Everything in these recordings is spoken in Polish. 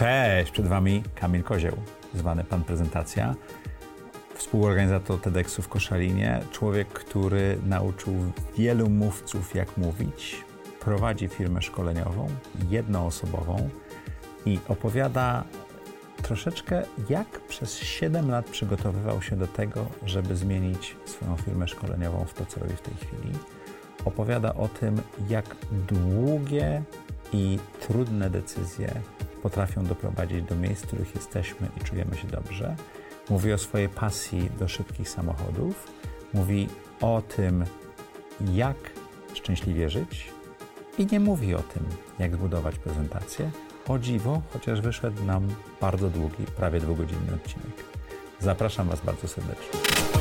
Cześć, przed Wami Kamil Kozieł, zwany Pan Prezentacja, współorganizator TEDxu w Koszalinie, człowiek, który nauczył wielu mówców, jak mówić, prowadzi firmę szkoleniową, jednoosobową i opowiada troszeczkę, jak przez 7 lat przygotowywał się do tego, żeby zmienić swoją firmę szkoleniową w to, co robi w tej chwili. Opowiada o tym, jak długie i trudne decyzje potrafią doprowadzić do miejsc, w których jesteśmy i czujemy się dobrze. Mówi o swojej pasji do szybkich samochodów. Mówi o tym, jak szczęśliwie żyć i nie mówi o tym, jak zbudować prezentację. O dziwo, chociaż wyszedł nam bardzo długi, prawie 2-godzinny odcinek. Zapraszam Was bardzo serdecznie.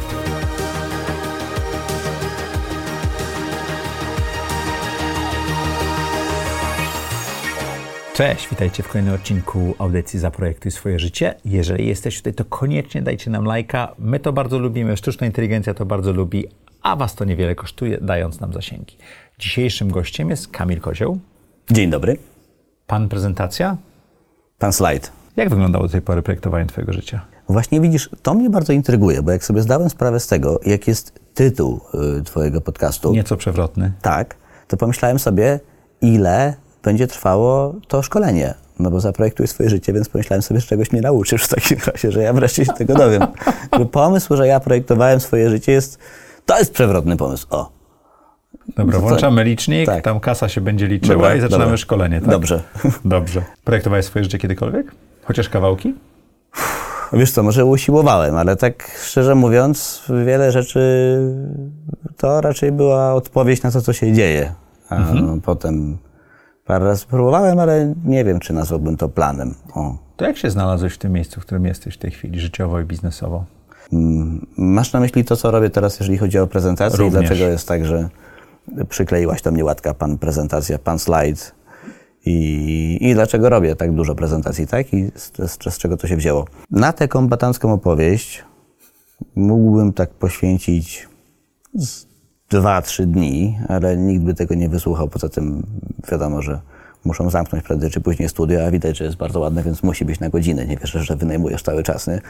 Cześć, witajcie w kolejnym odcinku audycji Zaprojektuj swoje życie. Jeżeli jesteście tutaj, to koniecznie dajcie nam lajka. My to bardzo lubimy, sztuczna inteligencja to bardzo lubi, a Was to niewiele kosztuje, dając nam zasięgi. Dzisiejszym gościem jest Kamil Kozieł. Dzień dobry. Pan Prezentacja. Pan Slajd. Jak wyglądało do tej pory projektowanie Twojego życia? Właśnie widzisz, to mnie bardzo intryguje, bo jak sobie zdałem sprawę z tego, jak jest tytuł Twojego podcastu. Nieco przewrotny. Tak, to pomyślałem sobie, ile będzie trwało to szkolenie. No bo zaprojektuj swoje życie, więc pomyślałem sobie, że czegoś mnie nauczysz w takim razie, że ja wreszcie się tego dowiem. Pomysł, że ja projektowałem swoje życie to jest przewrotny pomysł. O. Dobra, włączamy licznik, tak. Tam kasa się będzie liczyła. Dobra, i zaczynamy szkolenie, tak? Dobrze. Dobrze. Projektowałeś swoje życie kiedykolwiek? Chociaż kawałki? Wiesz co, może usiłowałem, ale tak szczerze mówiąc, wiele rzeczy to raczej była odpowiedź na to, co się dzieje. A potem parę razy próbowałem, ale nie wiem, czy nazwałbym to planem. O. To jak się znalazłeś w tym miejscu, w którym jesteś w tej chwili, życiowo i biznesowo? Masz na myśli to, co robię teraz, jeżeli chodzi o prezentację? Również. I dlaczego jest tak, że przykleiłaś do mnie łatka Pan Prezentacja, Pan Slajd i dlaczego robię tak dużo prezentacji, tak? I z czego to się wzięło? Na tę kombatancką opowieść mógłbym tak poświęcić 2-3 dni, ale nikt by tego nie wysłuchał. Poza tym wiadomo, że muszą zamknąć prędzej czy później studia, a widać, że jest bardzo ładne, więc musi być na godzinę. Nie wierzę, że wynajmujesz cały czas, nie?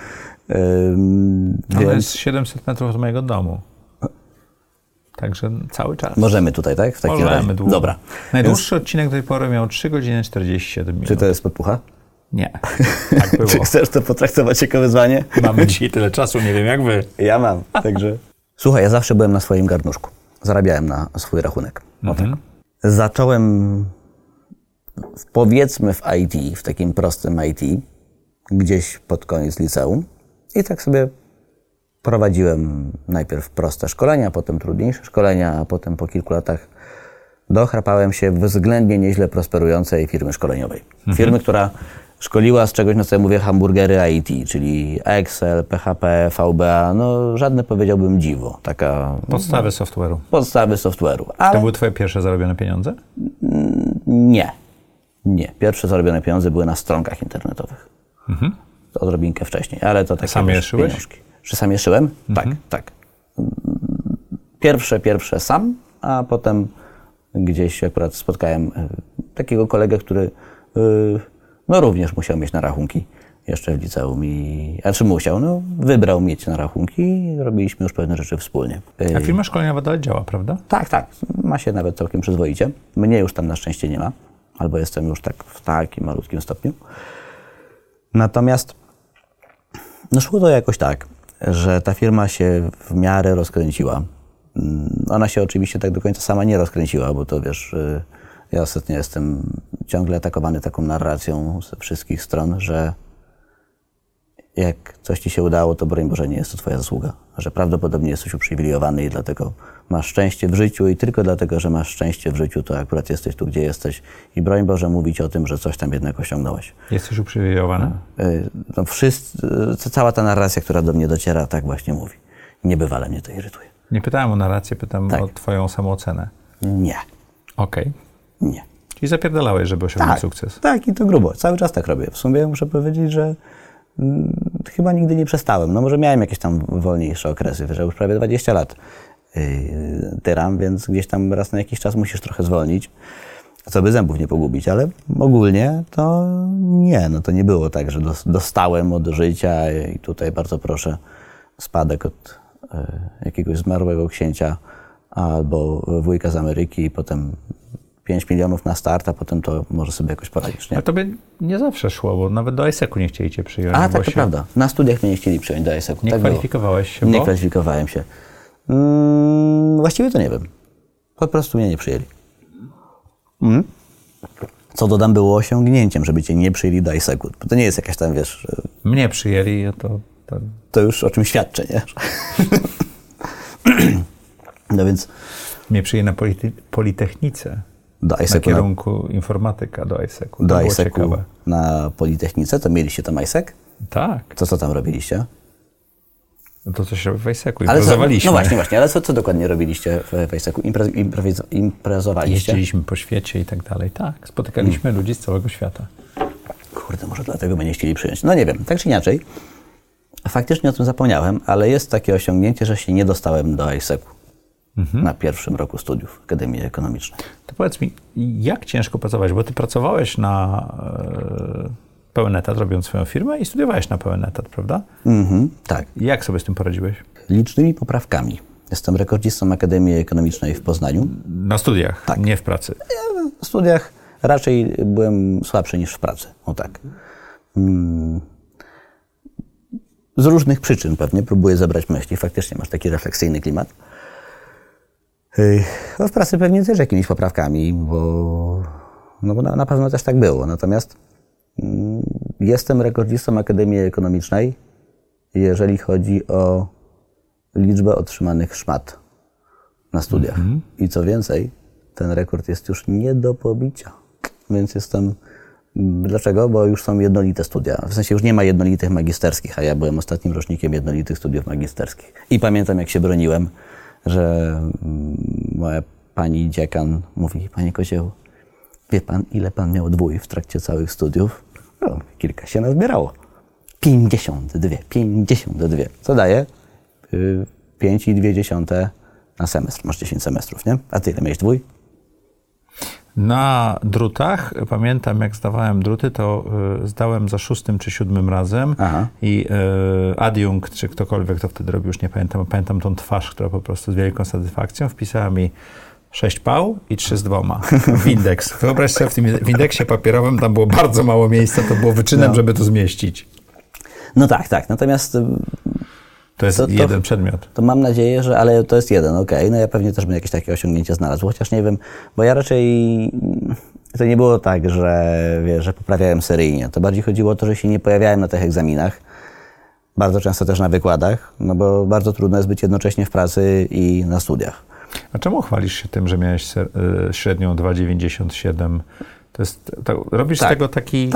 To jest 700 metrów od mojego domu. Także cały czas. Możemy tutaj, tak? W takim razie. Długo. Dobra. Najdłuższy odcinek do tej pory miał 3 godziny 47 minut. Czy to jest podpucha? Nie. Tak było. Czy chcesz to potraktować jako wyzwanie? Mamy dzisiaj tyle czasu, nie wiem jak wy. Ja mam, także... Słuchaj, ja zawsze byłem na swoim garnuszku. Zarabiałem na swój rachunek. No tak. Zacząłem powiedzmy w IT, w takim prostym IT, gdzieś pod koniec liceum i tak sobie prowadziłem najpierw proste szkolenia, potem trudniejsze szkolenia, a potem po kilku latach dochrapałem się w względnie nieźle prosperującej firmy szkoleniowej. Firmy, która szkoliła z czegoś, na co ja mówię, hamburgery IT, czyli Excel, PHP, VBA, no żadne powiedziałbym dziwo. Taka... Podstawy software'u. Podstawy software'u. Ale... To były Twoje pierwsze zarobione pieniądze? Nie. Nie. Pierwsze zarobione pieniądze były na stronkach internetowych. To odrobinkę wcześniej, ale to takie sam je szyłeś? Pieniążki. Czy sam je szyłem? Tak. Pierwsze sam, a potem gdzieś akurat spotkałem takiego kolegę, który no również musiał mieć na rachunki jeszcze w liceum wybrał mieć na rachunki i robiliśmy już pewne rzeczy wspólnie. A firma szkoleniowa dalej działa, prawda? Tak. Ma się nawet całkiem przyzwoicie. Mnie już tam na szczęście nie ma, albo jestem już tak w takim malutkim stopniu. Natomiast no szło to jakoś tak, że ta firma się w miarę rozkręciła. Ona się oczywiście tak do końca sama nie rozkręciła, bo to wiesz, ja ostatnio jestem ciągle atakowany taką narracją ze wszystkich stron, że jak coś ci się udało, to broń Boże nie jest to twoja zasługa. Że prawdopodobnie jesteś uprzywilejowany i dlatego masz szczęście w życiu i tylko dlatego, że masz szczęście w życiu, to akurat jesteś tu, gdzie jesteś i broń Boże mówić o tym, że coś tam jednak osiągnąłeś. Jesteś uprzywilejowany? No cała ta narracja, która do mnie dociera, tak właśnie mówi. Niebywale mnie to irytuje. Nie pytałem o narrację, pytam o twoją samoocenę. Nie. Okej. Nie. Czyli zapierdalałeś, żeby osiągnąć sukces. Tak, i to grubo. Cały czas tak robię. W sumie muszę powiedzieć, że chyba nigdy nie przestałem. No może miałem jakieś tam wolniejsze okresy, że już prawie 20 lat tyram, więc gdzieś tam raz na jakiś czas musisz trochę zwolnić. co by zębów nie pogubić, ale ogólnie to nie, no to nie było tak, że dostałem od życia i tutaj bardzo proszę spadek od jakiegoś zmarłego księcia albo wujka z Ameryki i potem 5 milionów na start, a potem to może sobie jakoś poradzisz, nie? A tobie nie zawsze szło, bo nawet do ISEC-u nie chcieli cię przyjąć. A, tak, to prawda. Na studiach mnie nie chcieli przyjąć do ISEC-u. Nie tak kwalifikowałeś się, Nie kwalifikowałem się. Właściwie to nie wiem. Po prostu mnie nie przyjęli. Co dodam, było osiągnięciem, żeby cię nie przyjęli do ISEC-u. To nie jest jakaś tam, wiesz... Mnie przyjęli, To już o czym świadczy, nie? No więc... Mnie przyjęli na Politechnice. Do ISEC-u na kierunku informatyka do ISEC-u. Do ISEC-u na Politechnice, to mieliście tam ISEC? Tak. To co tam robiliście? To coś robi w ISEC-u, imprezowaliśmy. No właśnie, ale co dokładnie robiliście w ISEC-u? Imprezowaliście? Jeździliśmy po świecie i tak dalej. Tak, spotykaliśmy ludzi z całego świata. Kurde, może dlatego mnie nie chcieli przyjąć. No nie wiem, tak czy inaczej. Faktycznie o tym zapomniałem, ale jest takie osiągnięcie, że się nie dostałem do ISEC-u. Na pierwszym roku studiów Akademii Ekonomicznej. To powiedz mi, jak ciężko pracować? Bo ty pracowałeś na pełen etat, robiąc swoją firmę i studiowałeś na pełen etat, prawda? Tak. Jak sobie z tym poradziłeś? Licznymi poprawkami. Jestem rekordzistą Akademii Ekonomicznej w Poznaniu. Na studiach, tak. Nie w pracy? W studiach raczej byłem słabszy niż w pracy. O tak. Z różnych przyczyn pewnie próbuję zebrać myśli. Faktycznie masz taki refleksyjny klimat. No w pracy pewnie też jakimiś poprawkami, bo na pewno też tak było. Natomiast jestem rekordzistą Akademii Ekonomicznej, jeżeli chodzi o liczbę otrzymanych szmat na studiach. I co więcej, ten rekord jest już nie do pobicia. Więc jestem... Dlaczego? Bo już są jednolite studia. W sensie już nie ma jednolitych magisterskich, a ja byłem ostatnim rocznikiem jednolitych studiów magisterskich. I pamiętam, jak się broniłem, że moja pani dziekan mówi: panie Kozieł, wie pan, ile pan miał dwój w trakcie całych studiów? No, kilka się nazbierało. 52. Co daje? 5,2 na semestr. Masz 10 semestrów, nie? A ty ile miałeś dwój? Na drutach, pamiętam jak zdawałem druty, to zdałem za 6. czy 7. razem. Aha. I adiunkt, czy ktokolwiek to wtedy robił, już nie pamiętam, pamiętam tą twarz, która po prostu z wielką satysfakcją wpisała mi 6 pał i 3 z 2 w indeks. Wyobraź sobie, w indeksie papierowym tam było bardzo mało miejsca, to było wyczynem, żeby to zmieścić. No tak, natomiast... To jest jeden przedmiot. To mam nadzieję, że... Ale to jest jeden, okej. No ja pewnie też bym jakieś takie osiągnięcie znalazł, chociaż nie wiem, bo ja raczej... To nie było tak, że, wiesz, że poprawiałem seryjnie. To bardziej chodziło o to, że się nie pojawiałem na tych egzaminach. Bardzo często też na wykładach, no bo bardzo trudno jest być jednocześnie w pracy i na studiach. A czemu chwalisz się tym, że miałeś średnią 2,97? Robisz z tego taki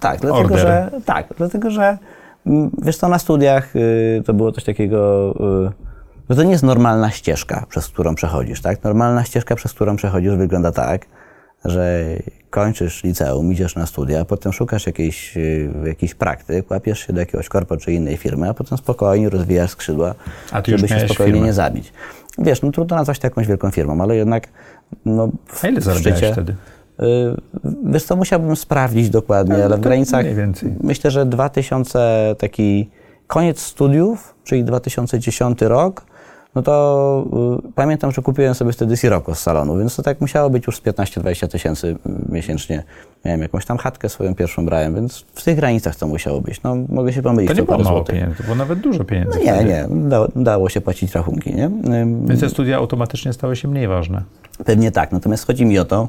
dlatego że wiesz co, na studiach to było coś takiego, że to nie jest normalna ścieżka, przez którą przechodzisz, tak? Normalna ścieżka, przez którą przechodzisz, wygląda tak, że kończysz liceum, idziesz na studia, potem szukasz jakichś praktyk, łapiesz się do jakiegoś korpo czy innej firmy, a potem spokojnie rozwijasz skrzydła, żeby się spokojnie nie zabić. Wiesz, no trudno nazwać to jakąś wielką firmą, ale jednak a ile zarabiałeś wtedy? Wiesz co, musiałbym sprawdzić dokładnie, ale w granicach, myślę, że 2000, taki koniec studiów, czyli 2010 rok, no to pamiętam, że kupiłem sobie wtedy Sirocco z salonu, więc to tak musiało być już z 15-20 tysięcy miesięcznie. Miałem jakąś tam chatkę swoją pierwszą brałem, więc w tych granicach to musiało być. No, mogę się pomylić. To nie było mało pieniędzy, to było nawet dużo pieniędzy. No nie, dało się płacić rachunki, nie? Więc te studia automatycznie stały się mniej ważne. Pewnie tak, natomiast chodzi mi o to,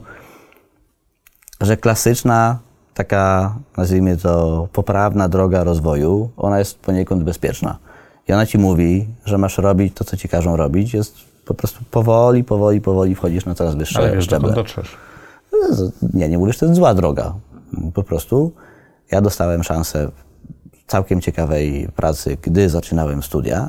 że klasyczna, taka, nazwijmy to, poprawna droga rozwoju, ona jest poniekąd bezpieczna. I ona ci mówi, że masz robić to, co ci każą robić. Jest po prostu powoli wchodzisz na coraz wyższe szczeble. Ale wiesz, dokąd dotrzesz? Nie mówisz, to jest zła droga. Po prostu ja dostałem szansę całkiem ciekawej pracy, gdy zaczynałem studia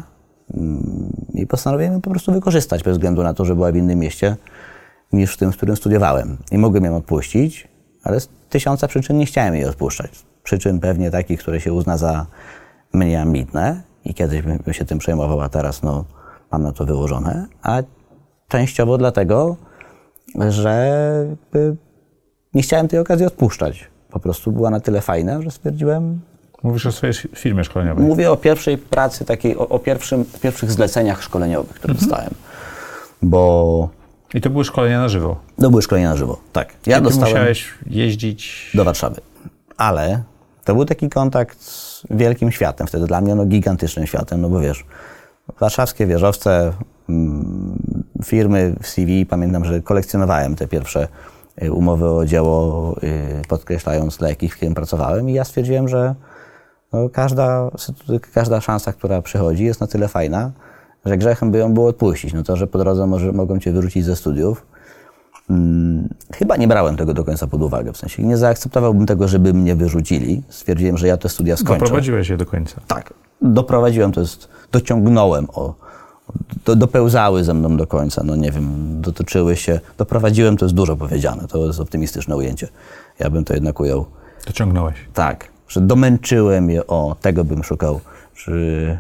i postanowiłem ją po prostu wykorzystać, bez względu na to, że była w innym mieście niż w tym, w którym studiowałem. I mogłem ją odpuścić, ale z 1000 przyczyn nie chciałem jej odpuszczać. Przyczyn pewnie takich, które się uzna za mniej ambitne i kiedyś bym się tym przejmował, a teraz mam na to wyłożone, a częściowo dlatego, że nie chciałem tej okazji odpuszczać. Po prostu była na tyle fajna, że stwierdziłem... Mówisz o swojej firmie szkoleniowej. Mówię o pierwszej pracy takiej, o pierwszych zleceniach szkoleniowych, które dostałem. Bo... I to były szkolenia na żywo? To były szkolenia na żywo, tak. Ja dostałem... musiałeś jeździć... Do Warszawy. Ale to był taki kontakt z wielkim światem. Wtedy dla mnie gigantycznym światem, no bo wiesz, warszawskie wieżowce, firmy w CV, pamiętam, że kolekcjonowałem te pierwsze umowy o dzieło, podkreślając, dla jakich firm pracowałem i ja stwierdziłem, że no, każda szansa, która przychodzi, jest na tyle fajna, że grzechem by ją było odpuścić. No to, że po drodze mogą cię wyrzucić ze studiów. Chyba nie brałem tego do końca pod uwagę, w sensie nie zaakceptowałbym tego, żeby mnie wyrzucili. Stwierdziłem, że ja te studia skończę. Doprowadziłeś je do końca. Tak, doprowadziłem, to jest, dociągnąłem, dopełzały ze mną do końca, no nie wiem, dotoczyły się, doprowadziłem, to jest dużo powiedziane, to jest optymistyczne ujęcie. Ja bym to jednak ujął. Dociągnąłeś. Tak, że domęczyłem je, tego bym szukał, czy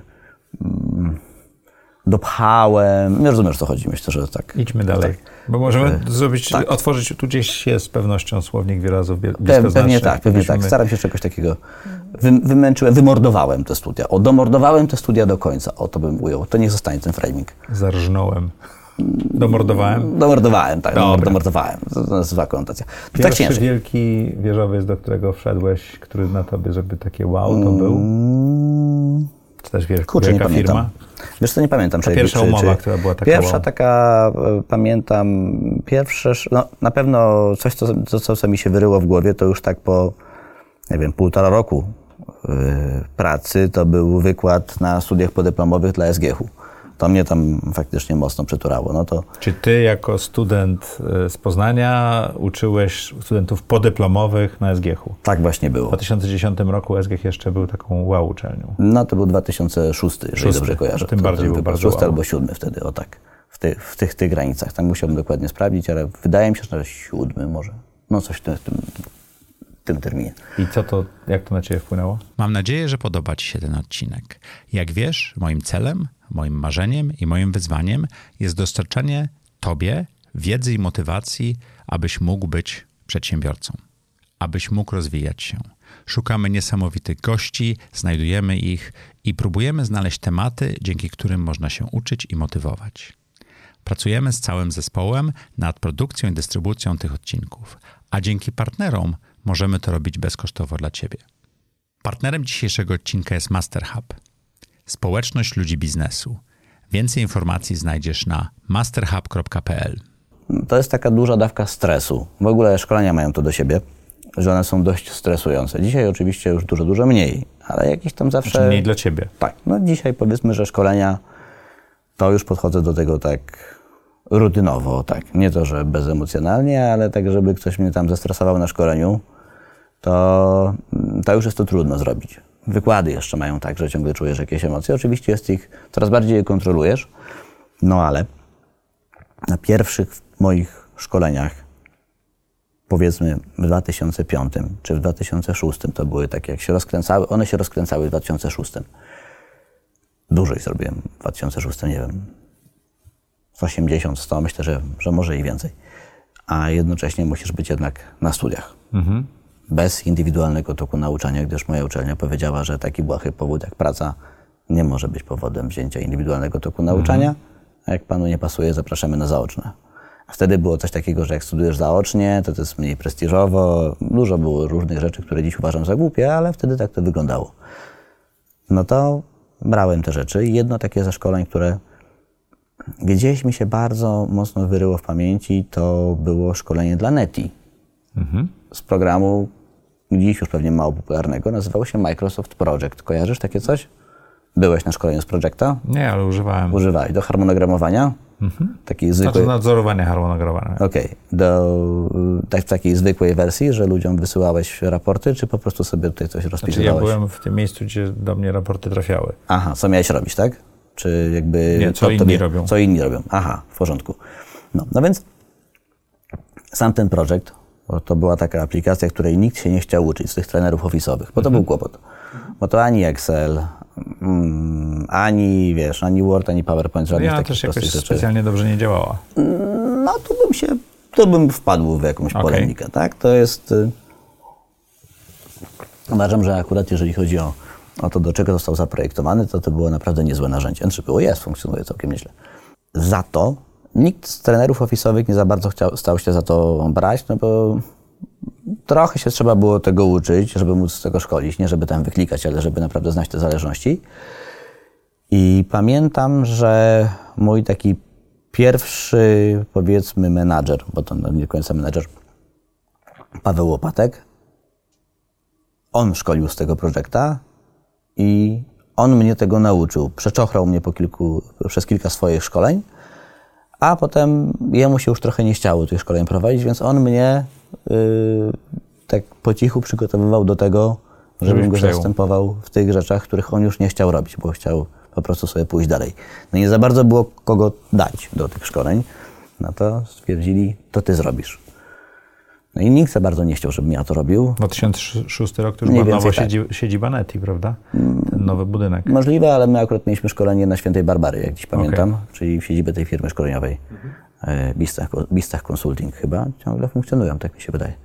dopchałem, nie rozumiesz, o co chodzi, myślę, że tak. Idźmy dalej, tak. Bo możemy zrobić, tak. Otworzyć, tu gdzieś jest z pewnością słownik wyrazów Pewnie tak, staram się czegoś takiego, wymordowałem te studia, domordowałem te studia do końca, to bym ujął, to niech zostanie ten framing. Zarżnąłem. Domordowałem? Domordowałem, tak, domordowałem, to jest zła konotacja. Pierwszy tak wielki wieżowiec, do którego wszedłeś, który na tobie, żeby takie wow, to był? Czy też wielka firma? Wiesz co, nie pamiętam. Pierwsza umowa, która była taka pierwsza taka, pamiętam, no na pewno coś, co mi się wyryło w głowie, to już tak po, nie wiem, 1,5 roku pracy, to był wykład na studiach podyplomowych dla SGH-u. To mnie tam faktycznie mocno przeturało. No to... Czy ty jako student z Poznania uczyłeś studentów podyplomowych na SGH-u? Tak właśnie było. W 2010 roku SGH jeszcze był taką wow uczelnią. No to był 2006, jeżeli dobrze kojarzę. Tym bardziej był bardzo 6 albo 7 wtedy, o tak. W tych granicach. Tam musiałbym dokładnie sprawdzić, ale wydaje mi się, że 7 może. No coś w tym terminie. I jak to na ciebie wpłynęło? Mam nadzieję, że podoba ci się ten odcinek. Jak wiesz, moim celem, moim marzeniem i moim wyzwaniem jest dostarczanie tobie wiedzy i motywacji, abyś mógł być przedsiębiorcą, abyś mógł rozwijać się. Szukamy niesamowitych gości, znajdujemy ich i próbujemy znaleźć tematy, dzięki którym można się uczyć i motywować. Pracujemy z całym zespołem nad produkcją i dystrybucją tych odcinków, a dzięki partnerom możemy to robić bezkosztowo dla ciebie. Partnerem dzisiejszego odcinka jest MasterHub, społeczność ludzi biznesu. Więcej informacji znajdziesz na masterhub.pl. To jest taka duża dawka stresu. W ogóle szkolenia mają to do siebie, że one są dość stresujące. Dzisiaj oczywiście już dużo mniej, ale jakieś tam zawsze... Znaczy mniej dla ciebie. Tak, no dzisiaj powiedzmy, że szkolenia to już podchodzę do tego tak rutynowo, tak. Nie to, że bezemocjonalnie, ale tak, żeby ktoś mnie tam zestresował na szkoleniu, to już jest to trudno zrobić. Wykłady jeszcze mają tak, że ciągle czujesz jakieś emocje. Oczywiście coraz bardziej je kontrolujesz, no ale na pierwszych moich szkoleniach, powiedzmy w 2005 czy w 2006, to były takie, jak się rozkręcały, one się rozkręcały w 2006. Dużo ich zrobiłem w 2006, nie wiem, 80, 100, myślę, że może i więcej. A jednocześnie musisz być jednak na studiach. Mhm. Bez indywidualnego toku nauczania, gdyż moja uczelnia powiedziała, że taki błahy powód jak praca nie może być powodem wzięcia indywidualnego toku nauczania, a jak panu nie pasuje, zapraszamy na zaoczne. A wtedy było coś takiego, że jak studujesz zaocznie, to jest mniej prestiżowo, dużo było różnych rzeczy, które dziś uważam za głupie, ale wtedy tak to wyglądało. No to brałem te rzeczy i jedno takie ze szkoleń, które gdzieś mi się bardzo mocno wyryło w pamięci, to było szkolenie dla Neti. Z programu, dziś już pewnie mało popularnego, nazywało się Microsoft Project. Kojarzysz takie coś? Byłeś na szkoleniu z Projecta? Nie, ale używałem. Używałeś. Do harmonogramowania? Taki zwykły... Znaczy nadzorowanie harmonogramowania. Okej. W takiej zwykłej wersji, że ludziom wysyłałeś raporty, czy po prostu sobie tutaj coś rozpisywałeś? Znaczy ja byłem w tym miejscu, gdzie do mnie raporty trafiały. Aha, co miałeś robić, tak? Czy jakby... Nie, co inni robią. Co inni robią. Aha, w porządku. No więc sam ten projekt, bo to była taka aplikacja, której nikt się nie chciał uczyć z tych trenerów office'owych, bo to był kłopot. Bo to ani Excel, ani Word, ani PowerPoint, żadnych takich też prostych jakoś rzeczy. specjalnie dobrze nie działała. No tu bym się to bym wpadł w jakąś polemikę, tak? To jest... Uważam, że akurat jeżeli chodzi o to, do czego został zaprojektowany, to było naprawdę niezłe narzędzie. Funkcjonuje całkiem nieźle. Za to nikt z trenerów ofisowych nie za bardzo stał się za to brać, no bo trochę się trzeba było tego uczyć, żeby móc z tego szkolić, nie żeby tam wyklikać, ale żeby naprawdę znać te zależności. I pamiętam, że mój taki pierwszy, powiedzmy, menadżer, bo to nie do końca menadżer, Paweł Łopatek, on szkolił z tego projekta i on mnie tego nauczył. Przeczochrał mnie przez kilka swoich szkoleń, a potem jemu się już trochę nie chciało tych szkoleń prowadzić, więc on mnie tak po cichu przygotowywał do tego, żebym go zastępował w tych rzeczach, których on już nie chciał robić, bo chciał po prostu sobie pójść dalej. No nie za bardzo było kogo dać do tych szkoleń, no to stwierdzili, to ty zrobisz. No i nikt za bardzo nie chciał, żebym ja to robił. 2006 rok to już była nowa siedziba Neti, prawda? Ten nowy budynek. Możliwe, ale my akurat mieliśmy szkolenie na Świętej Barbary, jak dziś pamiętam, czyli w siedzibie tej firmy szkoleniowej. Bistach Consulting chyba ciągle funkcjonują, tak mi się wydaje.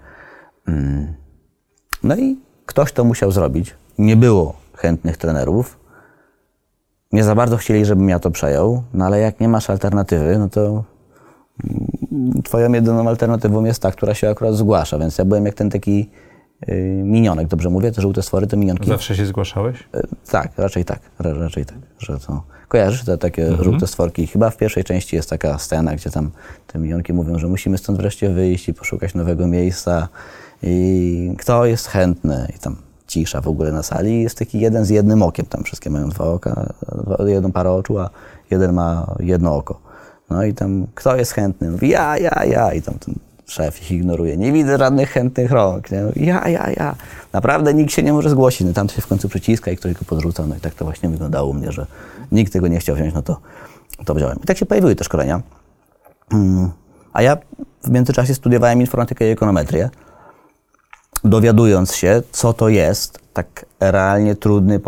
No i ktoś to musiał zrobić. Nie było chętnych trenerów. Nie za bardzo chcieli, żebym ja to przejął, no ale jak nie masz alternatywy, no to twoją jedyną alternatywą jest ta, która się akurat zgłasza, więc ja byłem jak ten taki minionek, dobrze mówię? Te żółte stwory, te minionki. Zawsze się zgłaszałeś? Tak, raczej tak, że to... Kojarzysz te takie żółte stworki? Chyba w pierwszej części jest taka scena, gdzie tam te minionki mówią, że musimy stąd wreszcie wyjść i poszukać nowego miejsca i kto jest chętny? I tam cisza w ogóle na sali. Jest taki jeden z jednym okiem, tam wszystkie mają dwa oka, jedną parę oczu, a jeden ma jedno oko. No i tam kto jest chętny? Mówi ja. I tam ten szef ich ignoruje. Nie widzę żadnych chętnych rąk. Nie? Ja. Naprawdę nikt się nie może zgłosić. No tam się w końcu przyciska i ktoś go podrzuca. No i tak to właśnie wyglądało u mnie, że nikt tego nie chciał wziąć, no to wziąłem. I tak się pojawiły te szkolenia. A ja w międzyczasie studiowałem informatykę i ekonometrię, dowiadując się, co to jest tak realnie trudny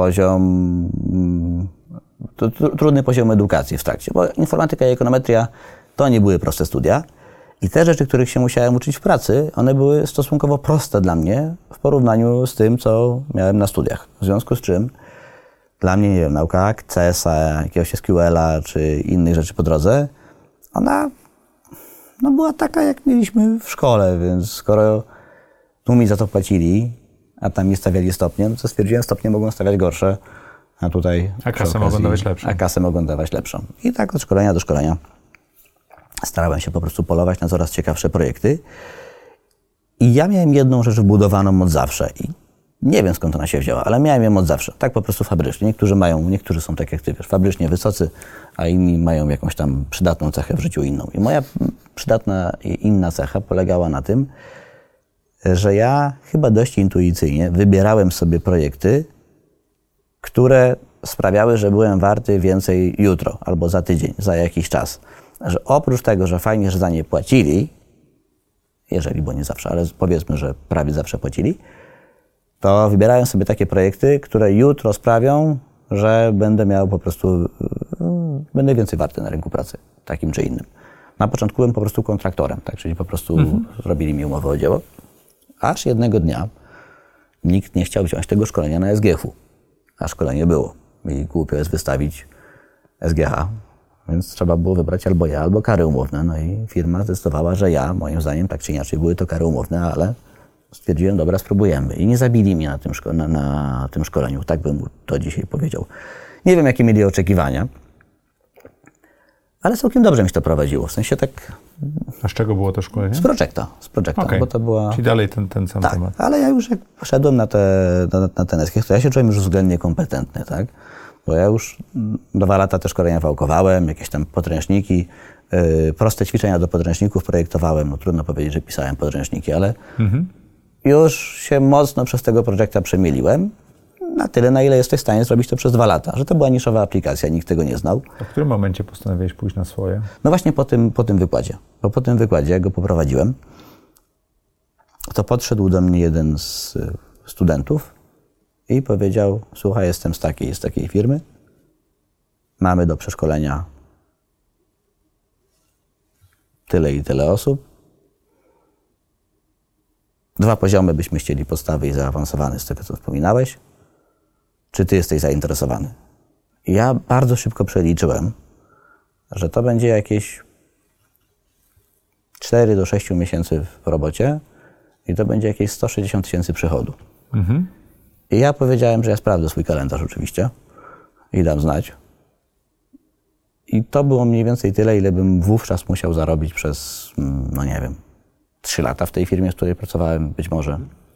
poziom edukacji w trakcie, bo informatyka i ekonometria to nie były proste studia i te rzeczy, których się musiałem uczyć w pracy, one były stosunkowo proste dla mnie w porównaniu z tym, co miałem na studiach. W związku z czym dla mnie, nie wiem, nauka Accessa, jakiegoś SQL-a czy innych rzeczy po drodze, ona była taka, jak mieliśmy w szkole, więc skoro tu mi za to płacili, a tam mi stawiali stopnie, no to stwierdziłem, stopnie mogą stawiać gorsze, a tutaj... A kasę mogą dawać lepszą. A kasę mogą dawać lepszą. I tak od szkolenia do szkolenia starałem się po prostu polować na coraz ciekawsze projekty. I ja miałem jedną rzecz wbudowaną od zawsze. I nie wiem, skąd ona się wzięła, ale miałem ją od zawsze. Tak po prostu fabrycznie. Niektórzy są tak jak ty, wiesz, fabrycznie wysocy, a inni mają jakąś tam przydatną cechę w życiu inną. I moja przydatna i inna cecha polegała na tym, że ja chyba dość intuicyjnie wybierałem sobie projekty, które sprawiały, że byłem warty więcej jutro, albo za tydzień, za jakiś czas. Że oprócz tego, że fajnie, że za nie płacili, bo nie zawsze, ale powiedzmy, że prawie zawsze płacili, to wybierałem sobie takie projekty, które jutro sprawią, że będę miał będę więcej warty na rynku pracy, takim czy innym. Na początku byłem po prostu kontraktorem, tak, czyli po prostu robili mi umowę o dzieło. Aż jednego dnia nikt nie chciał wziąć tego szkolenia na SGH-u, a szkolenie było. I głupio jest wystawić SGH, więc trzeba było wybrać albo ja, albo kary umowne. No i firma zdecydowała, że ja, moim zdaniem, tak czy inaczej, były to kary umowne, ale stwierdziłem, dobra, spróbujemy. I nie zabili mnie na tym szkoleniu, tak bym to dzisiaj powiedział. Nie wiem, jakie mieli oczekiwania, ale całkiem dobrze mi się to prowadziło. W sensie tak... A z czego było to szkolenie? Z projekta, okay. Bo to była... Czyli dalej ten sam temat. Ale ja już jak poszedłem na ten SGH, to ja się czułem już względnie kompetentny, tak? Bo ja już 2 lata te szkolenia wałkowałem, jakieś tam podręczniki, proste ćwiczenia do podręczników projektowałem. No trudno powiedzieć, że pisałem podręczniki, ale już się mocno przez tego projekta przemieliłem. Na tyle, na ile jesteś w stanie zrobić to przez 2 lata. Że to była niszowa aplikacja, nikt tego nie znał. A w którym momencie postanowiłeś pójść na swoje? No właśnie po tym wykładzie. Bo po tym wykładzie, jak go poprowadziłem, to podszedł do mnie jeden z studentów i powiedział: słuchaj, jestem z takiej firmy, mamy do przeszkolenia tyle i tyle osób, 2 poziomy byśmy chcieli, podstawy i zaawansowany, z tego co wspominałeś. Czy ty jesteś zainteresowany? I ja bardzo szybko przeliczyłem, że to będzie jakieś 4 do 6 miesięcy w robocie i to będzie jakieś 160 000 przychodu. I ja powiedziałem, że ja sprawdzę swój kalendarz oczywiście i dam znać. I to było mniej więcej tyle, ile bym wówczas musiał zarobić przez, no nie wiem, 3 lata w tej firmie, w której pracowałem, być może.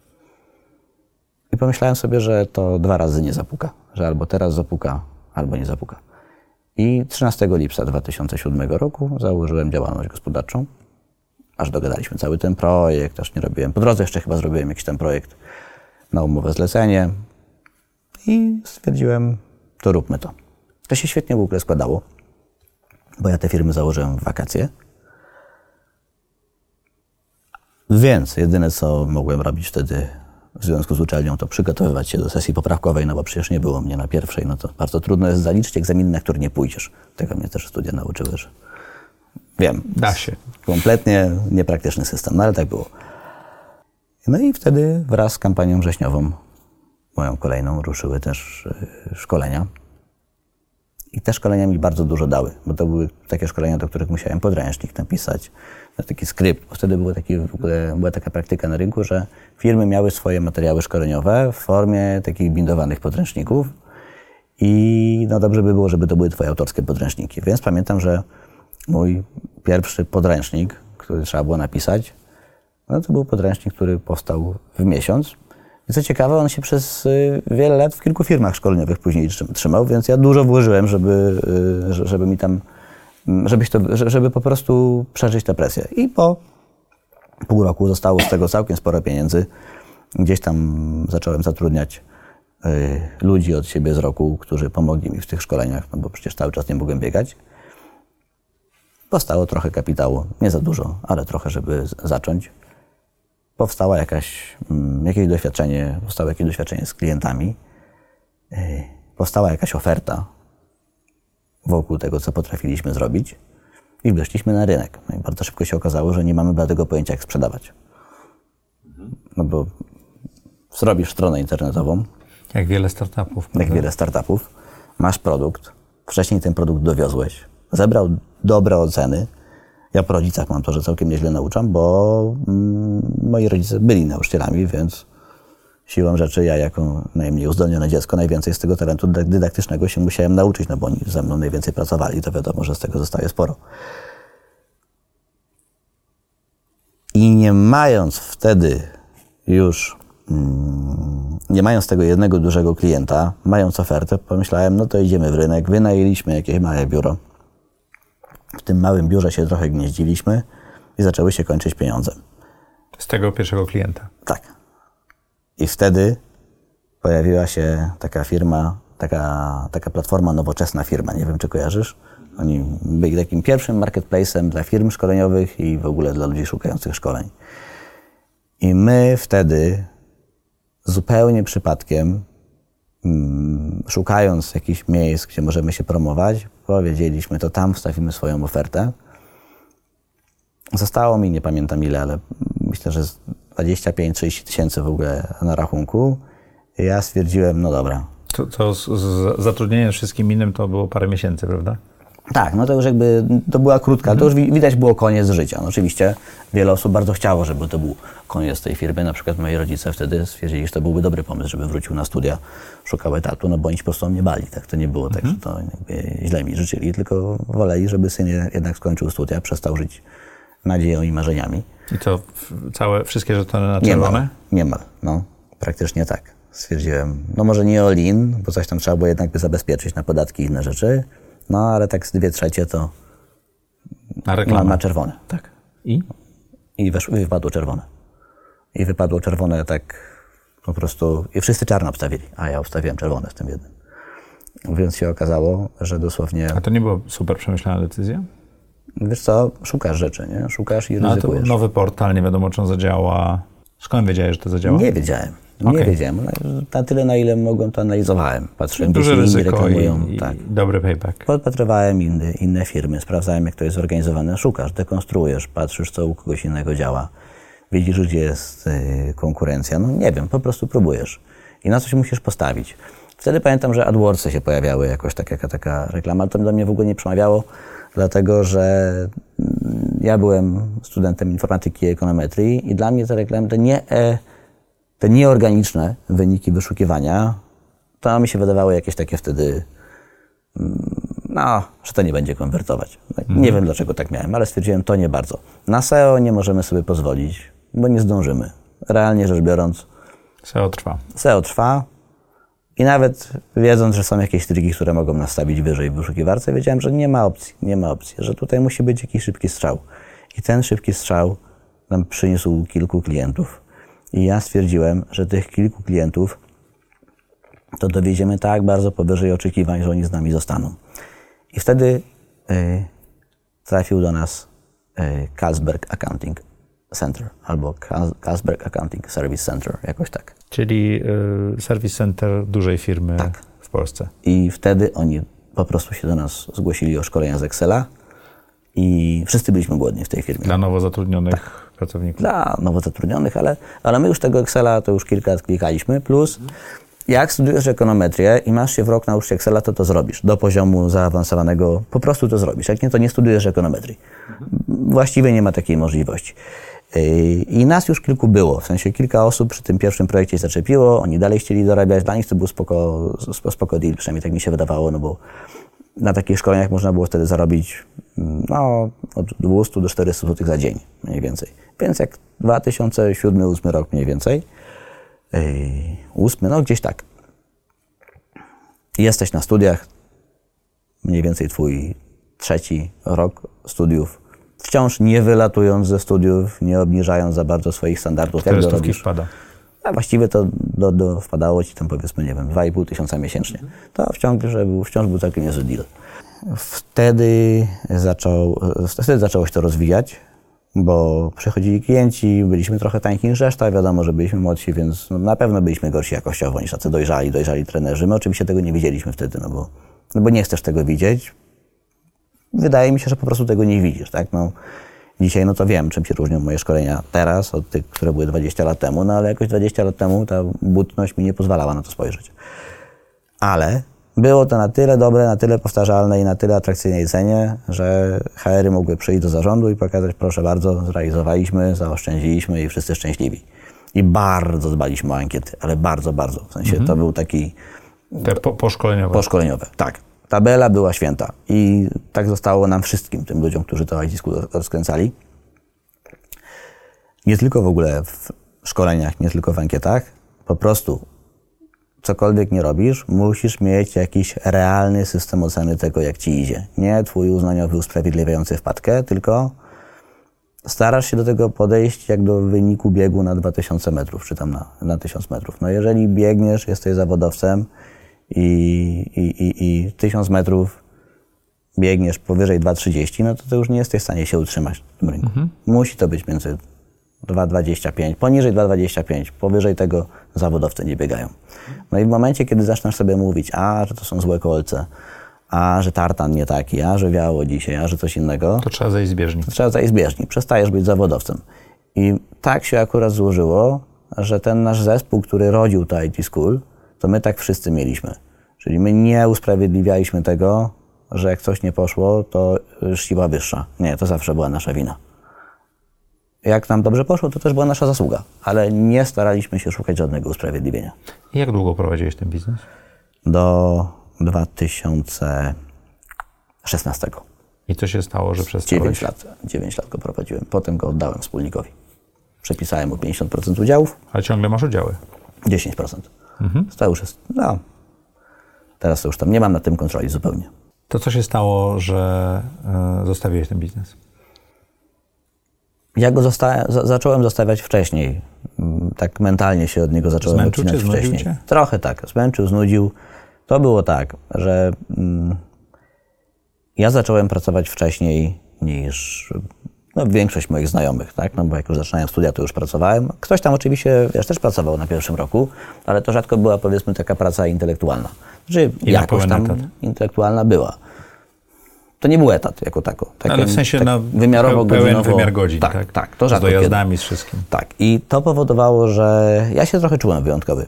I pomyślałem sobie, że to 2 razy nie zapuka, że albo teraz zapuka, albo nie zapuka. I 13 lipca 2007 roku założyłem działalność gospodarczą, aż dogadaliśmy cały ten projekt, aż nie robiłem. Po drodze jeszcze chyba zrobiłem jakiś ten projekt na umowę zlecenie i stwierdziłem, to róbmy to. To się świetnie w ogóle składało, bo ja te firmy założyłem w wakacje. Więc jedyne, co mogłem robić wtedy w związku z uczelnią, to przygotowywać się do sesji poprawkowej, no bo przecież nie było mnie na pierwszej, no to bardzo trudno jest zaliczyć egzamin, na który nie pójdziesz. Tego mnie też studia nauczyły, że wiem. Da się. Kompletnie niepraktyczny system, no ale tak było. No i wtedy wraz z kampanią wrześniową, moją kolejną, ruszyły też szkolenia. I te szkolenia mi bardzo dużo dały, bo to były takie szkolenia, do których musiałem podręcznik napisać, taki skrypt. Bo wtedy była taka praktyka na rynku, że firmy miały swoje materiały szkoleniowe w formie takich bindowanych podręczników i no dobrze by było, żeby to były twoje autorskie podręczniki. Więc pamiętam, że mój pierwszy podręcznik, który trzeba było napisać, no to był podręcznik, który powstał w miesiąc. I co ciekawe, on się przez wiele lat w kilku firmach szkoleniowych później trzymał, więc ja dużo włożyłem, żeby mi tam, żeby po prostu przeżyć tę presję. I po pół roku zostało z tego całkiem sporo pieniędzy. Gdzieś tam zacząłem zatrudniać ludzi od siebie z roku, którzy pomogli mi w tych szkoleniach, no bo przecież cały czas nie mogłem biegać. Powstało trochę kapitału, nie za dużo, ale trochę, żeby zacząć. Powstało jakieś doświadczenie z klientami, powstała jakaś oferta wokół tego, co potrafiliśmy zrobić i weszliśmy na rynek. No i bardzo szybko się okazało, że nie mamy bladego pojęcia, jak sprzedawać. No bo zrobisz stronę internetową. Jak wiele startupów. Jak wiele startupów. Masz produkt, wcześniej ten produkt dowiozłeś, zebrał dobre oceny. Ja po rodzicach mam to, że całkiem nieźle nauczam, bo moi rodzice byli nauczycielami, więc siłą rzeczy ja jako najmniej uzdolnione dziecko najwięcej z tego talentu dydaktycznego się musiałem nauczyć, no bo oni ze mną najwięcej pracowali, to wiadomo, że z tego zostaje sporo. I nie mając wtedy już, nie mając tego jednego dużego klienta, mając ofertę, pomyślałem, no to idziemy w rynek, wynajęliśmy jakieś małe biuro. W tym małym biurze się trochę gnieździliśmy i zaczęły się kończyć pieniądze. Z tego pierwszego klienta. Tak. I wtedy pojawiła się taka firma, taka platforma Nowoczesna Firma, nie wiem, czy kojarzysz. Oni byli takim pierwszym marketplace'em dla firm szkoleniowych i w ogóle dla ludzi szukających szkoleń. I my wtedy zupełnie przypadkiem, szukając jakichś miejsc, gdzie możemy się promować, powiedzieliśmy, to tam wstawimy swoją ofertę. Zostało mi, nie pamiętam ile, ale myślę, że 25-30 tysięcy w ogóle na rachunku. I ja stwierdziłem, no dobra. To z zatrudnieniem wszystkim innym to było parę miesięcy, prawda? Tak, no to już jakby, to była krótka, to już widać było koniec życia. No oczywiście wiele osób bardzo chciało, żeby to był koniec tej firmy. Na przykład moi rodzice wtedy stwierdzili, że to byłby dobry pomysł, żeby wrócił na studia, szukał etatu, no bo oni po prostu mnie bali, tak? To nie było tak, że to jakby źle mi życzyli, tylko woleli, żeby syn jednak skończył studia, przestał żyć nadzieją i marzeniami. I to wszystkie żetony na czerwone? Niemal, no praktycznie tak. Stwierdziłem, no może nie all-in, bo coś tam trzeba było jednak zabezpieczyć na podatki i inne rzeczy, no ale tak z 2/3 to na czerwone. Tak. I wypadło czerwone. I wypadło czerwone tak po prostu, i wszyscy czarno obstawili, a ja obstawiłem czerwone w tym jednym. Więc się okazało, że dosłownie... A to nie była super przemyślana decyzja? Wiesz co, szukasz rzeczy, nie? Szukasz i ryzykujesz. To nowy portal, nie wiadomo, czy on zadziała. Skąd wiedziałeś, że to zadziała? Nie wiedziałem. Nie wiedziałem. Na tyle, na ile mogłem, to analizowałem. Patrzyłem, duże ryzyko i tak. Dobry payback. Podpatrywałem inne firmy, sprawdzałem, jak to jest zorganizowane. Szukasz, dekonstruujesz, patrzysz, co u kogoś innego działa. widzisz, gdzie jest konkurencja. No nie wiem, po prostu próbujesz i na coś musisz postawić. Wtedy pamiętam, że AdWordsy się pojawiały jakoś, taka reklama. To do mnie w ogóle nie przemawiało, dlatego że ja byłem studentem informatyki i ekonometrii i dla mnie te reklamy, te nieorganiczne wyniki wyszukiwania, to mi się wydawały jakieś takie wtedy, że to nie będzie konwertować. Nie wiem, dlaczego tak miałem, ale stwierdziłem, to nie bardzo. Na SEO nie możemy sobie pozwolić, bo nie zdążymy. Realnie rzecz biorąc, SEO trwa i nawet wiedząc, że są jakieś triki, które mogą nas stawić wyżej w wyszukiwarce, wiedziałem, że nie ma opcji, że tutaj musi być jakiś szybki strzał. I ten szybki strzał nam przyniósł kilku klientów. I ja stwierdziłem, że tych kilku klientów to dowieziemy tak bardzo powyżej oczekiwań, że oni z nami zostaną. I wtedy trafił do nas Carlsberg Accounting Center albo Carlsberg Accounting Service Center, jakoś tak. Czyli Service Center dużej firmy w Polsce. I wtedy oni po prostu się do nas zgłosili o szkolenia z Excela i wszyscy byliśmy głodni w tej firmie. Dla nowo zatrudnionych pracowników. Dla nowo zatrudnionych, ale my już tego Excela to już kilka lat klikaliśmy, plus jak studiujesz ekonometrię i masz się w rok nauczyć Excela, to zrobisz. Do poziomu zaawansowanego po prostu to zrobisz. Jak nie, to nie studiujesz ekonometrii. Właściwie nie ma takiej możliwości. I nas już kilku było, w sensie kilka osób przy tym pierwszym projekcie zaczepiło, oni dalej chcieli dorabiać, dla nich to był spoko deal, przynajmniej tak mi się wydawało, no bo na takich szkoleniach można było wtedy zarobić od 200 do 400 zł za dzień, mniej więcej. Więc jak 2007-2008 rok mniej więcej, 8, gdzieś tak. Jesteś na studiach, mniej więcej twój 3. rok studiów, wciąż nie wylatując ze studiów, nie obniżając za bardzo swoich standardów. 400 wpada. A właściwie to wpadało ci tam powiedzmy, nie wiem, 2,5 tysiąca miesięcznie. To wciąż był całkiem niezły deal. Wtedy zaczęło się to rozwijać, bo przychodzili klienci, byliśmy trochę tańsi niż reszta, wiadomo, że byliśmy młodsi, więc na pewno byliśmy gorsi jakościowo niż tacy dojrzali trenerzy. My oczywiście tego nie widzieliśmy wtedy, bo nie chcesz tego widzieć. Wydaje mi się, że po prostu tego nie widzisz, tak? Dzisiaj to wiem, czym się różnią moje szkolenia teraz od tych, które były 20 lat temu, ale jakoś 20 lat temu ta butność mi nie pozwalała na to spojrzeć. Ale było to na tyle dobre, na tyle powtarzalne i na tyle atrakcyjnej cenie, że HR-y mogły przyjść do zarządu i pokazać, proszę bardzo, zrealizowaliśmy, zaoszczędziliśmy i wszyscy szczęśliwi. I bardzo dbaliśmy o ankiety, ale bardzo, bardzo. W sensie to był taki... Te poszkoleniowe. Poszkoleniowe, tak. Tabela była święta i tak zostało nam wszystkim, tym ludziom, którzy to IT School rozkręcali. Nie tylko w ogóle w szkoleniach, nie tylko w ankietach, po prostu cokolwiek nie robisz, musisz mieć jakiś realny system oceny tego, jak ci idzie. Nie twój uznaniowy, usprawiedliwiający wpadkę, tylko starasz się do tego podejść jak do wyniku biegu na 2000 metrów, czy tam na 1000 metrów. Jeżeli biegniesz, jesteś zawodowcem i 1000 metrów biegniesz powyżej 2,30, to już nie jesteś w stanie się utrzymać w tym rynku. Musi to być między 2,25, poniżej 2,25, powyżej tego zawodowcy nie biegają. I w momencie, kiedy zaczniesz sobie mówić, że to są złe kolce, że tartan nie taki, że wiało dzisiaj, że coś innego, to trzeba zejść z bieżni. Przestajesz być zawodowcem. I tak się akurat złożyło, że ten nasz zespół, który rodził to IT School, to my tak wszyscy mieliśmy. Czyli my nie usprawiedliwialiśmy tego, że jak coś nie poszło, to siła wyższa. Nie, to zawsze była nasza wina. Jak nam dobrze poszło, to też była nasza zasługa, ale nie staraliśmy się szukać żadnego usprawiedliwienia. I jak długo prowadziłeś ten biznes? Do 2016. I co się stało, że przestałeś? 9 lat go prowadziłem. Potem go oddałem wspólnikowi. Przepisałem mu 50% udziałów. Ale ciągle masz udziały? 10%. To już jest, teraz to już tam nie mam nad tym kontroli zupełnie. To co się stało, że zostawiłeś ten biznes? Ja go zacząłem zostawiać wcześniej. Tak mentalnie się od niego zacząłem odcinać wcześniej. Cię? Trochę tak. Zmęczył, znudził. To było tak, że ja zacząłem pracować wcześniej niż większość moich znajomych, tak? Bo jak już zaczynałem studia, to już pracowałem. Ktoś tam oczywiście, też pracował na pierwszym roku, ale to rzadko była, powiedzmy, taka praca intelektualna. Znaczy, jakoś tam intelektualna była. To nie był etat jako tako. Ale w sensie wymiarowo, pełen godzinowo, wymiar godzin, tak? Tak, to z rzadko dojazdami, kiedy. z wszystkim. Tak, i to powodowało, że ja się trochę czułem wyjątkowy.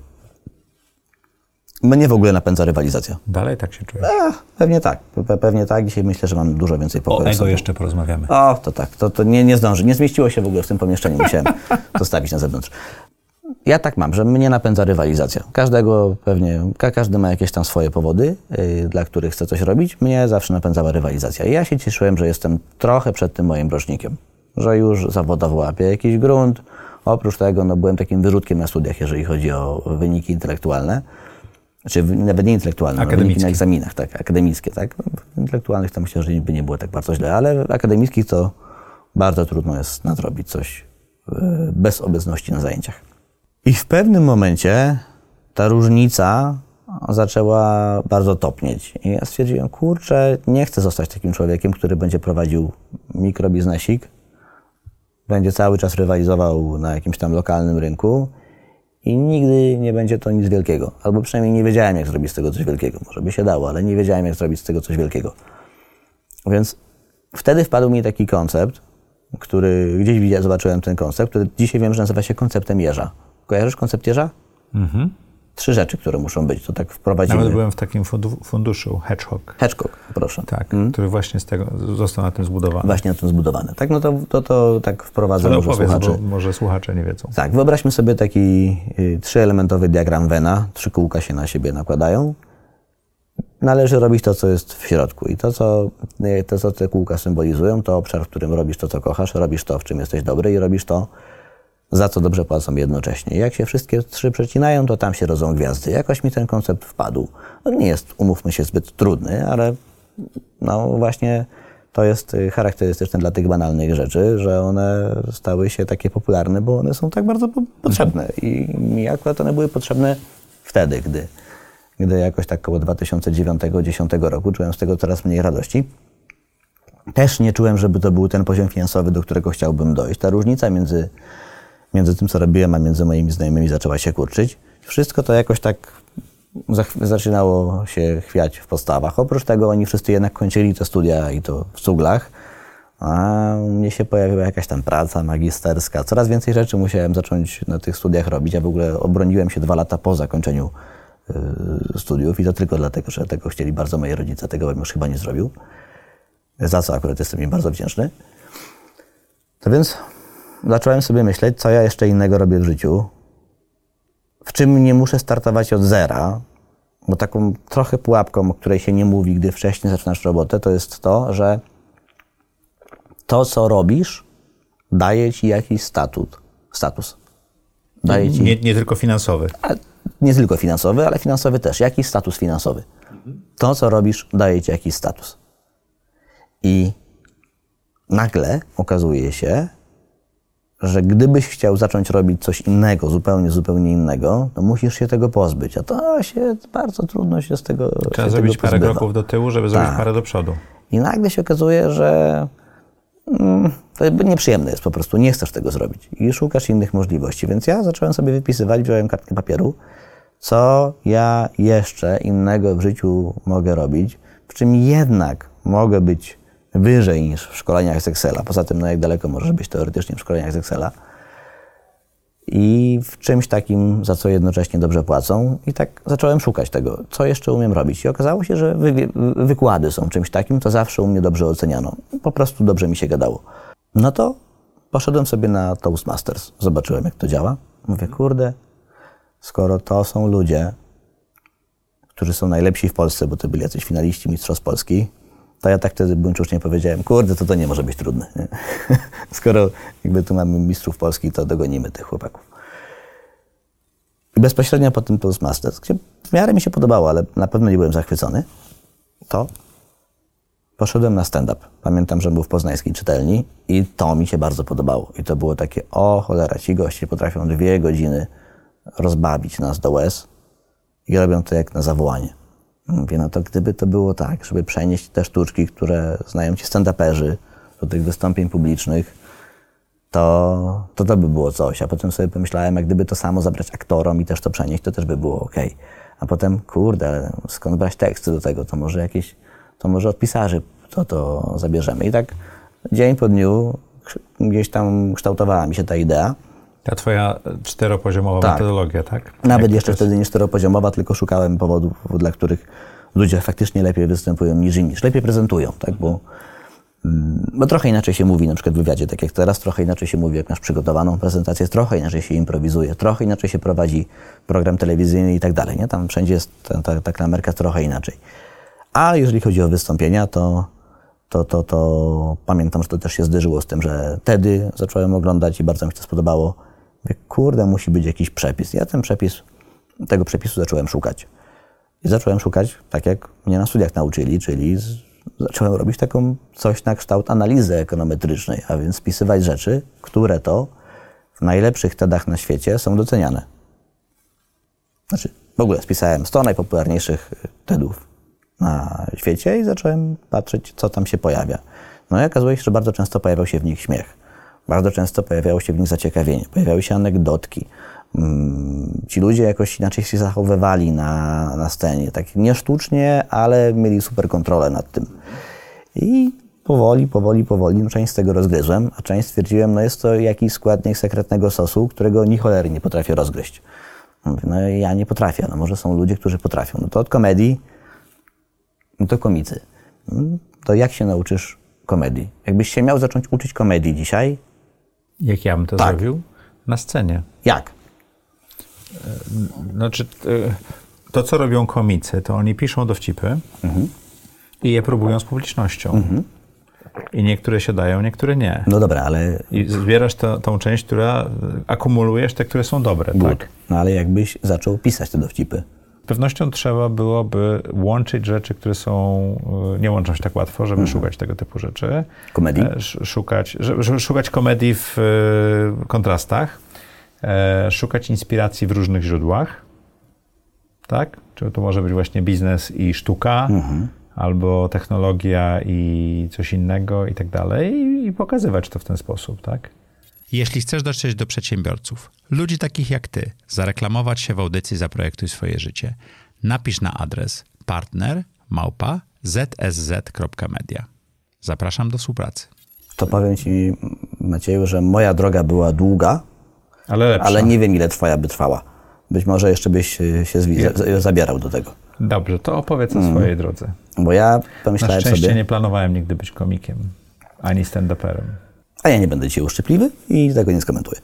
Mnie w ogóle napędza rywalizacja. Dalej tak się czuję. Pewnie tak. Pewnie tak. Dzisiaj myślę, że mam dużo więcej pokoju. O ego jeszcze porozmawiamy. To tak. To nie zdąży. Nie zmieściło się w ogóle w tym pomieszczeniu. Musiałem to stawić na zewnątrz. Ja tak mam, że mnie napędza rywalizacja. Każdy ma jakieś tam swoje powody, dla których chce coś robić. Mnie zawsze napędzała rywalizacja. I ja się cieszyłem, że jestem trochę przed tym moim rocznikiem. Że już zawodowo łapię jakiś grunt. Oprócz tego byłem takim wyrzutkiem na studiach, jeżeli chodzi o wyniki intelektualne. Znaczy nawet nie intelektualne, ale wyniki na egzaminach, tak, akademickie, tak. W intelektualnych to myślę, że by nie było tak bardzo źle, ale w akademickich to bardzo trudno jest nadrobić coś bez obecności na zajęciach. I w pewnym momencie ta różnica zaczęła bardzo topnieć. I ja stwierdziłem, kurczę, nie chcę zostać takim człowiekiem, który będzie prowadził mikrobiznesik, będzie cały czas rywalizował na jakimś tam lokalnym rynku i nigdy nie będzie to nic wielkiego. Albo przynajmniej nie wiedziałem, jak zrobić z tego coś wielkiego. Może by się dało, ale nie wiedziałem, jak zrobić z tego coś wielkiego. Więc wtedy wpadł mi taki koncept, który gdzieś zobaczyłem ten koncept, który dzisiaj wiem, że nazywa się konceptem jeża. Kojarzysz koncept jeża? Mhm. 3 rzeczy, które muszą być, to tak wprowadzimy. Nawet byłem w takim funduszu, Hedgehog. Hedgehog, proszę. Tak, który właśnie z tego został na tym zbudowany. Właśnie na tym zbudowany. Tak, no to tak wprowadzę może słuchacze. Bo może słuchacze nie wiedzą. Tak, wyobraźmy sobie taki 3-elementowy diagram Venna. 3 kółka się na siebie nakładają. Należy robić to, co jest w środku. I to, co te kółka symbolizują, to obszar, w którym robisz to, co kochasz, robisz to, w czym jesteś dobry i robisz to, za co dobrze płacą jednocześnie. Jak się wszystkie 3 przecinają, to tam się rodzą gwiazdy. Jakoś mi ten koncept wpadł. On nie jest, umówmy się, zbyt trudny, ale właśnie to jest charakterystyczne dla tych banalnych rzeczy, że one stały się takie popularne, bo one są tak bardzo potrzebne. I mi akurat one były potrzebne wtedy, gdy jakoś tak około 2009-2010 roku czułem z tego coraz mniej radości. Też nie czułem, żeby to był ten poziom finansowy, do którego chciałbym dojść. Ta różnica między tym, co robiłem, a między moimi znajomymi zaczęła się kurczyć. Wszystko to jakoś tak zaczynało się chwiać w podstawach. Oprócz tego oni wszyscy jednak kończyli te studia i to w cuglach, a u mnie się pojawiła jakaś tam praca magisterska. Coraz więcej rzeczy musiałem zacząć na tych studiach robić. Ja w ogóle obroniłem się 2 lata po zakończeniu studiów i to tylko dlatego, że tego chcieli bardzo moi rodzice. Tego bym już chyba nie zrobił. Za co akurat jestem im bardzo wdzięczny. To więc zacząłem sobie myśleć, co ja jeszcze innego robię w życiu, w czym nie muszę startować od zera, bo taką trochę pułapką, o której się nie mówi, gdy wcześniej zaczynasz robotę, to jest to, że to, co robisz, daje ci jakiś status. Daje ci... Nie tylko finansowy. Nie tylko finansowy, ale finansowy też. Jakiś status finansowy. To, co robisz, daje ci jakiś status. I nagle okazuje się, że gdybyś chciał zacząć robić coś innego, zupełnie innego, to musisz się tego pozbyć. A to się bardzo trudno się z tego Trzeba zrobić parę kroków do tyłu, żeby zrobić parę do przodu. I nagle się okazuje, że to nieprzyjemne jest po prostu. Nie chcesz tego zrobić. I szukasz innych możliwości. Więc ja zacząłem sobie wypisywać, wziąłem kartkę papieru, co ja jeszcze innego w życiu mogę robić, w czym jednak mogę być wyżej niż w szkoleniach z Excela. Poza tym, jak daleko możesz być teoretycznie w szkoleniach z Excela. I w czymś takim, za co jednocześnie dobrze płacą. I tak zacząłem szukać tego, co jeszcze umiem robić. I okazało się, że wykłady są czymś takim, to zawsze u mnie dobrze oceniano. Po prostu dobrze mi się gadało. No to poszedłem sobie na Toastmasters. Zobaczyłem, jak to działa. Mówię, kurde, skoro to są ludzie, którzy są najlepsi w Polsce, bo to byli jacyś finaliści Mistrzostw Polski, to ja tak wtedy buńczucznie powiedziałem, kurde, to nie może być trudne. Nie? Skoro jakby tu mamy mistrzów Polski, to dogonimy tych chłopaków. I bezpośrednio po tym Toastmasters, gdzie w miarę mi się podobało, ale na pewno nie byłem zachwycony, to poszedłem na stand-up. Pamiętam, że był w poznańskiej czytelni i to mi się bardzo podobało. I to było takie, o cholera, ci goście potrafią 2 godziny rozbawić nas do łez i robią to jak na zawołanie. Mówię, no to gdyby to było tak, żeby przenieść te sztuczki, które znają ci stand-uperzy do tych wystąpień publicznych, to by było coś. A potem sobie pomyślałem, jak gdyby to samo zabrać aktorom i też to przenieść, to też by było okej. A potem, kurde, skąd brać teksty do tego? To może od pisarzy kto to zabierzemy. I tak dzień po dniu gdzieś tam kształtowała mi się ta idea. Ta twoja 4-poziomowa metodologia, tak? Nawet jeszcze wtedy nie 4-poziomowa, tylko szukałem powodów, dla których ludzie faktycznie lepiej występują niż inni, lepiej prezentują, tak? Bo trochę inaczej się mówi, na przykład w wywiadzie, tak jak teraz, trochę inaczej się mówi, jak masz przygotowaną prezentację, trochę inaczej się improwizuje, trochę inaczej się prowadzi program telewizyjny i tak dalej, nie? Tam wszędzie jest ta klamerka trochę inaczej. Ale jeżeli chodzi o wystąpienia, to pamiętam, że to też się zderzyło z tym, że wtedy zacząłem oglądać i bardzo mi się to spodobało. Mówię, kurde, musi być jakiś przepis. Ja tego przepisu zacząłem szukać. I zacząłem szukać tak, jak mnie na studiach nauczyli, czyli zacząłem robić coś na kształt analizy ekonometrycznej, a więc spisywać rzeczy, które to w najlepszych TEDach na świecie są doceniane. Znaczy, w ogóle spisałem 100 najpopularniejszych TEDów na świecie i zacząłem patrzeć, co tam się pojawia. No i okazuje się, że bardzo często pojawiał się w nich śmiech. Bardzo często pojawiało się w nich zaciekawienie, pojawiały się anegdotki. Ci ludzie jakoś inaczej się zachowywali na scenie. Tak nie sztucznie, ale mieli super kontrolę nad tym. I powoli, część z tego rozgryzłem, a część stwierdziłem, no jest to jakiś składnik sekretnego sosu, którego ni cholery nie potrafię rozgryźć. Mówię, no ja nie potrafię, no może są ludzie, którzy potrafią. No to od komedii, no to komicy. To jak się nauczysz komedii? Jakbyś się miał zacząć uczyć komedii dzisiaj? Jak ja bym to zrobił? Na scenie. Jak? Znaczy, to co robią komicy, to oni piszą dowcipy i je próbują z publicznością. I niektóre się dają, niektóre nie. No dobra, ale... I zbierasz tą część, która akumulujesz te, które są dobre, tak? No ale jakbyś zaczął pisać te dowcipy? Z pewnością trzeba byłoby łączyć rzeczy, które nie łączą się tak łatwo, żeby szukać tego typu rzeczy. Komedii? Żeby szukać komedii w kontrastach, szukać inspiracji w różnych źródłach, tak? Czyli to może być właśnie biznes i sztuka, albo technologia i coś innego i tak dalej i pokazywać to w ten sposób, tak? Jeśli chcesz dotrzeć do przedsiębiorców, ludzi takich jak ty, zareklamować się w audycji Zaprojektuj swoje życie, napisz na adres partner@zsz.media. Zapraszam do współpracy. To powiem ci, Macieju, że moja droga była długa, ale nie wiem, ile twoja by trwała. Być może jeszcze byś się zabierał do tego. Dobrze, to opowiedz o swojej drodze. Bo ja pomyślałem sobie... Na szczęście nie planowałem nigdy być komikiem, ani stand-uperem. A ja nie będę dzisiaj uszczypliwy i tego nie skomentuję.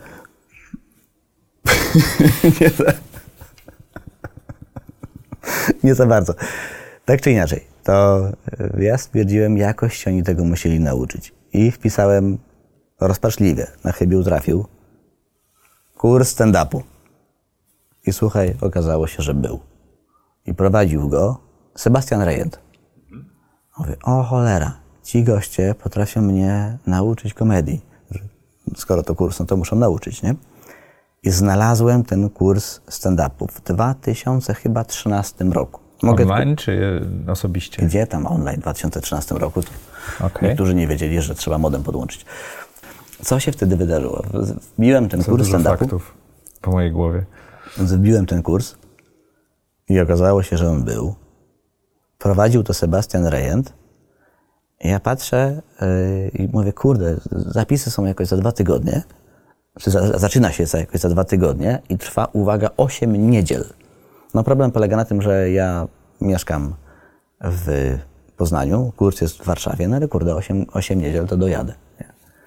Nie za bardzo. Tak czy inaczej, to ja stwierdziłem, jakoś się oni tego musieli nauczyć. I wpisałem rozpaczliwie, na chybił trafił, kurs stand-upu. I słuchaj, okazało się, że był. I prowadził go Sebastian Rejent. Mówię, o cholera, ci goście potrafią mnie nauczyć komedii. Skoro to kurs, no to muszą nauczyć, nie? I znalazłem ten kurs stand-upu w 2013 roku. Online czy osobiście? Gdzie tam online w 2013 roku? Okay. Niektórzy nie wiedzieli, że trzeba modem podłączyć. Co się wtedy wydarzyło? Wbiłem ten kurs stand-upu. Faktów po mojej głowie. Wbiłem ten kurs i okazało się, że on był. Prowadził to Sebastian Rejent. I ja patrzę i mówię, kurde, zapisy są jakoś za 2 tygodnie. Zaczyna się jakoś za 2 tygodnie i trwa, uwaga, 8 niedziel. No problem polega na tym, że ja mieszkam w Poznaniu, kurs jest w Warszawie, no ale kurde, 8 niedziel to dojadę. Nie?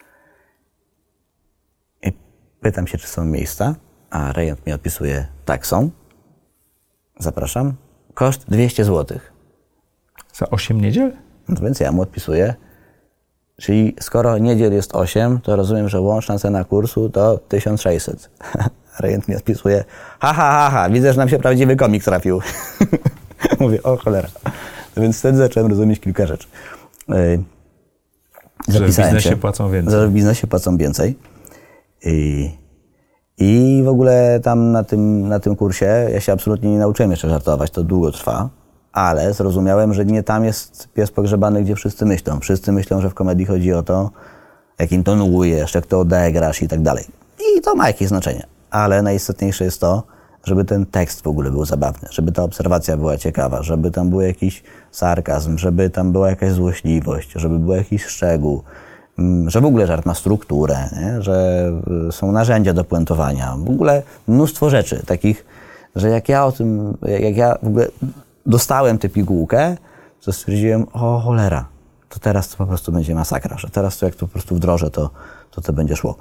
I pytam się, czy są miejsca, a Rejent mi odpisuje, tak są. Zapraszam. Koszt 200 zł. Za 8 niedziel? No więc ja mu odpisuję, czyli skoro niedziel jest 8, to rozumiem, że łączna cena kursu to 1600. Rejent mi odpisuje, ha, widzę, że nam się prawdziwy komik trafił. Mówię, o cholera. No więc wtedy zacząłem rozumieć kilka rzeczy. Że w biznesie płacą więcej. Że w biznesie płacą więcej. I w ogóle tam na tym kursie ja się absolutnie nie nauczyłem jeszcze żartować, to długo trwa. Ale zrozumiałem, że nie tam jest pies pogrzebany, gdzie wszyscy myślą. Wszyscy myślą, że w komedii chodzi o to, jak intonujesz, jak to odegrasz i tak dalej. I to ma jakieś znaczenie. Ale najistotniejsze jest to, żeby ten tekst w ogóle był zabawny, żeby ta obserwacja była ciekawa, żeby tam był jakiś sarkazm, żeby tam była jakaś złośliwość, żeby był jakiś szczegół, że w ogóle żart ma strukturę, nie? Że są narzędzia do puentowania. W ogóle mnóstwo rzeczy takich, że jak ja w ogóle dostałem tę pigułkę, to stwierdziłem, o cholera, to teraz to po prostu będzie masakra, że teraz to jak to po prostu wdrożę, to będzie szło.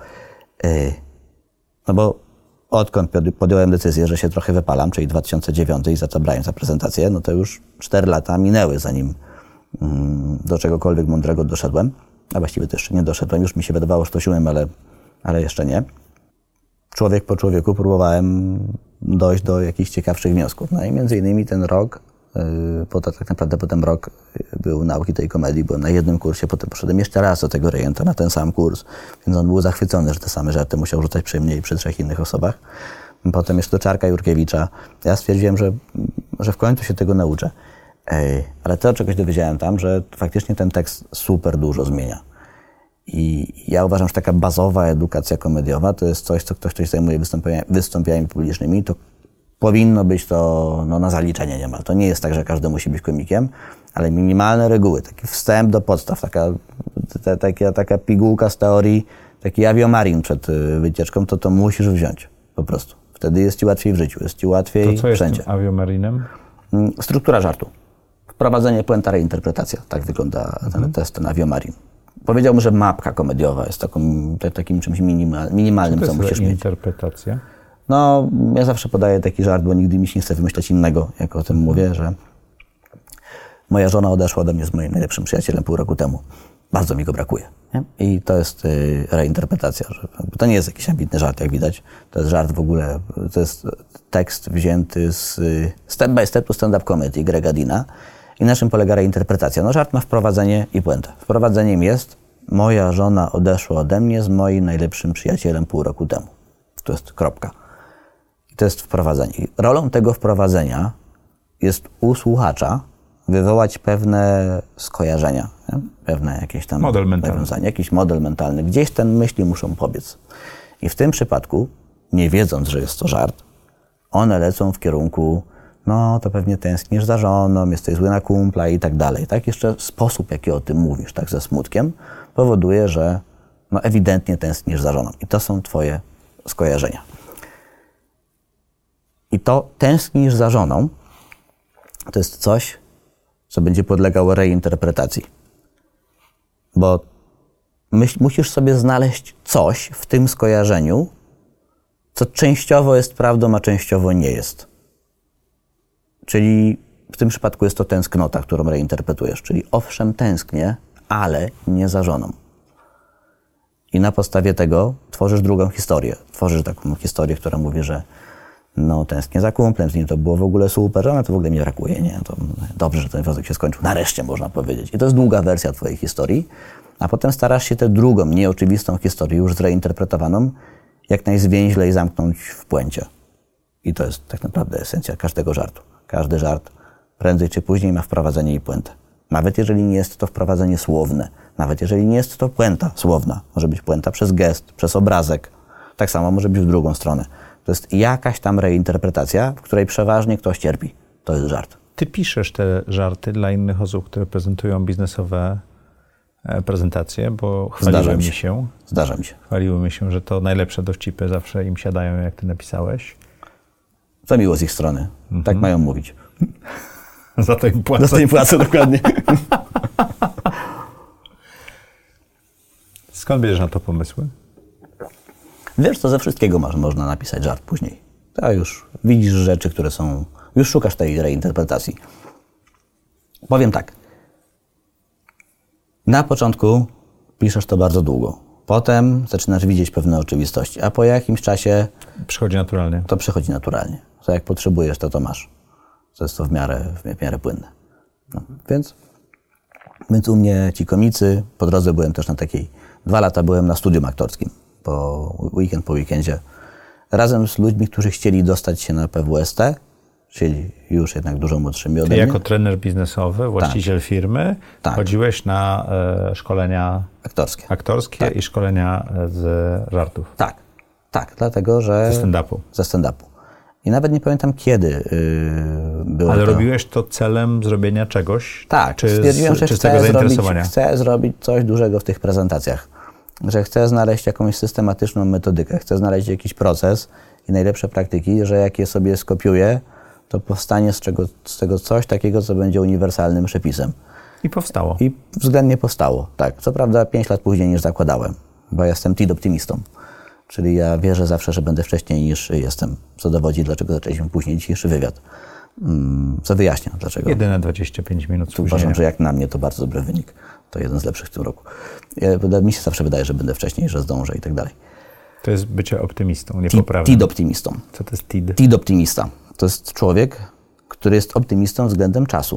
No bo odkąd podjąłem decyzję, że się trochę wypalam, czyli 2009 i za to brałem za prezentację, no to już 4 lata minęły, zanim do czegokolwiek mądrego doszedłem. A właściwie to jeszcze nie doszedłem, już mi się wydawało, że to siłem, ale jeszcze nie. Człowiek po człowieku próbowałem dojść do jakichś ciekawszych wniosków. No i między innymi ten rok, tak naprawdę potem rok był nauki tej komedii, byłem na jednym kursie, potem poszedłem jeszcze raz do tego rejenta na ten sam kurs, więc on był zachwycony, że te same żarty musiał rzucać przy mnie i przy 3 innych osobach. Potem jeszcze do Czarka Jurkiewicza. Ja stwierdziłem, że w końcu się tego nauczę. Ale to czegoś dowiedziałem tam, że faktycznie ten tekst super dużo zmienia. I ja uważam, że taka bazowa edukacja komediowa to jest coś, co ktoś zajmuje wystąpieniami publicznymi, to powinno być to na zaliczenie niemal. To nie jest tak, że każdy musi być komikiem, ale minimalne reguły, taki wstęp do podstaw, taka pigułka z teorii, taki aviomarin przed wycieczką, to musisz wziąć po prostu. Wtedy jest ci łatwiej w życiu, jest ci łatwiej to co wszędzie. jest tym aviomarinem? Struktura żartu. Wprowadzenie, puenta, reinterpretacja. Tak wygląda ten aviomarin. Powiedziałbym, że mapka komediowa jest takim czymś minimalnym, co musisz mieć. Interpretacja? No, ja zawsze podaję taki żart, bo nigdy mi się nie chce wymyślać innego, jak o tym mówię, że moja żona odeszła ode mnie z moim najlepszym przyjacielem pół roku temu. Bardzo mi go brakuje. Nie? I to jest reinterpretacja. Że to nie jest jakiś ambitny żart, jak widać. To jest żart w ogóle, to jest tekst wzięty z Step by Step to Stand-up Comedy Grega Deana. I na czym polega reinterpretacja? No żart ma wprowadzenie i puentę. Wprowadzeniem jest: moja żona odeszła ode mnie z moim najlepszym przyjacielem pół roku temu. To jest kropka. I to jest wprowadzenie. I rolą tego wprowadzenia jest u słuchacza wywołać pewne skojarzenia, nie? Pewne jakieś tam model mentalny. nawiązania, jakiś model mentalny. Gdzieś te myśli muszą pobiec. I w tym przypadku, nie wiedząc, że jest to żart, one lecą w kierunku: no to pewnie tęsknisz za żoną, jesteś zły na kumpla i tak dalej. Tak jeszcze sposób, jaki o tym mówisz, tak ze smutkiem, powoduje, że no ewidentnie tęsknisz za żoną. I to są twoje skojarzenia. I to tęsknisz za żoną to jest coś, co będzie podlegało reinterpretacji. Bo musisz sobie znaleźć coś w tym skojarzeniu, co częściowo jest prawdą, a częściowo nie jest. Czyli w tym przypadku jest to tęsknota, którą reinterpretujesz. Czyli owszem, tęsknię, ale nie za żoną. I na podstawie tego tworzysz drugą historię. Tworzysz taką historię, która mówi, że no tęsknię za kumplem, z nim to było w ogóle super, żona to w ogóle mi brakuje, nie? To dobrze, że ten związek się skończył. Nareszcie, można powiedzieć. I to jest długa wersja twojej historii, a potem starasz się tę drugą, nieoczywistą historię, już zreinterpretowaną, jak najzwięźlej zamknąć w puencie. I to jest tak naprawdę esencja każdego żartu. Każdy żart prędzej czy później ma wprowadzenie i puentę. Nawet jeżeli nie jest to wprowadzenie słowne, nawet jeżeli nie jest to puenta słowna, może być puenta przez gest, przez obrazek. Tak samo może być w drugą stronę. To jest jakaś tam reinterpretacja, w której przeważnie ktoś cierpi. To jest żart. Ty piszesz te żarty dla innych osób, które prezentują biznesowe prezentacje, bo chwaliły mi się. Zdarza mi się. Chwaliły mi się, że to najlepsze dowcipy zawsze im siadają, jak ty napisałeś. To miło z ich strony. Tak mają mówić. Za to im płacę. Za to im płacę, dokładnie. Skąd bierzesz na to pomysły? Wiesz, to ze wszystkiego można napisać żart później. To już widzisz rzeczy, które są... Już szukasz tej reinterpretacji. Powiem tak. Na początku piszesz to bardzo długo. Potem zaczynasz widzieć pewne oczywistości, a po jakimś czasie... Przychodzi naturalnie. To przychodzi naturalnie. To jak potrzebujesz, to masz. To jest to w miarę płynne. No, więc u mnie ci komicy, po drodze byłem też na takiej... 2 lata byłem na studium aktorskim. Po weekendzie. Razem z ludźmi, którzy chcieli dostać się na PWST, czyli już jednak dużo młodszymi ode mnie. Jako trener biznesowy, właściciel firmy, chodziłeś na szkolenia aktorskie Tak. I szkolenia z żartów. Tak, dlatego że... Ze stand-upu. Ze stand-upu. I nawet nie pamiętam, kiedy było Ale to. robiłeś to celem zrobienia czegoś? Tak, czy stwierdziłem, że czy z tego zainteresowania? chcę zrobić coś dużego w tych prezentacjach. Że chcę znaleźć jakąś systematyczną metodykę, chcę znaleźć jakiś proces i najlepsze praktyki, że jak je sobie skopiuję, to powstanie z tego coś takiego, co będzie uniwersalnym przepisem. I powstało. I względnie powstało, tak. Co prawda 5 lat później niż zakładałem, bo jestem optymistą. Czyli ja wierzę zawsze, że będę wcześniej niż jestem. Co dowodzi, dlaczego zaczęliśmy później dzisiejszy wywiad. Co wyjaśnia, dlaczego. Jedyne 25 minut później. Uważam, że jak na mnie to bardzo dobry wynik. To jeden z lepszych w tym roku. Mi się zawsze wydaje, że będę wcześniej, że zdążę i tak dalej. To jest bycie optymistą, niepoprawnym. Optymistą. Co to jest TID? TID optymista. To jest człowiek, który jest optymistą względem czasu.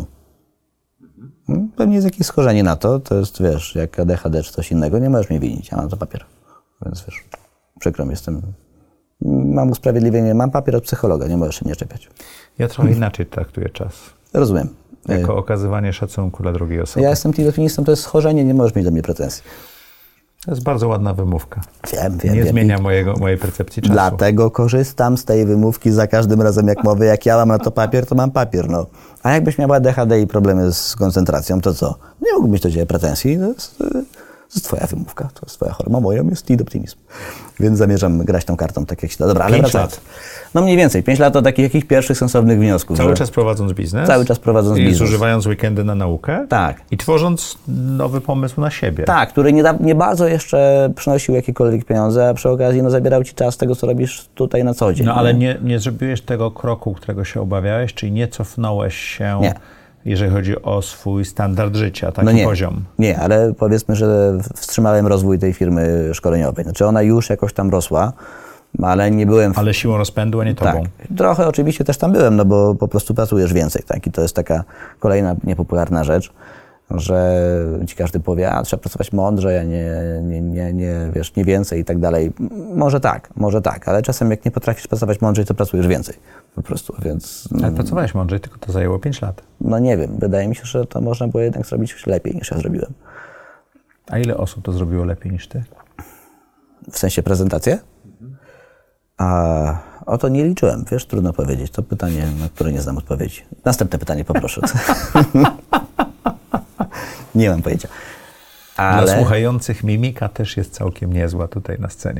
Pewnie jest jakieś schorzenie na to. To jest, wiesz, jak ADHD czy coś innego. Nie możesz mnie winić, ja mam to papier. Więc wiesz, przykro mi, mam usprawiedliwienie, mam papier od psychologa, nie możesz się mnie czepiać. Ja trochę inaczej traktuję czas. Rozumiem. Jako okazywanie szacunku dla drugiej osoby. Ja jestem optymistą, to jest schorzenie, nie możesz mieć do mnie pretensji. To jest bardzo ładna wymówka. Wiem. Nie zmienia mojej percepcji czasu. Dlatego korzystam z tej wymówki za każdym razem, jak mówię, jak ja mam na to papier, to mam papier, no. A jakbyś miała ADHD i problemy z koncentracją, to co? Nie mógłbym mieć do ciebie pretensji, to jest twoja wymówka, to jest twoja choroba, moją jest optymizm. Więc zamierzam grać tą kartą tak jak się da. Dobra, ale 5 wracając. lat. No mniej więcej, 5 lat to takich jakichś pierwszych sensownych wniosków. Cały czas prowadząc biznes? Cały czas prowadząc I biznes. zużywając weekendy na naukę? Tak. I tworząc nowy pomysł na siebie? Tak, który nie bardzo jeszcze przynosił jakiekolwiek pieniądze, a przy okazji zabierał ci czas z tego, co robisz tutaj na co dzień. No ale nie zrobiłeś tego kroku, którego się obawiałeś, czyli nie cofnąłeś się, jeżeli chodzi o swój standard życia, taki poziom. Nie, ale powiedzmy, że wstrzymałem rozwój tej firmy szkoleniowej. Znaczy ona już jakoś tam rosła, ale nie byłem... Ale siłą rozpędu, a nie tobą. Tak. Trochę oczywiście też tam byłem, no bo po prostu pracujesz więcej, tak? I to jest taka kolejna niepopularna rzecz, że ci każdy powie, a trzeba pracować mądrze, a nie więcej i tak dalej. Może tak, ale czasem jak nie potrafisz pracować mądrzej, to pracujesz więcej po prostu, więc... Ale pracowałeś mądrzej, tylko to zajęło 5 lat. No nie wiem, wydaje mi się, że to można było jednak zrobić lepiej niż ja zrobiłem. A ile osób to zrobiło lepiej niż ty? W sensie prezentację? A o to nie liczyłem, wiesz, trudno powiedzieć. To pytanie, na które nie znam odpowiedzi. Następne pytanie poproszę. Nie mam pojęcia. Ale... Dla słuchających mimika też jest całkiem niezła tutaj na scenie.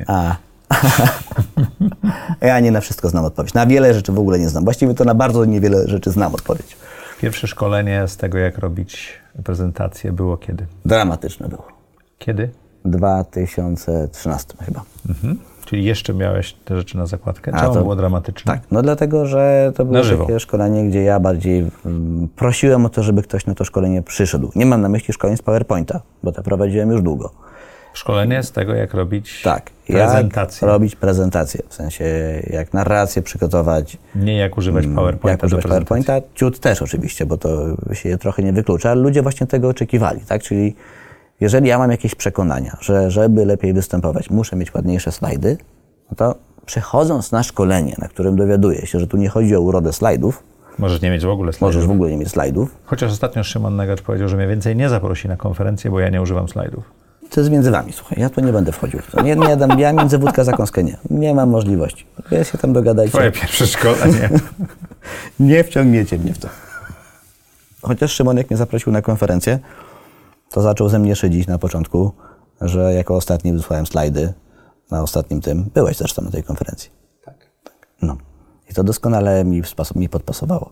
Ja nie na wszystko znam odpowiedź. Na wiele rzeczy w ogóle nie znam. Właściwie to na bardzo niewiele rzeczy znam odpowiedź. Pierwsze szkolenie z tego, jak robić prezentację, było kiedy? Dramatyczne było. Kiedy? 2013 chyba. Czyli jeszcze miałeś te rzeczy na zakładkę? Czemu było dramatyczne? Tak, no dlatego, że to było takie szkolenie, gdzie ja bardziej prosiłem o to, żeby ktoś na to szkolenie przyszedł. Nie mam na myśli szkoleń z PowerPointa, bo to prowadziłem już długo. Szkolenie z tego, jak robić prezentację. Jak robić prezentację, w sensie jak narrację przygotować. Nie jak używać PowerPointa. Jak używać PowerPointa, ciut też oczywiście, bo to się trochę nie wyklucza, ale ludzie właśnie tego oczekiwali, tak? Czyli jeżeli ja mam jakieś przekonania, że żeby lepiej występować, muszę mieć ładniejsze slajdy, no to przechodząc na szkolenie, na którym dowiaduję się, że tu nie chodzi o urodę slajdów. Możesz nie mieć w ogóle slajdów. Możesz w ogóle nie mieć slajdów. Chociaż ostatnio Szymon Nagacz powiedział, że mnie więcej nie zaprosi na konferencję, bo ja nie używam slajdów. To jest między wami, słuchaj, ja tu nie będę wchodził w to. Ja między wódka zakąskę nie. Nie mam możliwości. Ja się tam dogadajcie. Twoje pierwsze szkolenie. Nie wciągniecie mnie w to. Chociaż Szymon, jak mnie zaprosił na konferencję, to zaczął ze mnie szydzić na początku, że jako ostatni wysłałem slajdy na ostatnim tym. Byłeś zresztą na tej konferencji. Tak. No. I to doskonale mi podpasowało.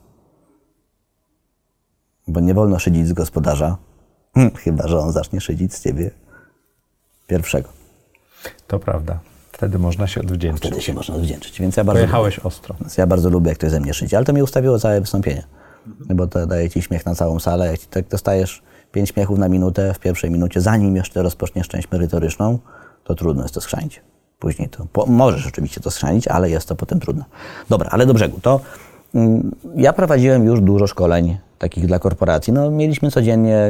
Bo nie wolno szydzić z gospodarza, chyba że on zacznie szydzić z ciebie pierwszego. To prawda. Wtedy można się odwdzięczyć. Wtedy się można odwdzięczyć. Więc ja bardzo Pojechałeś ostro. Więc ja bardzo lubię, jak ktoś ze mnie szydzi. Ale to mnie ustawiło całe wystąpienie. Bo to daje ci śmiech na całą salę. Jak tak dostajesz 5 śmiechów na minutę w pierwszej minucie, zanim jeszcze rozpoczniesz część merytoryczną, to trudno jest to schrzanić. Później to możesz oczywiście to schrzanić, ale jest to potem trudno. Dobra, ale do brzegu. To ja prowadziłem już dużo szkoleń takich dla korporacji. No, mieliśmy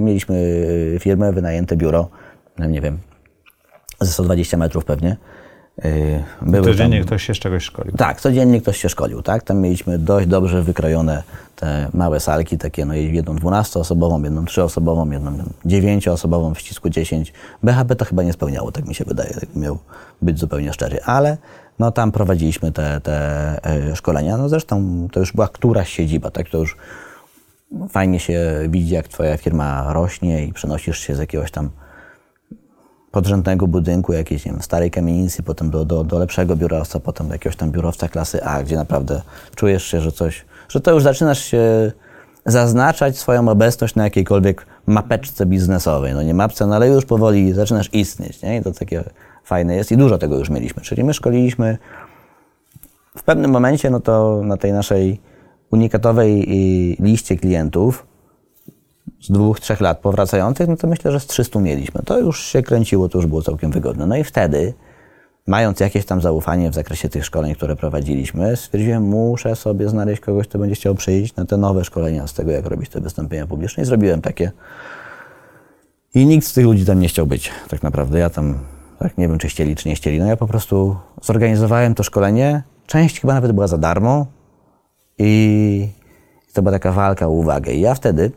firmę, wynajęte biuro, nie wiem, ze 120 metrów pewnie. Codziennie ktoś się z czegoś szkolił. Tak, codziennie ktoś się szkolił, tak? Tam mieliśmy dość dobrze wykrojone te małe salki, takie no jedną 12-osobową, jedną 3-osobową, jedną 9-osobową w ścisku 10. BHP to chyba nie spełniało, tak mi się wydaje, tak miał być zupełnie szczery, ale no tam prowadziliśmy te szkolenia. No zresztą to już była któraś siedziba, tak? To już fajnie się widzi, jak twoja firma rośnie i przenosisz się z jakiegoś tam podrzędnego budynku, jakiejś, nie wiem, starej kamienicy, potem do lepszego biurowca, potem do jakiegoś tam biurowca klasy A, gdzie naprawdę czujesz się, że to już zaczynasz się zaznaczać swoją obecność na jakiejkolwiek mapeczce biznesowej. No nie mapce, no ale już powoli zaczynasz istnieć, nie? I to takie fajne jest i dużo tego już mieliśmy. Czyli my szkoliliśmy w pewnym momencie, no to na tej naszej unikatowej liście klientów z 2-3 lat powracających, no to myślę, że z 300 mieliśmy. To już się kręciło, to już było całkiem wygodne. No i wtedy, mając jakieś tam zaufanie w zakresie tych szkoleń, które prowadziliśmy, stwierdziłem, muszę sobie znaleźć kogoś, kto będzie chciał przyjść na te nowe szkolenia z tego, jak robić te wystąpienia publiczne. I zrobiłem takie. I nikt z tych ludzi tam nie chciał być, tak naprawdę. Ja tam, tak nie wiem, czy chcieli, czy nie chcieli. No ja po prostu zorganizowałem to szkolenie. Część chyba nawet była za darmo. I to była taka walka o uwagę. I ja wtedy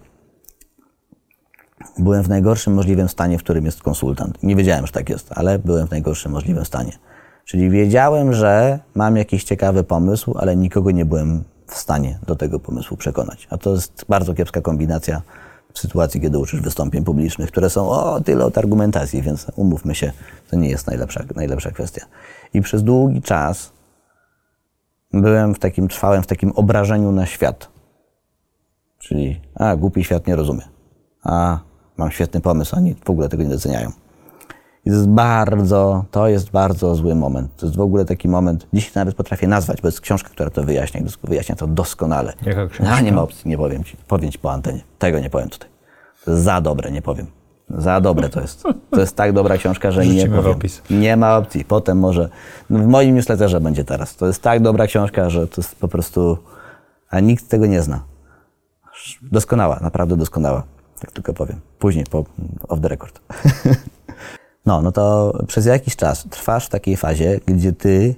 byłem w najgorszym możliwym stanie, w którym jest konsultant. Nie wiedziałem, że tak jest, ale byłem w najgorszym możliwym stanie. Czyli wiedziałem, że mam jakiś ciekawy pomysł, ale nikogo nie byłem w stanie do tego pomysłu przekonać. A to jest bardzo kiepska kombinacja w sytuacji, kiedy uczysz wystąpień publicznych, które są tyle od argumentacji, więc umówmy się, to nie jest najlepsza kwestia. I przez długi czas trwałem w takim obrażeniu na świat. Czyli, głupi świat nie rozumie. Mam świetny pomysł, oni w ogóle tego nie doceniają. I to jest bardzo zły moment. To jest w ogóle taki moment, dziś nawet potrafię nazwać, bo jest książka, która to wyjaśnia to doskonale. Jaka książka? Nie ma opcji, nie powiem ci. Powiem ci po antenie. Tego nie powiem tutaj. To jest za dobre, nie powiem. Za dobre to jest. To jest tak dobra książka, że nie powiem. Opis. Nie ma opcji. Potem może, w moim newsletterze będzie teraz. To jest tak dobra książka, że to jest po prostu, a nikt tego nie zna. Doskonała, naprawdę doskonała. Tak tylko powiem. Później, off the record. No to przez jakiś czas trwasz w takiej fazie, gdzie ty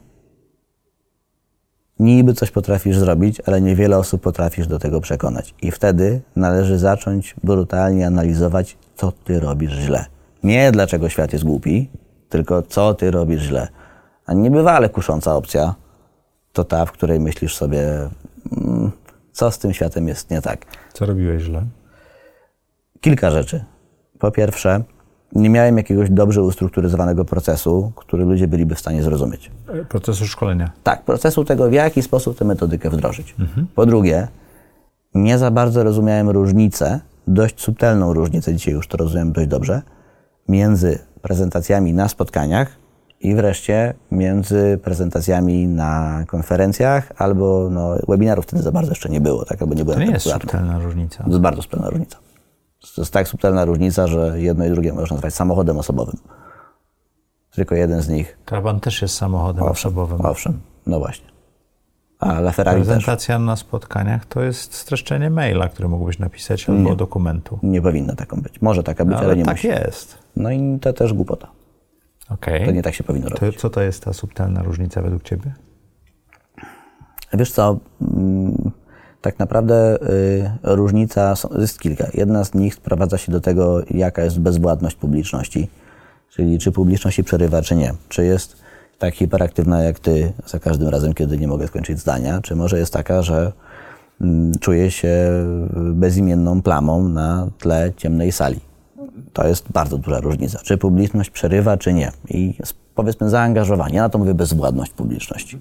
niby coś potrafisz zrobić, ale niewiele osób potrafisz do tego przekonać. I wtedy należy zacząć brutalnie analizować, co ty robisz źle. Nie dlaczego świat jest głupi, tylko co ty robisz źle. A niebywale kusząca opcja to ta, w której myślisz sobie, co z tym światem jest nie tak. Co robiłeś źle? Kilka rzeczy. Po pierwsze, nie miałem jakiegoś dobrze ustrukturyzowanego procesu, który ludzie byliby w stanie zrozumieć. Procesu szkolenia. Tak, procesu tego, w jaki sposób tę metodykę wdrożyć. Po drugie, nie za bardzo rozumiałem różnicę, dość subtelną różnicę, dzisiaj już to rozumiem dość dobrze, między prezentacjami na spotkaniach i wreszcie między prezentacjami na konferencjach albo webinarów wtedy za bardzo jeszcze nie było, tak? Albo nie byłem to nie tak jest subtelna różnica. To jest bardzo subtelna różnica. To jest tak subtelna różnica, że jedno i drugie można nazwać samochodem osobowym. Tylko jeden z nich... Trabant też jest samochodem osobowym. Owszem, no właśnie. A LaFerrari prezentacja na spotkaniach to jest streszczenie maila, który mógłbyś napisać albo dokumentu. Nie powinna taką być. Może taka być, ale nie tak musi. jest. No i to też głupota. Okej. To nie tak się powinno robić. Co to jest ta subtelna różnica według ciebie? Wiesz co, tak naprawdę różnica jest kilka. Jedna z nich sprowadza się do tego, jaka jest bezwładność publiczności. Czyli czy publiczności przerywa, czy nie. Czy jest tak hiperaktywna jak ty za każdym razem, kiedy nie mogę skończyć zdania, czy może jest taka, że czuję się bezimienną plamą na tle ciemnej sali. To jest bardzo duża różnica. Czy publiczność przerywa, czy nie. I powiedzmy zaangażowanie. Ja na to mówię bezwładność publiczności.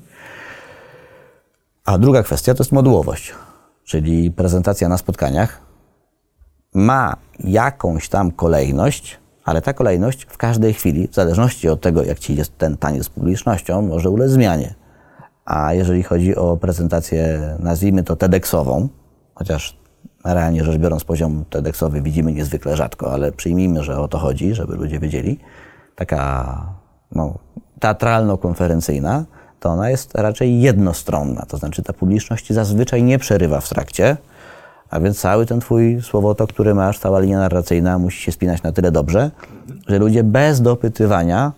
A druga kwestia to jest modułowość. Czyli prezentacja na spotkaniach ma jakąś tam kolejność, ale ta kolejność w każdej chwili, w zależności od tego, jak ci jest ten taniec z publicznością, może ulec zmianie. A jeżeli chodzi o prezentację, nazwijmy to TEDxową, chociaż realnie rzecz biorąc poziom TEDxowy widzimy niezwykle rzadko, ale przyjmijmy, że o to chodzi, żeby ludzie wiedzieli, taka teatralno-konferencyjna, to ona jest raczej jednostronna. To znaczy ta publiczność zazwyczaj nie przerywa w trakcie, a więc cały ten twój słowotok, który masz, cała linia narracyjna musi się spinać na tyle dobrze, że ludzie bez dopytywania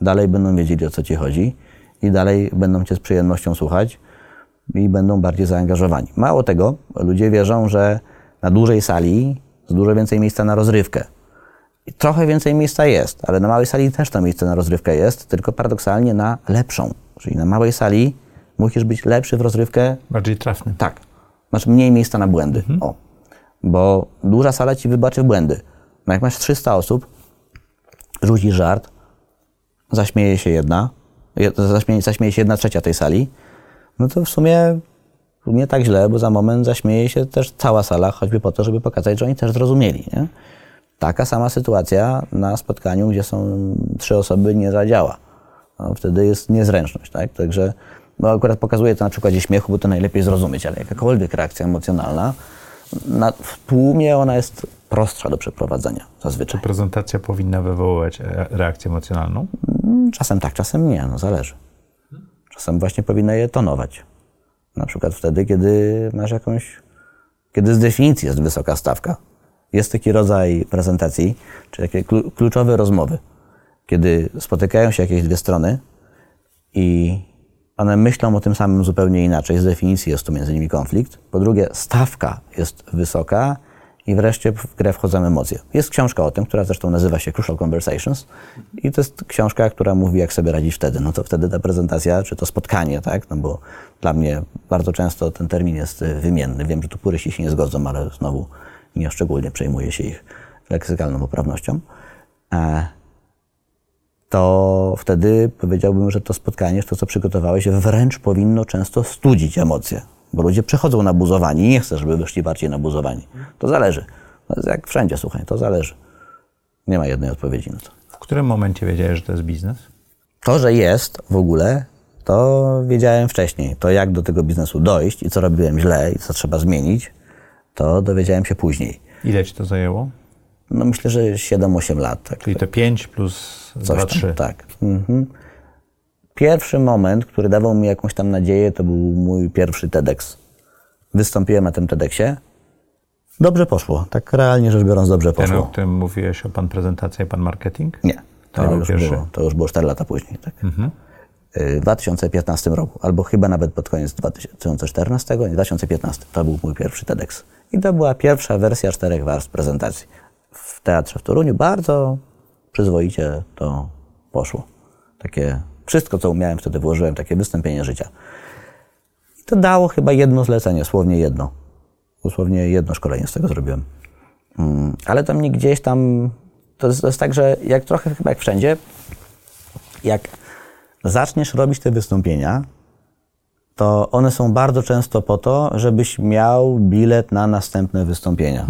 dalej będą wiedzieli, o co ci chodzi i dalej będą cię z przyjemnością słuchać i będą bardziej zaangażowani. Mało tego, ludzie wierzą, że na dużej sali jest dużo więcej miejsca na rozrywkę. I trochę więcej miejsca jest, ale na małej sali też to miejsce na rozrywkę jest, tylko paradoksalnie na lepszą. Czyli na małej sali musisz być lepszy w rozrywkę. Bardziej trafny. Tak. Masz mniej miejsca na błędy. O. Bo duża sala ci wybaczy błędy. No jak masz 300 osób, rzucisz żart, zaśmieje się jedna trzecia tej sali, no to w sumie nie tak źle, bo za moment zaśmieje się też cała sala, choćby po to, żeby pokazać, że oni też zrozumieli. Nie? Taka sama sytuacja na spotkaniu, gdzie są 3 osoby, nie zadziała. No, wtedy jest niezręczność. Tak? Także akurat pokazuję to na przykładzie śmiechu, bo to najlepiej zrozumieć, ale jakakolwiek reakcja emocjonalna, w tłumie ona jest prostsza do przeprowadzenia zazwyczaj. Czy prezentacja powinna wywoływać reakcję emocjonalną? Czasem tak, czasem nie, no zależy. Czasem właśnie powinna je tonować. Na przykład wtedy, kiedy masz kiedy z definicji jest wysoka stawka. Jest taki rodzaj prezentacji, czy takie kluczowe rozmowy, kiedy spotykają się jakieś 2 strony i one myślą o tym samym zupełnie inaczej. Z definicji jest tu między nimi konflikt. Po drugie, stawka jest wysoka i wreszcie w grę wchodzą emocje. Jest książka o tym, która zresztą nazywa się Crucial Conversations i to jest książka, która mówi, jak sobie radzić wtedy. No to wtedy ta prezentacja, czy to spotkanie, tak? No bo dla mnie bardzo często ten termin jest wymienny. Wiem, że tu puryści się nie zgodzą, ale znowu nie szczególnie przejmuję się ich leksykalną poprawnością. To wtedy powiedziałbym, że to spotkanie, to co przygotowałeś, wręcz powinno często studzić emocje. Bo ludzie przychodzą nabuzowani i nie chcę, żeby wyszli bardziej nabuzowani. To zależy. No jest jak wszędzie, słuchaj, to zależy. Nie ma jednej odpowiedzi na to. W którym momencie wiedziałeś, że to jest biznes? To, że jest w ogóle, to wiedziałem wcześniej. To, jak do tego biznesu dojść i co robiłem źle i co trzeba zmienić, to dowiedziałem się później. Ile ci to zajęło? No myślę, że 7-8 lat. Tak. Czyli te 5 plus 2-3. Tak. Pierwszy moment, który dawał mi jakąś tam nadzieję, to był mój pierwszy TEDx. Wystąpiłem na tym TEDxie. Dobrze poszło. Tak realnie rzecz biorąc, dobrze poszło. Ten, o którym mówiłeś, o pan prezentacja i pan marketing? Nie. To już było 4 lata później. Tak. W 2015 roku, albo chyba nawet pod koniec 2014, nie, 2015. To był mój pierwszy TEDx. I to była pierwsza wersja 4 warstw prezentacji. W teatrze w Toruniu bardzo przyzwoicie to poszło. Takie wszystko, co umiałem, wtedy włożyłem, takie wystąpienie życia. I to dało chyba jedno zlecenie, dosłownie jedno szkolenie z tego zrobiłem. Ale to mnie gdzieś tam, to jest tak, że jak trochę chyba jak wszędzie, jak zaczniesz robić te wystąpienia, to one są bardzo często po to, żebyś miał bilet na następne wystąpienia.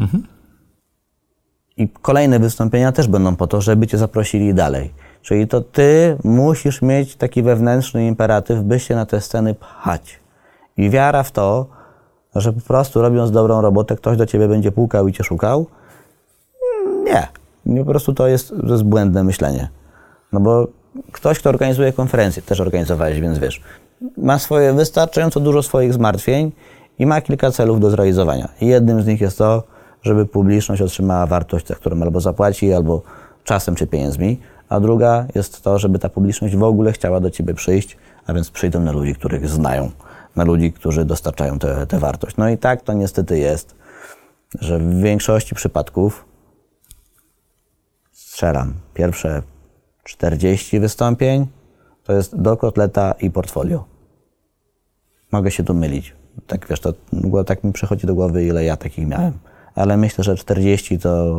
I kolejne wystąpienia też będą po to, żeby cię zaprosili dalej. Czyli to ty musisz mieć taki wewnętrzny imperatyw, by się na te sceny pchać. I wiara w to, że po prostu robiąc dobrą robotę, ktoś do ciebie będzie pukał i cię szukał. Nie. Po prostu to jest błędne myślenie. No bo ktoś, kto organizuje konferencję, też organizowałeś, więc wiesz, ma wystarczająco dużo swoich zmartwień i ma kilka celów do zrealizowania. I jednym z nich jest to, żeby publiczność otrzymała wartość, za którą albo zapłaci, albo czasem czy pieniędzmi, a druga jest to, żeby ta publiczność w ogóle chciała do ciebie przyjść, a więc przyjdą na ludzi, których znają, na ludzi, którzy dostarczają tę wartość. No i tak to niestety jest, że w większości przypadków strzelam. Pierwsze 40 wystąpień to jest do kotleta i portfolio. Mogę się tu mylić. Tak wiesz, tak mi przychodzi do głowy, ile ja takich miałem. Ale myślę, że 40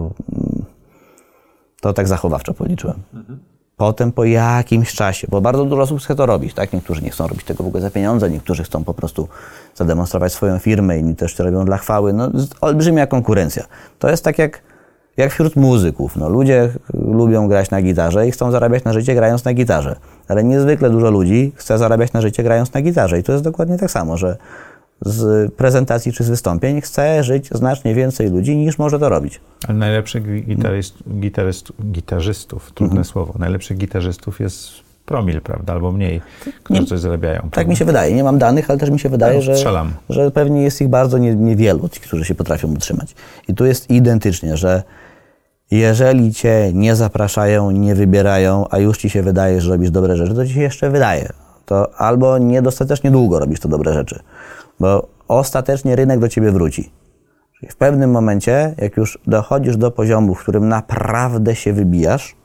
to tak zachowawczo policzyłem. Potem po jakimś czasie, bo bardzo dużo osób chce to robić, tak? Niektórzy nie chcą robić tego w ogóle za pieniądze, niektórzy chcą po prostu zademonstrować swoją firmę, inni też to robią dla chwały. No, olbrzymia konkurencja. To jest tak jak wśród muzyków. No, ludzie lubią grać na gitarze i chcą zarabiać na życie grając na gitarze. Ale niezwykle dużo ludzi chce zarabiać na życie grając na gitarze. I to jest dokładnie tak samo, że z prezentacji czy z wystąpień chce żyć znacznie więcej ludzi niż może to robić. Ale najlepszych gitarzystów, trudne słowo, najlepszych gitarzystów jest promil, prawda, albo mniej, którzy coś zarabiają. Prawda? Tak mi się wydaje. Nie mam danych, ale też mi się wydaje, że pewnie jest ich bardzo niewielu, ci, którzy się potrafią utrzymać. I tu jest identycznie, że Jeżeli cię nie zapraszają, nie wybierają, a już ci się wydaje, że robisz dobre rzeczy, to ci się jeszcze wydaje. To albo niedostatecznie długo robisz to dobre rzeczy, bo ostatecznie rynek do ciebie wróci. Czyli w pewnym momencie, jak już dochodzisz do poziomu, w którym naprawdę się wybijasz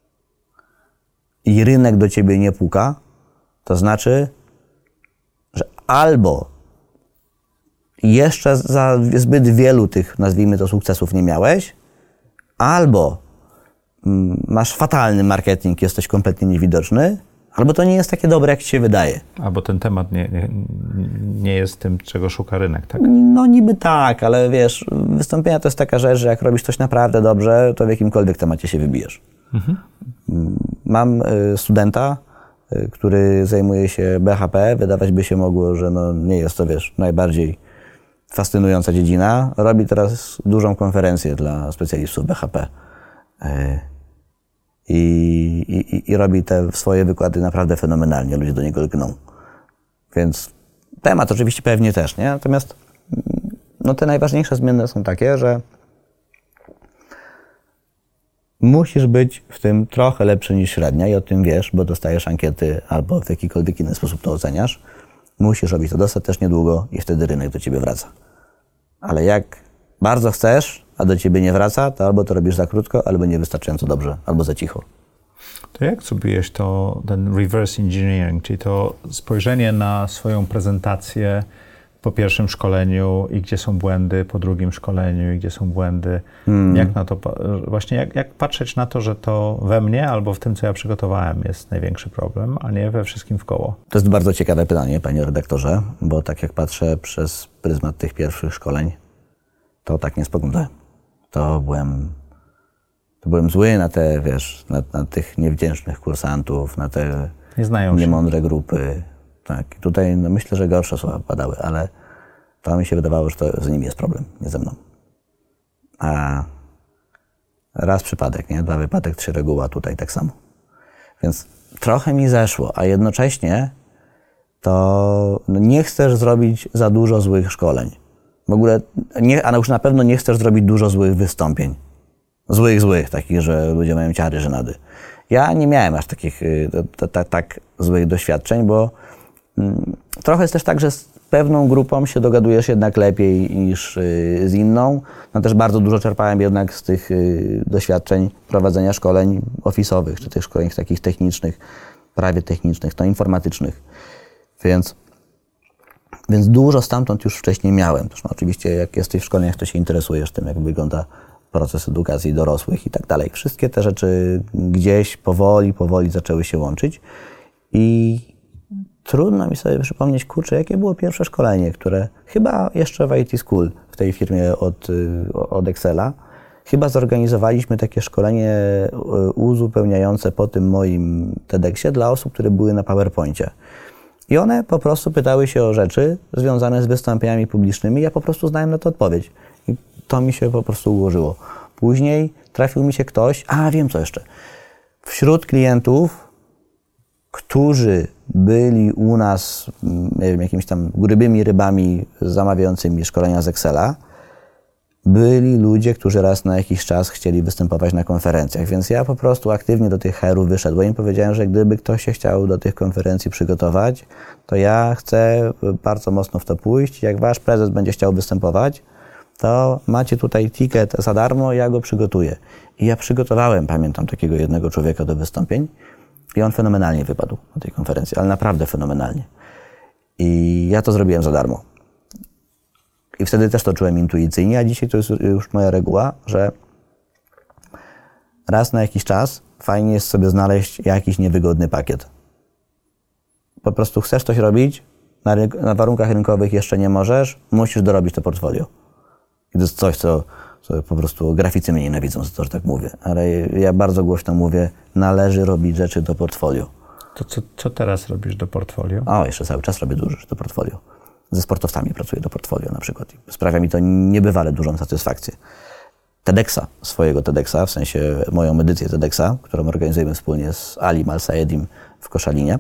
i rynek do ciebie nie puka, to znaczy, że albo jeszcze za zbyt wielu tych, nazwijmy to, sukcesów nie miałeś, albo masz fatalny marketing, jesteś kompletnie niewidoczny, albo to nie jest takie dobre, jak ci się wydaje. Albo ten temat nie jest tym, czego szuka rynek, tak? No niby tak, ale wiesz, wystąpienia to jest taka rzecz, że jak robisz coś naprawdę dobrze, to w jakimkolwiek temacie się wybijesz. Mam studenta, który zajmuje się BHP. Wydawać by się mogło, że no nie jest to, wiesz, najbardziej fascynująca dziedzina. Robi teraz dużą konferencję dla specjalistów BHP. I robi te swoje wykłady naprawdę fenomenalnie. Ludzie do niego lgną. Więc temat oczywiście pewnie też, nie? Natomiast no, te najważniejsze zmiany są takie, że musisz być w tym trochę lepszy niż średnia i o tym wiesz, bo dostajesz ankiety albo w jakikolwiek inny sposób to oceniasz. Musisz robić to dostatecznie długo i wtedy rynek do ciebie wraca. Ale jak bardzo chcesz, a do ciebie nie wraca, to albo to robisz za krótko, albo niewystarczająco dobrze, albo za cicho. To jak zrobiłeś ten reverse engineering, czyli to spojrzenie na swoją prezentację po pierwszym szkoleniu i gdzie są błędy, po drugim szkoleniu i gdzie są błędy. Jak na to, właśnie jak patrzeć na to, że to we mnie albo w tym, co ja przygotowałem, jest największy problem, a nie we wszystkim wkoło? To jest bardzo ciekawe pytanie, panie redaktorze, bo tak jak patrzę przez pryzmat tych pierwszych szkoleń, to tak nie spoglądałem. To byłem zły na te, wiesz, na tych niewdzięcznych kursantów, na te niemądre grupy. Tak. I tutaj no, myślę, że gorsze słowa padały, ale to mi się wydawało, że to z nimi jest problem, nie ze mną. A raz przypadek, nie? 2 wypadek, 3 reguła, tutaj tak samo. Więc trochę mi zeszło, a jednocześnie to nie chcesz zrobić za dużo złych szkoleń. W ogóle, a już na pewno nie chcesz zrobić dużo złych wystąpień. Złych, takich, że ludzie mają ciary, żenady. Ja nie miałem aż takich tak złych doświadczeń, bo trochę jest też tak, że z pewną grupą się dogadujesz jednak lepiej niż z inną. No też bardzo dużo czerpałem jednak z tych doświadczeń prowadzenia szkoleń office'owych, czy tych szkoleń takich technicznych, prawie technicznych, to informatycznych. Więc dużo stamtąd już wcześniej miałem. Też, no, oczywiście jak jesteś w szkoleniach, to się interesujesz tym, jak wygląda proces edukacji dorosłych i tak dalej. Wszystkie te rzeczy gdzieś powoli zaczęły się łączyć i trudno mi sobie przypomnieć, kurczę, jakie było pierwsze szkolenie, które chyba jeszcze w IT School, w tej firmie od Excela, chyba zorganizowaliśmy takie szkolenie uzupełniające po tym moim TEDxie dla osób, które były na PowerPoincie. I one po prostu pytały się o rzeczy związane z wystąpieniami publicznymi. Ja po prostu znałem na to odpowiedź. I to mi się po prostu ułożyło. Później trafił mi się ktoś, wiem co jeszcze. Wśród klientów, którzy byli u nas, nie wiem, jakimiś tam grubymi rybami zamawiającymi szkolenia z Excela, byli ludzie, którzy raz na jakiś czas chcieli występować na konferencjach, więc ja po prostu aktywnie do tych HR-ów wyszedłem i powiedziałem, że gdyby ktoś się chciał do tych konferencji przygotować, to ja chcę bardzo mocno w to pójść. Jak wasz prezes będzie chciał występować, to macie tutaj ticket za darmo, ja go przygotuję. I ja przygotowałem, pamiętam, takiego jednego człowieka do wystąpień i on fenomenalnie wypadł na tej konferencji, ale naprawdę fenomenalnie. I ja to zrobiłem za darmo. I wtedy też to czułem intuicyjnie, a dzisiaj to jest już moja reguła, że raz na jakiś czas fajnie jest sobie znaleźć jakiś niewygodny pakiet. Po prostu chcesz coś robić, na warunkach rynkowych jeszcze nie możesz, musisz dorobić to portfolio. I to jest coś, co po prostu graficy mnie nienawidzą za to, że tak mówię. Ale ja bardzo głośno mówię, należy robić rzeczy do portfolio. To co teraz robisz do portfolio? Jeszcze cały czas robię dużo rzeczy do portfolio. Ze sportowcami pracuję do portfolio na przykład. Sprawia mi to niebywale dużą satysfakcję. Swojego TEDxa, w sensie moją edycję TEDxa, którą organizujemy wspólnie z Alim Al-Saedim w Koszalinie,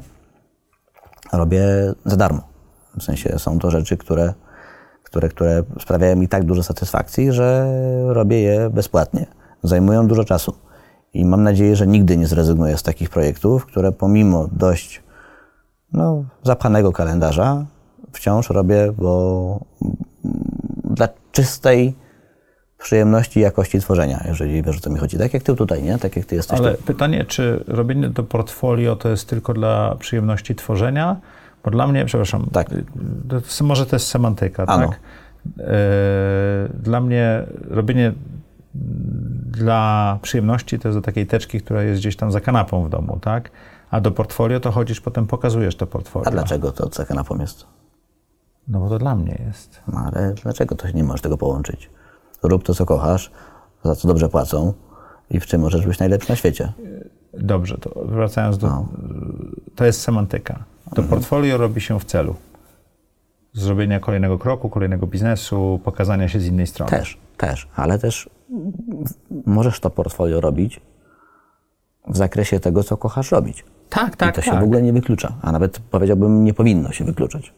robię za darmo. W sensie są to rzeczy, które sprawiają mi tak dużo satysfakcji, że robię je bezpłatnie. zajmują dużo czasu. I mam nadzieję, że nigdy nie zrezygnuję z takich projektów, które pomimo dość zapchanego kalendarza wciąż robię, bo dla czystej przyjemności i jakości tworzenia, jeżeli wiesz, o co mi chodzi. Tak jak ty tutaj, nie? Tak jak ty jesteś. Ale tu. pytanie, czy robienie to portfolio to jest tylko dla przyjemności tworzenia? Bo dla mnie, przepraszam, Tak. Może to jest semantyka, Ano. tak? Dla mnie robienie dla przyjemności to jest do takiej teczki, która jest gdzieś tam za kanapą w domu, tak? A do portfolio to chodzisz, potem pokazujesz to portfolio. A dlaczego to za kanapą jest? No bo to dla mnie jest. No ale dlaczego to nie możesz tego połączyć? Rób to, co kochasz, za co dobrze płacą i w czym możesz być najlepszy na świecie. Dobrze, to wracając do... To jest semantyka. To portfolio robi się w celu zrobienia kolejnego kroku, kolejnego biznesu, pokazania się z innej strony. Też, ale też możesz to portfolio robić w zakresie tego, co kochasz robić. Tak, I to się w ogóle nie wyklucza, a nawet powiedziałbym, nie powinno się wykluczać.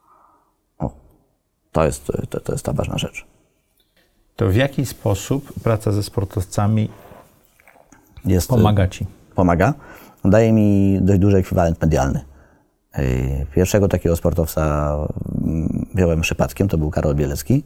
To jest ta ważna rzecz. To w jaki sposób praca ze sportowcami Jest, pomaga ci? Pomaga. Daje mi dość duży ekwiwalent medialny. Pierwszego takiego sportowca wziąłem przypadkiem, to był Karol Bielecki.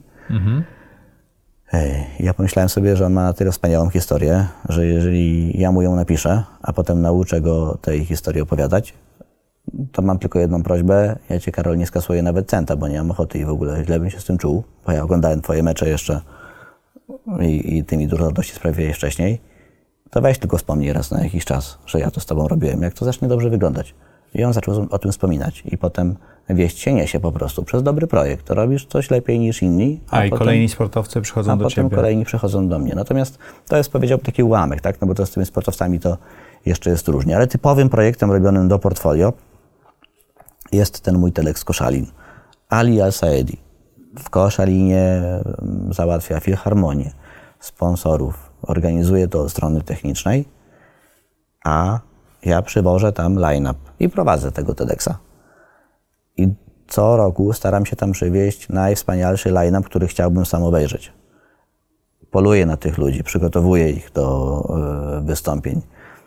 Ja pomyślałem sobie, że on ma na tyle wspaniałą historię, że jeżeli ja mu ją napiszę, a potem nauczę go tej historii opowiadać, to mam tylko jedną prośbę. Ja cię, Karol, nie skasuję nawet centa, bo nie mam ochoty i w ogóle źle bym się z tym czuł, bo ja oglądałem twoje mecze jeszcze i ty mi dużo radości sprawiłeś wcześniej. To weź tylko wspomnij raz na jakiś czas, że ja to z tobą robiłem, jak to zacznie dobrze wyglądać. I on zaczął o tym wspominać i potem wieść się niesie po prostu przez dobry projekt. To robisz coś lepiej niż inni. A i kolejni sportowcy przychodzą do ciebie. A potem kolejni przychodzą do mnie. Natomiast to jest, powiedziałbym, taki ułamek, tak? No bo to z tymi sportowcami to jeszcze jest różnie. Ale typowym projektem robionym do portfolio jest ten mój TEDx Koszalin. Ali Al-Saedi w Koszalinie załatwia filharmonię, sponsorów, organizuje to od strony technicznej, a ja przywożę tam line-up i prowadzę tego TEDxa. I co roku staram się tam przywieźć najwspanialszy line-up, który chciałbym sam obejrzeć. Poluję na tych ludzi, przygotowuję ich do wystąpień.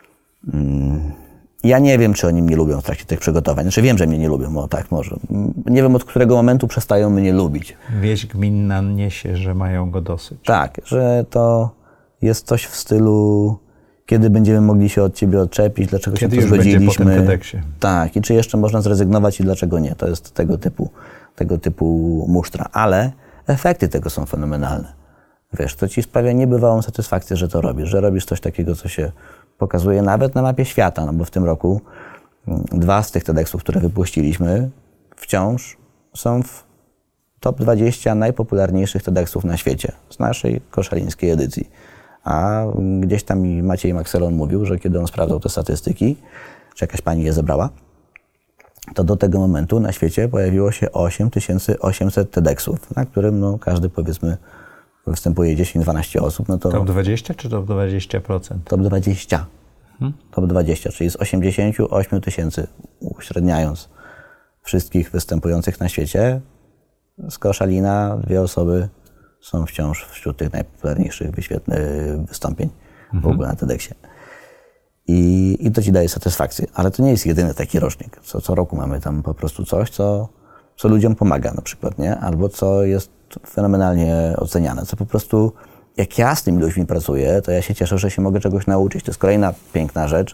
Ja nie wiem, czy oni mnie lubią w trakcie tych przygotowań. Znaczy wiem, że mnie nie lubią, bo tak może. Nie wiem, od którego momentu przestają mnie lubić. Wieść gminna niesie, że mają go dosyć. Tak, że to jest coś w stylu, kiedy będziemy mogli się od ciebie odczepić, dlaczego kiedy się to zgodziliśmy. Będzie po tym TEDxie. Tak, i czy jeszcze można zrezygnować i dlaczego nie. To jest tego typu musztra. Ale efekty tego są fenomenalne. Wiesz, to ci sprawia niebywałą satysfakcję, że to robisz, że robisz coś takiego, co się pokazuje nawet na mapie świata, no bo w tym roku 2 z tych TEDxów, które wypuściliśmy, wciąż są w top 20 najpopularniejszych TEDxów na świecie z naszej koszalińskiej edycji. A gdzieś tam mi Maciej Makselon mówił, że kiedy on sprawdzał te statystyki, czy jakaś pani je zebrała, to do tego momentu na świecie pojawiło się 8800 TEDxów, na którym każdy, powiedzmy, występuje 10-12 osób. No to top 20 czy top 20%? Top 20. Top 20, czyli z 88 000, uśredniając wszystkich występujących na świecie, z Koszalina 2 osoby są wciąż wśród tych najpopularniejszych wystąpień w ogóle na TEDxie. I to ci daje satysfakcję. Ale to nie jest jedyny taki rocznik. Co roku mamy tam po prostu coś, co ludziom pomaga na przykład, nie? Albo co jest fenomenalnie oceniane. Co po prostu, jak ja z tymi ludźmi pracuję, to ja się cieszę, że się mogę czegoś nauczyć. To jest kolejna piękna rzecz.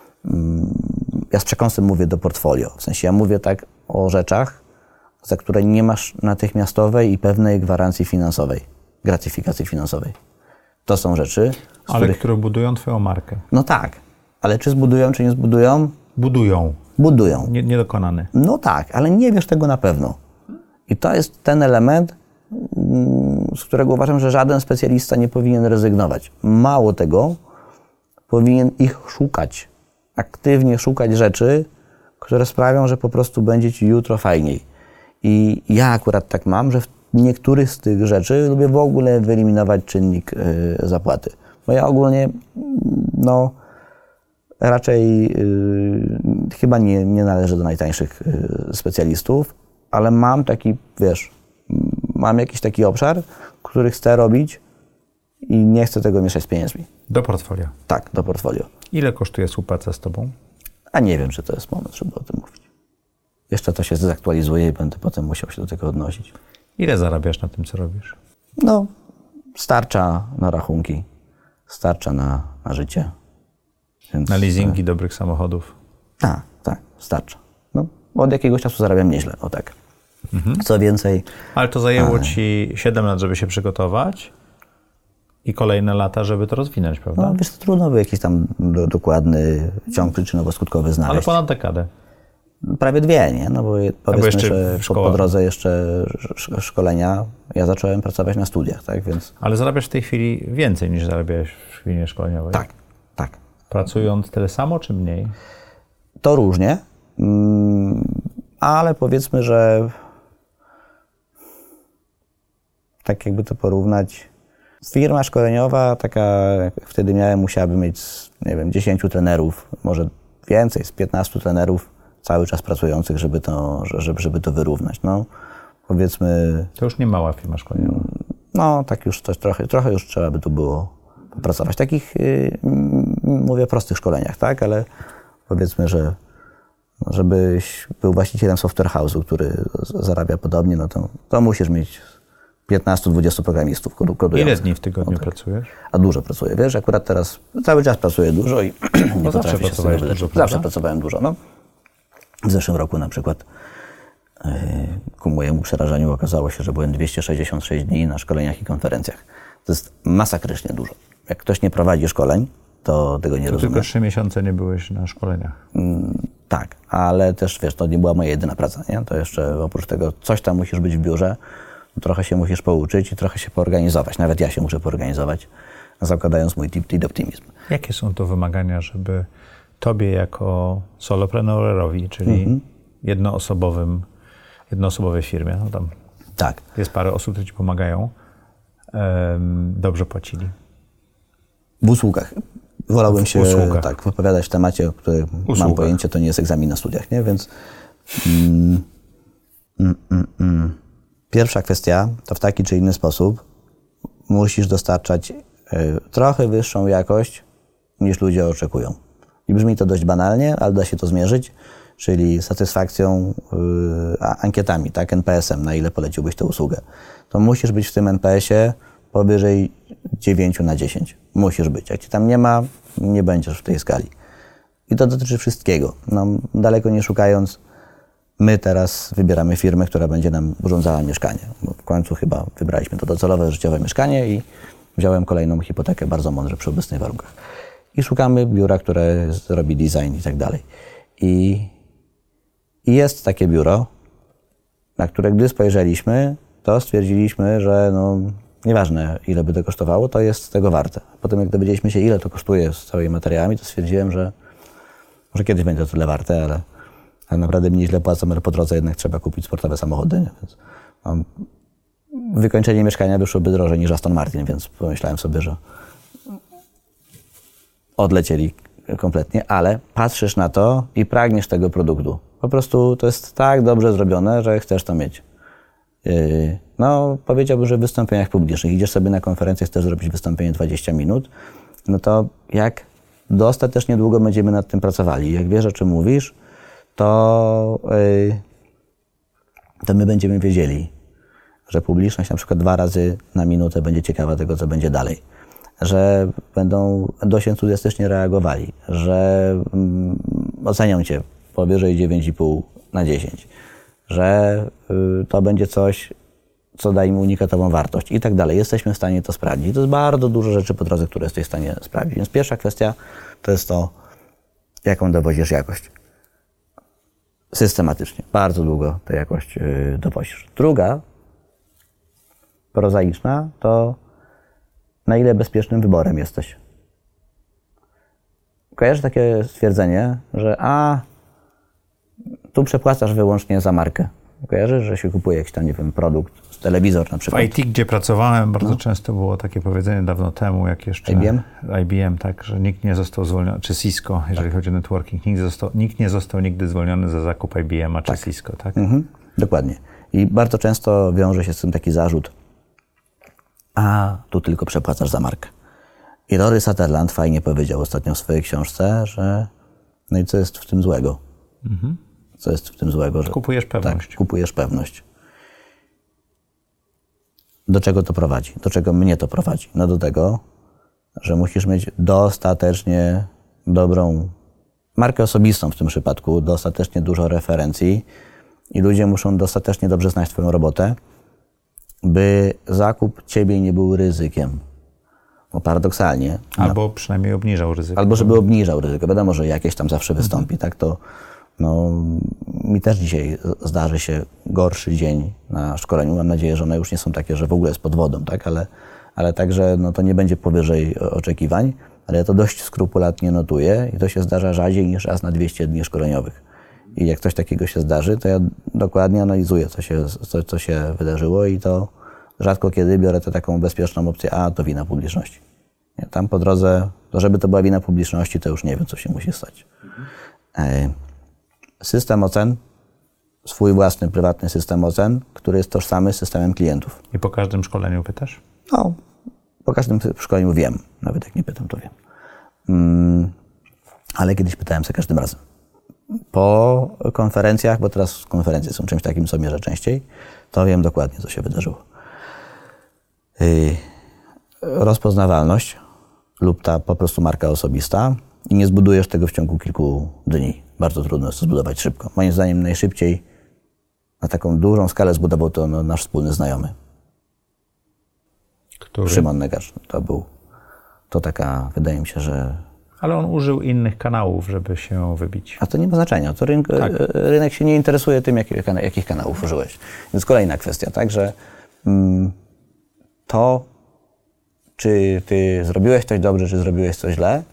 Ja z przekąsem mówię do portfolio. W sensie ja mówię tak o rzeczach, za które nie masz natychmiastowej i pewnej gwarancji finansowej, gratyfikacji finansowej. To są rzeczy, które budują twoją markę. No tak, ale czy zbudują, czy nie zbudują? Budują. Budują. Niedokonany. No tak, ale nie wiesz tego na pewno. I to jest ten element, z którego uważam, że żaden specjalista nie powinien rezygnować. Mało tego, powinien ich szukać. Aktywnie szukać rzeczy, które sprawią, że po prostu będzie ci jutro fajniej. I ja akurat tak mam, że w niektórych z tych rzeczy lubię w ogóle wyeliminować czynnik zapłaty. Bo ja ogólnie, raczej chyba nie należę do najtańszych specjalistów, ale mam taki, mam jakiś taki obszar, który chcę robić i nie chcę tego mieszać z pieniędzmi. Do portfolio. Tak, do portfolio. Ile kosztuje współpraca z tobą? A nie wiem, czy to jest moment, żeby o tym mówić. Jeszcze to się zaktualizuje i będę potem musiał się do tego odnosić. Ile zarabiasz na tym, co robisz? No, starcza na rachunki, starcza na życie. Więc, Na leasingi dobrych samochodów? Tak, starcza. No, od jakiegoś czasu zarabiam nieźle, o tak. Co więcej... Ale to zajęło ci 7 lat, żeby się przygotować i kolejne lata, żeby to rozwinąć, prawda? No, wiesz, trudno by jakiś tam dokładny ciąg przyczynowo-skutkowy znaleźć. Ale ponad dekadę. Prawie 2, nie? No bo powiedzmy, jeszcze że szkoła. po drodze jeszcze szkolenia ja zacząłem pracować na studiach, tak? Więc... Ale zarabiasz w tej chwili więcej niż zarabiałeś w chwili szkoleniowej. Tak. Pracując tyle samo czy mniej? To różnie, ale powiedzmy, że tak jakby to porównać, firma szkoleniowa, taka jak wtedy miałem, musiałaby mieć, nie wiem, 10 trenerów, może więcej, z 15 trenerów cały czas pracujących, żeby to wyrównać. No, powiedzmy... To już nie mała firma szkoleniowa. No, tak już trochę już trzeba by tu było popracować. Takich, mówię, prostych szkoleniach, tak? Ale powiedzmy, że żebyś był właścicielem software house'u, który zarabia podobnie, no to musisz mieć 15-20 programistów kodujących. Ile dni w tygodniu pracujesz? A dużo pracuję, wiesz? Akurat teraz cały czas pracuję dużo i nie zawsze potrafię się z tego wyleczyć. dużo, Zawsze prawda? pracowałem dużo, no. W zeszłym roku na przykład ku mojemu przerażeniu okazało się, że byłem 266 dni na szkoleniach i konferencjach. To jest masakrycznie dużo. Jak ktoś nie prowadzi szkoleń, to tego nie rozumie. Tylko 3 miesiące nie byłeś na szkoleniach. Tak, ale też, wiesz, to nie była moja jedyna praca, nie? To jeszcze oprócz tego coś tam musisz być w biurze, trochę się musisz pouczyć i trochę się poorganizować. Nawet ja się muszę poorganizować, zakładając mój Tip Optimizm. Jakie są to wymagania, żeby tobie jako solopreneurowi, czyli jednoosobowej firmie, no tam Tak. jest parę osób, które ci pomagają, dobrze płacili? W usługach. Wolałbym się usługach. wypowiadać w temacie, o którym mam pojęcie, to nie jest egzamin na studiach, nie? Więc pierwsza kwestia to w taki czy inny sposób musisz dostarczać trochę wyższą jakość niż ludzie oczekują. I brzmi to dość banalnie, ale da się to zmierzyć, czyli satysfakcją, ankietami, tak, NPS-em, na ile poleciłbyś tę usługę. To musisz być w tym NPS-ie powyżej 9 na 10. Musisz być. Jak ci tam nie ma, nie będziesz w tej skali. I to dotyczy wszystkiego. No, daleko nie szukając, my teraz wybieramy firmę, która będzie nam urządzała mieszkanie. Bo w końcu chyba wybraliśmy to docelowe, życiowe mieszkanie i wziąłem kolejną hipotekę bardzo mądrze przy obecnych warunkach. I szukamy biura, które robi design i tak dalej. I jest takie biuro, na które gdy spojrzeliśmy, to stwierdziliśmy, że no, nieważne ile by to kosztowało, to jest tego warte. Potem jak dowiedzieliśmy się, ile to kosztuje z całymi materiałami, to stwierdziłem, że może kiedyś będzie to tyle warte, ale naprawdę mnie źle płacą, ale po drodze jednak trzeba kupić sportowe samochody. Nie? Więc, wykończenie mieszkania wyszłoby drożej niż Aston Martin, więc pomyślałem sobie, że odlecieli kompletnie, ale patrzysz na to i pragniesz tego produktu. Po prostu to jest tak dobrze zrobione, że chcesz to mieć. No, powiedziałbym, że w wystąpieniach publicznych. Idziesz sobie na konferencję, chcesz zrobić wystąpienie 20 minut, no to jak dostatecznie niedługo będziemy nad tym pracowali. Jak wiesz, o czym mówisz, to my będziemy wiedzieli, że publiczność na przykład 2 razy na minutę będzie ciekawa tego, co będzie dalej. Że będą dość entuzjastycznie reagowali, że ocenią cię powyżej 9,5 na 10, że to będzie coś, co da im unikatową wartość i tak dalej. Jesteśmy w stanie to sprawdzić. I to jest bardzo dużo rzeczy po drodze, które jesteś w stanie sprawdzić. Więc pierwsza kwestia to jest to, jaką dowozisz jakość. Systematycznie. Bardzo długo tę jakość dowozisz. Druga, prozaiczna, to na ile bezpiecznym wyborem jesteś. Kojarzysz takie stwierdzenie, że tu przepłacasz wyłącznie za markę. Kojarzysz, że się kupuje jakiś tam, nie wiem, produkt, telewizor na przykład. W IT, gdzie pracowałem, bardzo często było takie powiedzenie dawno temu, jak jeszcze... IBM, tak, że nikt nie został zwolniony, czy Cisco, jeżeli chodzi o networking, nikt nie został nigdy zwolniony za zakup IBM-a czy Cisco, tak? Dokładnie. I bardzo często wiąże się z tym taki zarzut, a tu tylko przepłacasz za markę. I Rory Sutherland fajnie powiedział ostatnio w swojej książce, że no i co jest w tym złego? Co jest w tym złego? Że Kupujesz pewność. Tak, kupujesz pewność. Do czego to prowadzi? Do czego mnie to prowadzi? No do tego, że musisz mieć dostatecznie dobrą markę osobistą w tym przypadku, dostatecznie dużo referencji i ludzie muszą dostatecznie dobrze znać twoją robotę, by zakup ciebie nie był ryzykiem. Bo paradoksalnie... Albo przynajmniej obniżał ryzyko. Albo żeby obniżał ryzyko. Wiadomo, że jakieś tam zawsze wystąpi, tak? To no, mi też dzisiaj zdarzy się gorszy dzień na szkoleniu. Mam nadzieję, że one już nie są takie, że w ogóle jest pod wodą, tak? Ale także no, to nie będzie powyżej oczekiwań, ale ja to dość skrupulatnie notuję i to się zdarza rzadziej niż raz na 200 dni szkoleniowych. I jak coś takiego się zdarzy, to ja dokładnie analizuję, co się wydarzyło i to rzadko kiedy biorę tę taką bezpieczną opcję, a to wina publiczności. Nie, tam po drodze, to żeby to była wina publiczności, to już nie wiem, co się musi stać. System ocen, swój własny, prywatny system ocen, który jest tożsamy z systemem klientów. I po każdym szkoleniu pytasz? No, po każdym szkoleniu wiem. Nawet jak nie pytam, to wiem. Ale kiedyś pytałem za każdym razem. Po konferencjach, bo teraz konferencje są czymś takim, co mierzę częściej, to wiem dokładnie, co się wydarzyło. Rozpoznawalność lub ta po prostu marka osobista i nie zbudujesz tego w ciągu kilku dni. Bardzo trudno jest to zbudować szybko. Moim zdaniem najszybciej na taką dużą skalę zbudował to nasz wspólny znajomy. Który? Szymon Negarz. To taka, wydaje mi się, że... Ale on użył innych kanałów, żeby się wybić. A to nie ma znaczenia. To rynek się nie interesuje tym, jakich kanałów użyłeś. Więc kolejna kwestia, tak, że to, czy ty zrobiłeś coś dobrze, czy zrobiłeś coś źle,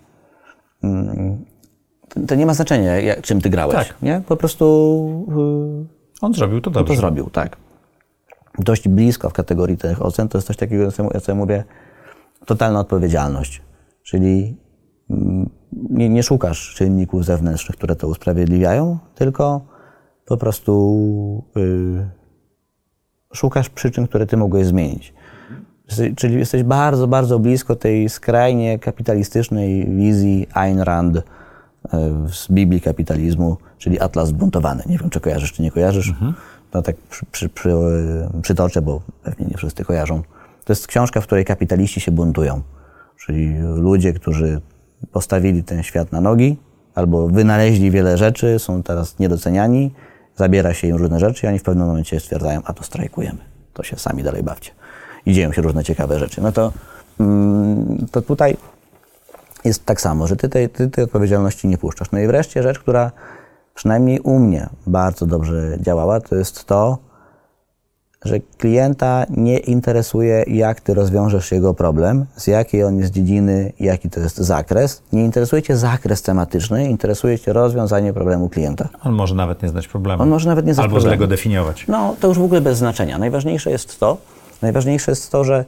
to nie ma znaczenia, czym ty grałeś. Tak. Nie? Po prostu... On zrobił to dobrze. To zrobił, tak. Dość blisko w kategorii tych ocen to jest coś takiego, co ja mówię, totalna odpowiedzialność. Czyli nie szukasz czynników zewnętrznych, które to usprawiedliwiają, tylko po prostu szukasz przyczyn, które ty mogłeś zmienić. Czyli jesteś bardzo, bardzo blisko tej skrajnie kapitalistycznej wizji Ayn Rand z Biblii kapitalizmu, czyli Atlas Zbuntowany. Nie wiem, czy kojarzysz, czy nie kojarzysz. To tak przytoczę, bo pewnie nie wszyscy kojarzą. To jest książka, w której kapitaliści się buntują. Czyli ludzie, którzy postawili ten świat na nogi albo wynaleźli wiele rzeczy, są teraz niedoceniani, zabiera się im różne rzeczy i oni w pewnym momencie stwierdzają, a to strajkujemy. To się sami dalej bawcie. I dzieją się różne ciekawe rzeczy. No to tutaj jest tak samo, że ty tej odpowiedzialności nie puszczasz. No i wreszcie rzecz, która przynajmniej u mnie bardzo dobrze działała, to jest to, że klienta nie interesuje, jak ty rozwiążesz jego problem, z jakiej on jest dziedziny, jaki to jest zakres. Nie interesuje cię zakres tematyczny, interesuje cię rozwiązanie problemu klienta. On może nawet nie znać problemu. On może nawet nie znać Albo problemu. źle go definiować. No, to już w ogóle bez znaczenia. Najważniejsze jest to, że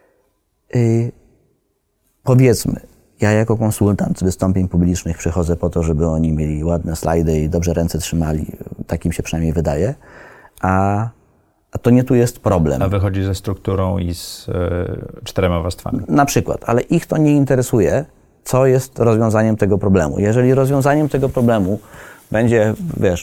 powiedzmy, ja jako konsultant z wystąpień publicznych przychodzę po to, żeby oni mieli ładne slajdy i dobrze ręce trzymali. Takim się przynajmniej wydaje. A to nie tu jest problem. A wychodzi ze strukturą i z 4 warstwami. Na przykład, ale ich to nie interesuje, co jest rozwiązaniem tego problemu. Jeżeli rozwiązaniem tego problemu będzie, wiesz,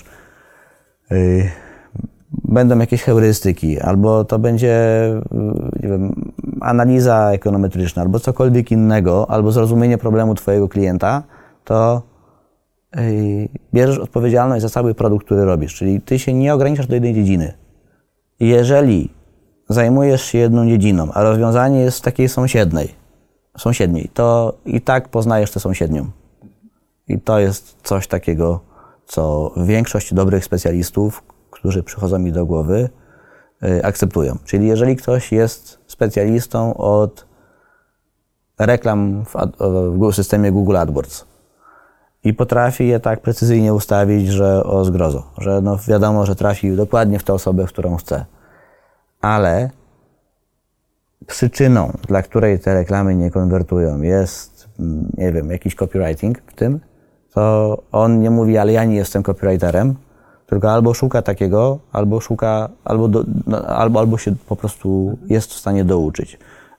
będą jakieś heurystyki, albo to będzie, nie wiem, analiza ekonometryczna, albo cokolwiek innego, albo zrozumienie problemu twojego klienta, to bierzesz odpowiedzialność za cały produkt, który robisz. Czyli ty się nie ograniczasz do jednej dziedziny. Jeżeli zajmujesz się jedną dziedziną, a rozwiązanie jest w takiej sąsiedniej, to i tak poznajesz tę sąsiednią. I to jest coś takiego, co większość dobrych specjalistów, którzy przychodzą mi do głowy, akceptują. Czyli jeżeli ktoś jest specjalistą od reklam w systemie Google AdWords i potrafi je tak precyzyjnie ustawić, że o zgrozo, że no wiadomo, że trafi dokładnie w tę osobę, w którą chce. Ale przyczyną, dla której te reklamy nie konwertują, jest, nie wiem, jakiś copywriting w tym, to on nie mówi, ale ja nie jestem copywriterem, tylko albo szuka takiego, albo się po prostu jest w stanie douczyć.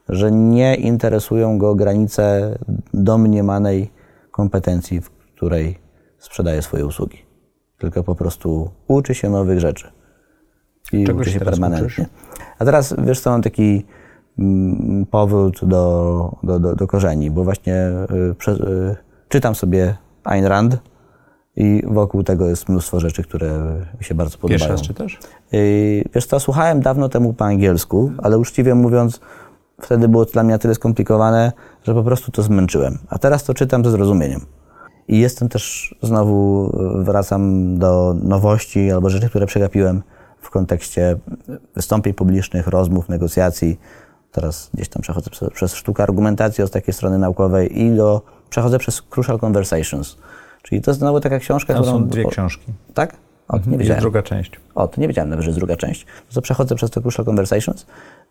że nie interesują go granice domniemanej kompetencji, w której sprzedaje swoje usługi. Tylko po prostu uczy się nowych rzeczy. I Czego uczy się teraz permanentnie. uczysz? A teraz, wiesz co, mam taki powrót do korzeni, bo właśnie czytam sobie Ayn Rand i wokół tego jest mnóstwo rzeczy, które mi się bardzo podobają. Pierwszy raz czytasz? Wiesz co, słuchałem dawno temu po angielsku, ale uczciwie mówiąc, wtedy było to dla mnie na tyle skomplikowane, że po prostu to zmęczyłem. A teraz to czytam ze zrozumieniem. I jestem też, znowu wracam do nowości albo rzeczy, które przegapiłem w kontekście wystąpień publicznych, rozmów, negocjacji. Teraz gdzieś tam przechodzę przez sztukę argumentacji od takiej strony naukowej i przechodzę przez Crucial Conversations. Czyli to jest znowu taka książka, Tam którą... są 2 książki. Tak? O, nie Jest wiedziałem. druga część. O, to nie wiedziałem nawet, że jest druga część. To przechodzę przez te Crucial Conversations.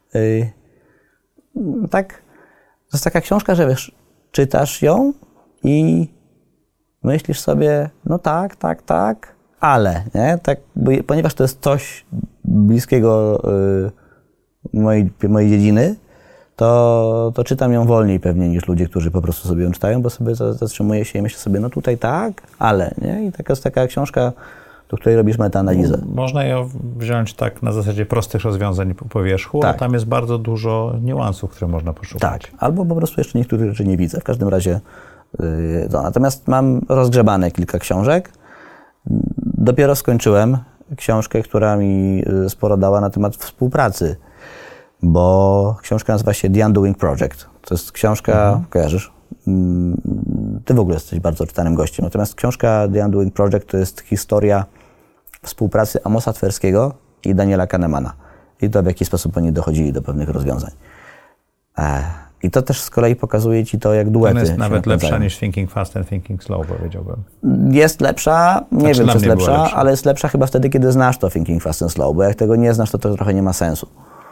Tak, to jest taka książka, że wiesz, czytasz ją i myślisz sobie, no tak, ale, nie? Tak, ponieważ to jest coś bliskiego mojej dziedziny, to czytam ją wolniej pewnie niż ludzie, którzy po prostu sobie ją czytają, bo sobie zatrzymuję się i myślę sobie, no tutaj tak, ale, nie? I taka jest taka książka, do której robisz metaanalizę. Można ją wziąć tak na zasadzie prostych rozwiązań po wierzchu, Tak. a tam jest bardzo dużo niuansów, które można poszukać. Tak, albo po prostu jeszcze niektórych rzeczy nie widzę. W każdym razie to. Natomiast mam rozgrzebane kilka książek. Dopiero skończyłem książkę, która mi sporo dała na temat współpracy, bo książka nazywa się The Undoing Project. To jest książka, kojarzysz? Ty w ogóle jesteś bardzo czytanym gościem. Natomiast książka The Undoing Project to jest historia współpracy Amosa Twerskiego i Daniela Kahnemana. I to, w jaki sposób oni dochodzili do pewnych rozwiązań. I to też z kolei pokazuje ci to, jak duety Ona jest się nawet napędzają. lepsza niż Thinking Fast and Thinking Slow, powiedziałbym. Jest lepsza, nie Znaczy, wiem, dla czy jest mnie była lepsza, lepsza. ale jest lepsza chyba wtedy, kiedy znasz to Thinking Fast and Slow, bo jak tego nie znasz, to trochę nie ma sensu.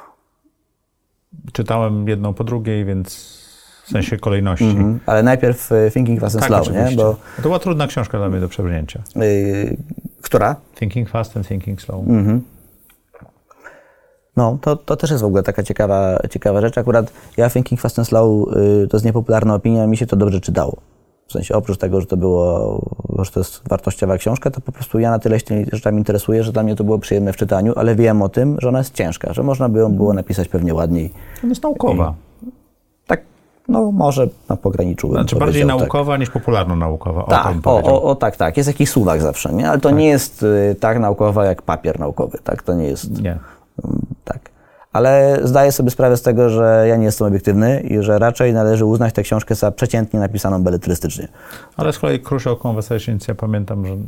Czytałem jedną po drugiej, więc w sensie kolejności. Ale najpierw Thinking Fast and Tak, Slow, oczywiście. nie? Bo, To była trudna książka dla mnie do przebrnięcia. która? Thinking Fast and Thinking Slow. No, to też jest w ogóle taka ciekawa rzecz. Akurat ja Thinking Fast and Slow, to jest niepopularna opinia, mi się to dobrze czytało. W sensie oprócz tego, że to jest wartościowa książka, to po prostu ja na tyle się tymi rzeczami interesuję, że dla mnie to było przyjemne w czytaniu, ale wiem o tym, że ona jest ciężka, że można by ją było napisać pewnie ładniej. Ona jest naukowa. Tak, no może na pograniczu bym Znaczy bardziej powiedział, naukowa niż popularno-naukowa. O, Tak, to bym powiedział. tak. Jest jakiś suwak zawsze, nie? Ale to nie jest tak naukowa jak papier naukowy, tak? To nie jest... Nie. Tak. Ale zdaję sobie sprawę z tego, że ja nie jestem obiektywny i że raczej należy uznać tę książkę za przeciętnie napisaną beletrystycznie. Ale z kolei Crucial Conversations, ja pamiętam, że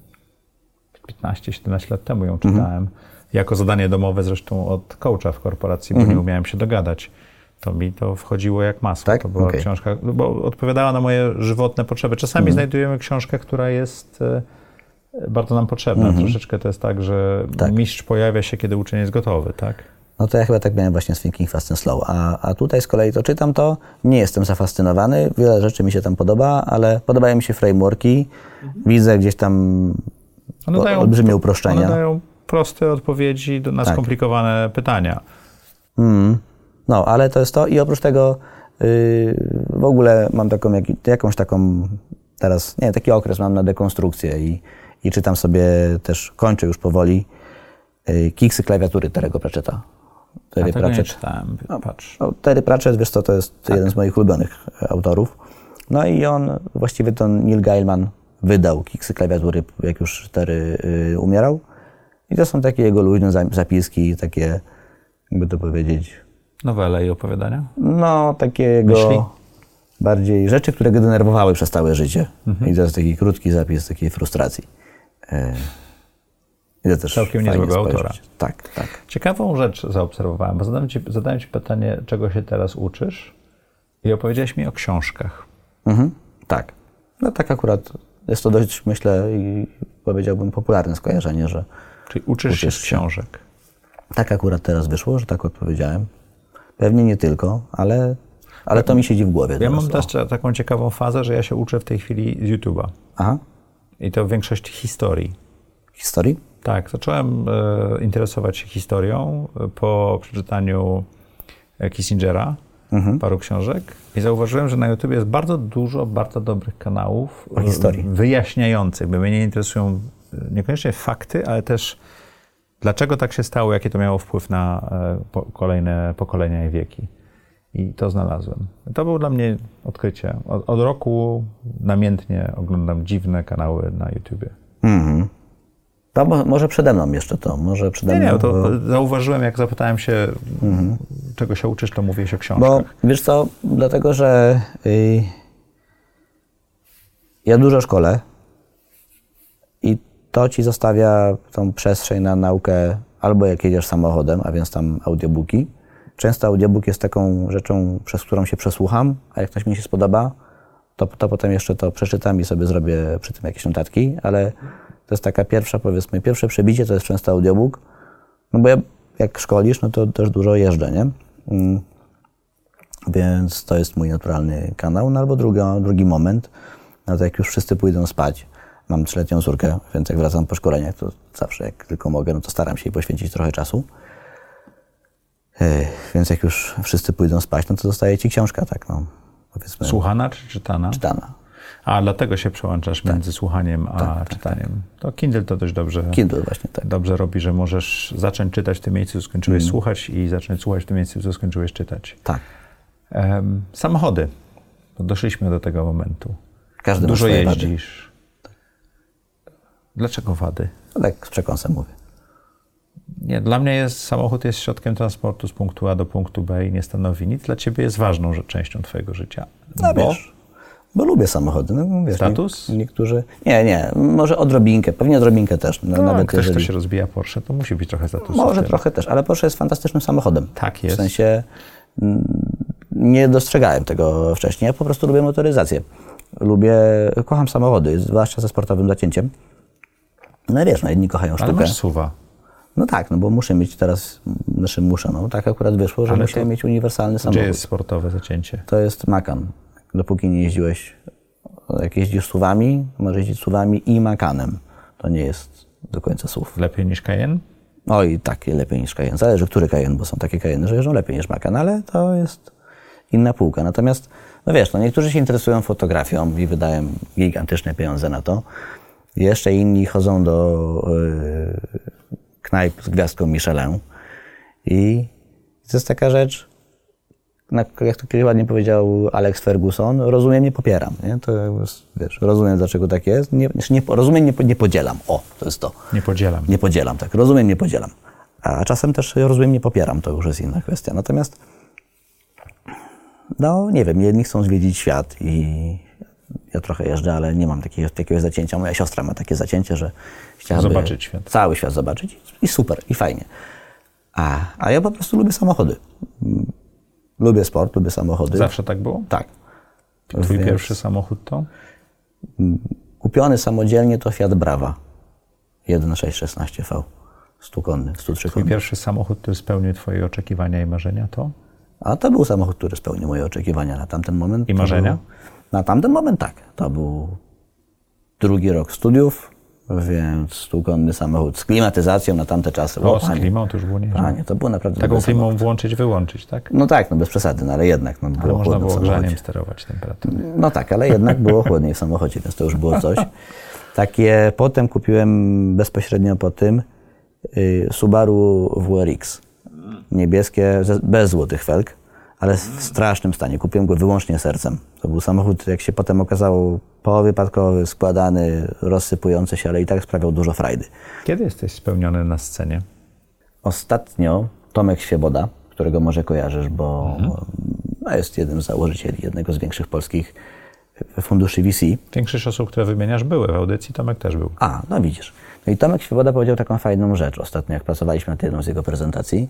15-17 lat temu ją czytałem. Jako zadanie domowe zresztą od coacha w korporacji, bo nie umiałem się dogadać. To mi to wchodziło jak masło. Tak? To była Okej. książka, bo odpowiadała na moje żywotne potrzeby. Czasami znajdujemy książkę, która jest bardzo nam potrzebna. Troszeczkę to jest tak, że mistrz pojawia się, kiedy uczeń jest gotowy, tak? No to ja chyba tak miałem właśnie z Thinking Fast and Slow. A tutaj z kolei to czytam to, nie jestem zafascynowany, wiele rzeczy mi się tam podoba, ale podobają mi się frameworki, widzę gdzieś tam olbrzymie uproszczenia. One dają proste odpowiedzi na skomplikowane pytania. No, ale to jest to i oprócz tego w ogóle mam jakąś taką teraz, nie wiem, taki okres mam na dekonstrukcję i czytam sobie też, kończę już powoli Kiksy klawiatury Terry'ego Pratchetta. Terry Tego nie Pratchett. czytałem, patrz. No, Terry Pratchett, wiesz co, to jest jeden z moich ulubionych autorów. No i właściwie to Neil Gaiman wydał Kiksy klawiatury, jak już Terry umierał. I to są takie jego luźne zapiski, takie, jakby to powiedzieć, Nowele i opowiadania? no, takie jego Myśli? bardziej rzeczy, które go denerwowały przez całe życie. I to jest taki krótki zapis takiej frustracji. I to też Całkiem fajnie niezłego spojrzeć. autora. Tak. Ciekawą rzecz zaobserwowałem, bo zadałem ci pytanie, czego się teraz uczysz i opowiedziałeś mi o książkach. Tak. No tak akurat jest to dość, myślę, i powiedziałbym popularne skojarzenie, że Czyli uczysz się z książek. tak akurat teraz wyszło, że tak odpowiedziałem. Pewnie nie tylko, ale to mi siedzi w głowie. Ja mam teraz. też taką ciekawą fazę, że ja się uczę w tej chwili z YouTube'a. Aha. I to w większości historii. Historii? Tak, zacząłem interesować się historią po przeczytaniu Kissingera. paru książek i zauważyłem, że na YouTube jest bardzo dużo bardzo dobrych kanałów o historii wyjaśniających, bo mnie nie interesują niekoniecznie fakty, ale też dlaczego tak się stało, jaki to miało wpływ na kolejne pokolenia i wieki. I to znalazłem. To było dla mnie odkrycie. Od roku namiętnie oglądam dziwne kanały na YouTubie. To może przede mną jeszcze to. Może przede mną. Nie, to zauważyłem, jak zapytałem się, czego się uczysz, to mówiłeś o książkach. Bo wiesz co, dlatego, że ja dużo szkolę i to ci zostawia tą przestrzeń na naukę albo jak jedziesz samochodem, a więc tam audiobooki. Często audiobook jest taką rzeczą, przez którą się przesłucham, a jak coś mi się spodoba, to potem jeszcze to przeczytam i sobie zrobię przy tym jakieś notatki, ale to jest taka pierwsza, powiedzmy, pierwsze przebicie to jest często audiobook, no bo ja, jak szkolisz, no to też dużo jeżdżę, nie? Więc to jest mój naturalny kanał, no albo drugi moment, no to jak już wszyscy pójdą spać, mam 3-letnią córkę, więc jak wracam po szkoleniach, to zawsze jak tylko mogę, no to staram się jej poświęcić trochę czasu. Więc jak już wszyscy pójdą spać, no to zostaje ci książka, tak, no, powiedzmy. Słuchana czy czytana? Czytana. A dlatego się przełączasz między słuchaniem a czytaniem. Tak. To Kindle to dość dobrze, Kindle właśnie, tak. Dobrze robi, że możesz zacząć czytać w tym miejscu, co skończyłeś słuchać i zacząć słuchać w tym miejscu, co skończyłeś czytać. Tak. Samochody. Doszliśmy do tego momentu. Każdy Dużo ma swoje jeździsz. Wady. Dlaczego wady? No tak z przekąsem mówię. Nie, dla mnie samochód jest środkiem transportu z punktu A do punktu B i nie stanowi nic. Dla ciebie jest ważną częścią twojego życia. No wiesz, bo lubię samochody. No, wiesz, status? Niektórzy... Nie, może odrobinkę, pewnie odrobinkę też. No, nawet ktoś, kto się rozbija Porsche, to musi być trochę statusu. Może trochę też, ale Porsche jest fantastycznym samochodem. Tak jest. W sensie nie dostrzegałem tego wcześniej. Ja po prostu lubię motoryzację. Kocham samochody, zwłaszcza ze sportowym zacięciem. No wiesz, jedni kochają sztukę. Ale masz SUV-a. No tak, no bo muszę mieć teraz, no tak akurat wyszło, że musiałem mieć uniwersalny samochód. Gdzie jest sportowe zacięcie? To jest Macan. Dopóki nie jeździłeś, jak jeździsz SUV-ami, możesz jeździć SUV-ami i Macanem. To nie jest do końca SUV. Lepiej niż Cayenne? Oj, tak, lepiej niż Cayenne. Zależy, który Cayenne, bo są takie Cayenne, że jeżdżą lepiej niż Macan, ale to jest inna półka. Natomiast, no wiesz, niektórzy się interesują fotografią i wydają gigantyczne pieniądze na to. Jeszcze inni chodzą do knajp z gwiazdką Michelin. I to jest taka rzecz, jak to kiedyś ładnie powiedział Alex Ferguson, rozumiem, nie popieram. Nie? To jest, wiesz, rozumiem, dlaczego tak jest. Rozumiem, nie podzielam. O, to jest to. Nie podzielam. Nie podzielam, tak. Rozumiem, nie podzielam. A czasem też rozumiem, nie popieram. To już jest inna kwestia. Natomiast, no nie wiem, jedni chcą zwiedzić świat i ja trochę jeżdżę, ale nie mam takiego zacięcia. Moja siostra ma takie zacięcie, że chciałaby zobaczyć świat. Cały świat zobaczyć i super, i fajnie. A ja po prostu lubię samochody. Lubię sport, lubię samochody. Zawsze tak było? Tak. Twój pierwszy samochód to? Kupiony samodzielnie to Fiat Brava 1.616V. 100-konny, 103 Twój pierwszy samochód, który spełnił twoje oczekiwania i marzenia to? A to był samochód, który spełnił moje oczekiwania na tamten moment. I marzenia? Na tamten moment tak. To był drugi rok studiów, więc 100-konny samochód z klimatyzacją na tamte czasy. Z klimą to już było nie. Panie, to było naprawdę taką klimą włączyć, wyłączyć, tak? No tak, no bez przesady, no ale jednak. No, ale można było grzaniem sterować temperaturę. No tak, ale jednak było chłodniej w samochodzie, więc to już było coś. Takie potem kupiłem bezpośrednio po tym Subaru WRX. Niebieskie, bez złotych felg, ale w strasznym stanie. Kupiłem go wyłącznie sercem. To był samochód, jak się potem okazało, powypadkowy, składany, rozsypujący się, ale i tak sprawiał dużo frajdy. Kiedy jesteś spełniony na scenie? Ostatnio Tomek Świeboda, którego może kojarzysz, bo jest jednym z założycieli jednego z większych polskich funduszy VC. Większość osób, które wymieniasz, były w audycji, Tomek też był. No widzisz. No i Tomek Świeboda powiedział taką fajną rzecz ostatnio, jak pracowaliśmy nad jedną z jego prezentacji,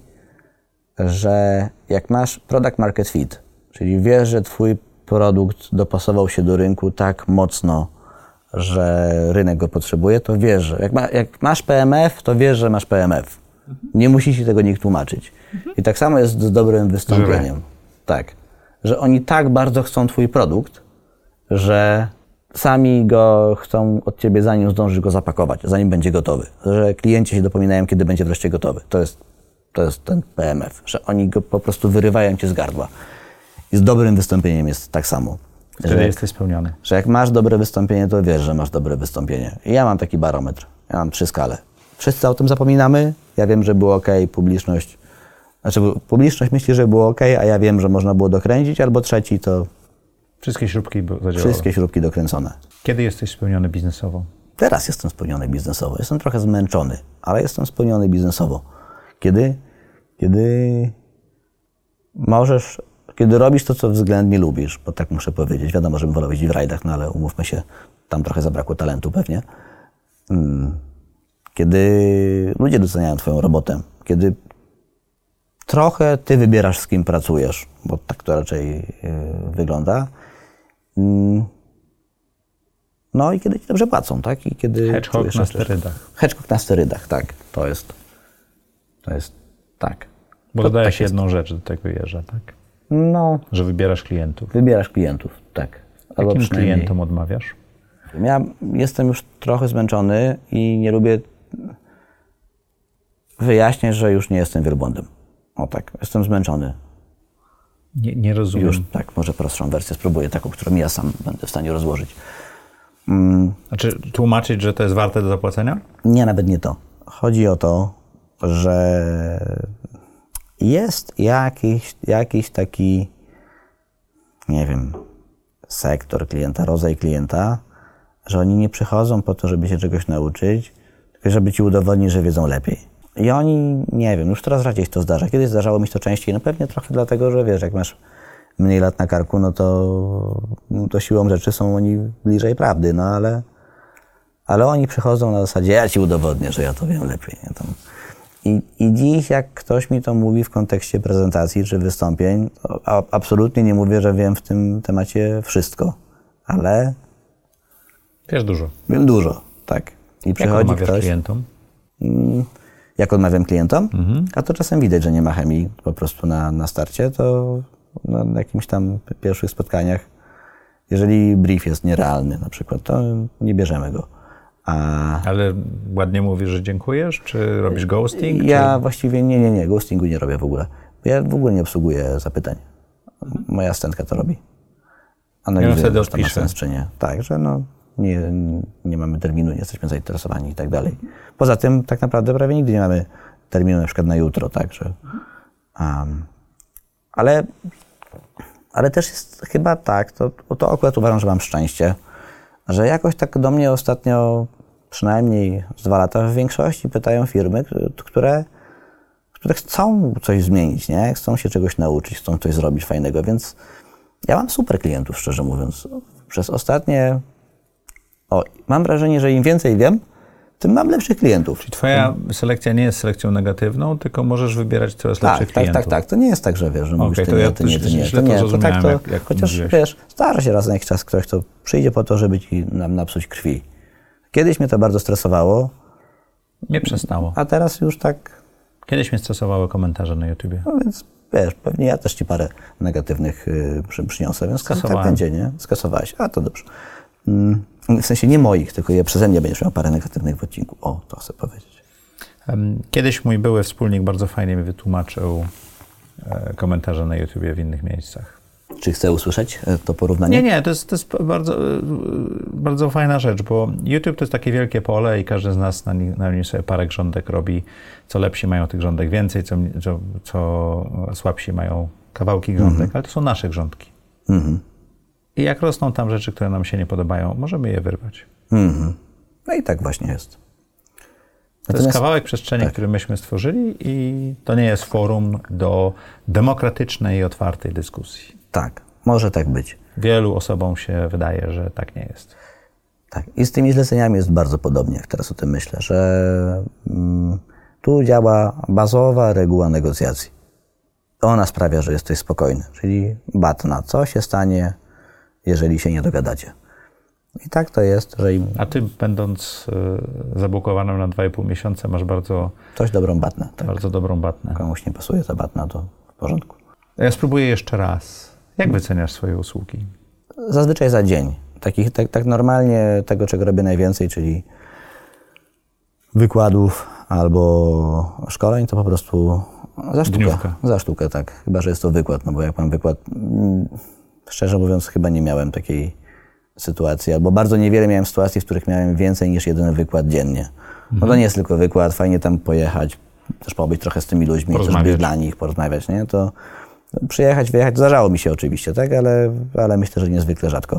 że jak masz product market fit, czyli wiesz, że twój produkt dopasował się do rynku tak mocno, że rynek go potrzebuje, to wiesz, że jak masz PMF, to wiesz, że masz PMF. Nie musi ci tego nikt tłumaczyć. I tak samo jest z dobrym wystąpieniem. Tak. Że oni tak bardzo chcą twój produkt, że sami go chcą od ciebie, zanim zdążysz go zapakować, zanim będzie gotowy. Że klienci się dopominają, kiedy będzie wreszcie gotowy. To jest ten PMF, że oni go po prostu wyrywają cię z gardła. I z dobrym wystąpieniem jest tak samo. Wtedy jesteś spełniony. Że jak masz dobre wystąpienie, to wiesz, że masz dobre wystąpienie. I ja mam taki barometr. Ja mam 3 skale. Wszyscy o tym zapominamy. Ja wiem, że było ok, publiczność myśli, że było ok, a ja wiem, że można było dokręcić, albo trzeci to Wszystkie śrubki zadziałały. wszystkie śrubki dokręcone. Kiedy jesteś spełniony biznesowo? Teraz jestem spełniony biznesowo. Jestem trochę zmęczony, ale jestem spełniony biznesowo. Kiedy robisz to, co względnie lubisz, bo tak muszę powiedzieć. Wiadomo, że bym wolał jeździć w rajdach, no ale umówmy się, tam trochę zabrakło talentu pewnie. Kiedy ludzie doceniają twoją robotę, kiedy trochę ty wybierasz, z kim pracujesz, bo tak to raczej wygląda. No i kiedy ci dobrze płacą, tak? I kiedy Hedgehog na sterydach. Hedgehog na sterydach, tak. To jest tak. Bo dodajesz jedną rzecz do tego jeża, tak? No, Że wybierasz klientów. wybierasz klientów, tak. Albo Jakim przynajmniej- klientom odmawiasz? Ja jestem już trochę zmęczony i nie lubię wyjaśniać, że już nie jestem wielbłądem. O tak, jestem zmęczony. Nie rozumiem. Już tak, może prostszą wersję spróbuję, taką, którą ja sam będę w stanie rozłożyć. Znaczy tłumaczyć, że to jest warte do zapłacenia? Nie, nawet nie to. Chodzi o to, że jest jakiś taki, nie wiem, sektor klienta, rodzaj klienta, że oni nie przychodzą po to, żeby się czegoś nauczyć, tylko żeby ci udowodnić, że wiedzą lepiej. I oni, nie wiem, już coraz rzadziej się to zdarza. Kiedyś zdarzało mi się to częściej, no pewnie trochę dlatego, że wiesz, jak masz mniej lat na karku, no to siłą rzeczy są oni bliżej prawdy, no ale oni przychodzą na zasadzie, ja ci udowodnię, że ja to wiem lepiej. Nie? I dziś, jak ktoś mi to mówi w kontekście prezentacji czy wystąpień, to absolutnie nie mówię, że wiem w tym temacie wszystko, ale Wiesz dużo. wiem dużo, tak. I Jak przychodzi odmawiasz ktoś, klientom? jak odmawiam klientom, a to czasem widać, że nie ma chemii po prostu na starcie, to na jakimś tam pierwszych spotkaniach, jeżeli brief jest nierealny na przykład, to nie bierzemy go. Ale ładnie mówisz, że dziękujesz? Czy robisz ghosting? Ja właściwie nie, ghostingu nie robię w ogóle. Ja w ogóle nie obsługuję zapytań. Moja asystentka to robi. Analizuję, wtedy czy to ma odpiszę. sens, czy nie. Tak, że nie mamy terminu, nie jesteśmy zainteresowani i tak dalej. Poza tym tak naprawdę prawie nigdy nie mamy terminu na przykład na jutro, tak, że... Ale też jest chyba tak, to akurat uważam, że mam szczęście, że jakoś tak do mnie ostatnio, przynajmniej z 2 lata, w większości pytają firmy, które chcą coś zmienić, nie? Chcą się czegoś nauczyć, chcą coś zrobić fajnego, więc ja mam super klientów, szczerze mówiąc. Przez ostatnie... mam wrażenie, że im więcej wiem, tym mam lepszych klientów. Czyli twoja selekcja nie jest selekcją negatywną, tylko możesz wybierać coraz lepszych klientów. Tak. To nie jest tak, że wiesz, że mówisz, to ja ty nie. źle to zrozumiałem, jak chociaż mówiłeś. wiesz, zdarza się raz na jakiś czas ktoś, kto przyjdzie po to, żeby ci napsuć krwi. Kiedyś mnie to bardzo stresowało, Nie przestało. a teraz już tak, Kiedyś mnie stresowały komentarze na YouTubie. no więc wiesz, pewnie ja też ci parę negatywnych przyniosę, więc tak Skasowałem. będzie, nie? Skasowałeś, a to dobrze. W sensie nie moich, tylko je przeze mnie będziesz miał parę negatywnych w odcinku. O, to chcę powiedzieć. Kiedyś mój były wspólnik bardzo fajnie mi wytłumaczył komentarze na YouTubie w innych miejscach. Czy chcę usłyszeć to porównanie? Nie, to jest bardzo, bardzo fajna rzecz, bo YouTube to jest takie wielkie pole i każdy z nas na nim sobie parę grządek robi. Co lepsi mają tych grządek więcej, co słabsi mają kawałki grządek, ale to są nasze grządki. I jak rosną tam rzeczy, które nam się nie podobają, możemy je wyrwać. No i tak właśnie jest. To jest kawałek przestrzeni, który myśmy stworzyli i to nie jest forum do demokratycznej i otwartej dyskusji. Tak, może tak być. Wielu osobom się wydaje, że tak nie jest. Tak. I z tymi zleceniami jest bardzo podobnie, jak teraz o tym myślę, że tu działa bazowa reguła negocjacji. Ona sprawia, że jesteś spokojny, czyli bat na co się stanie, jeżeli się nie dogadacie. I tak to jest, że im A ty, będąc zablokowanym na 2,5 miesiąca, masz bardzo, coś dobrą batnę. Tak. bardzo dobrą batnę. Komuś nie pasuje ta batna, to w porządku. Ja spróbuję jeszcze raz. Jak wyceniasz swoje usługi? Zazwyczaj za dzień. Tak normalnie tego, czego robię najwięcej, czyli wykładów albo szkoleń, to po prostu Za sztukę. Dniówka. Za sztukę, tak. Chyba, że jest to wykład, no bo jak mam wykład, szczerze mówiąc, chyba nie miałem takiej sytuacji, albo bardzo niewiele miałem sytuacji, w których miałem więcej niż jeden wykład dziennie. No to nie jest tylko wykład, fajnie tam pojechać, też pobyć trochę z tymi ludźmi, też być dla nich, porozmawiać, nie? To przyjechać, wyjechać, zdarzało mi się oczywiście, tak? Ale myślę, że niezwykle rzadko.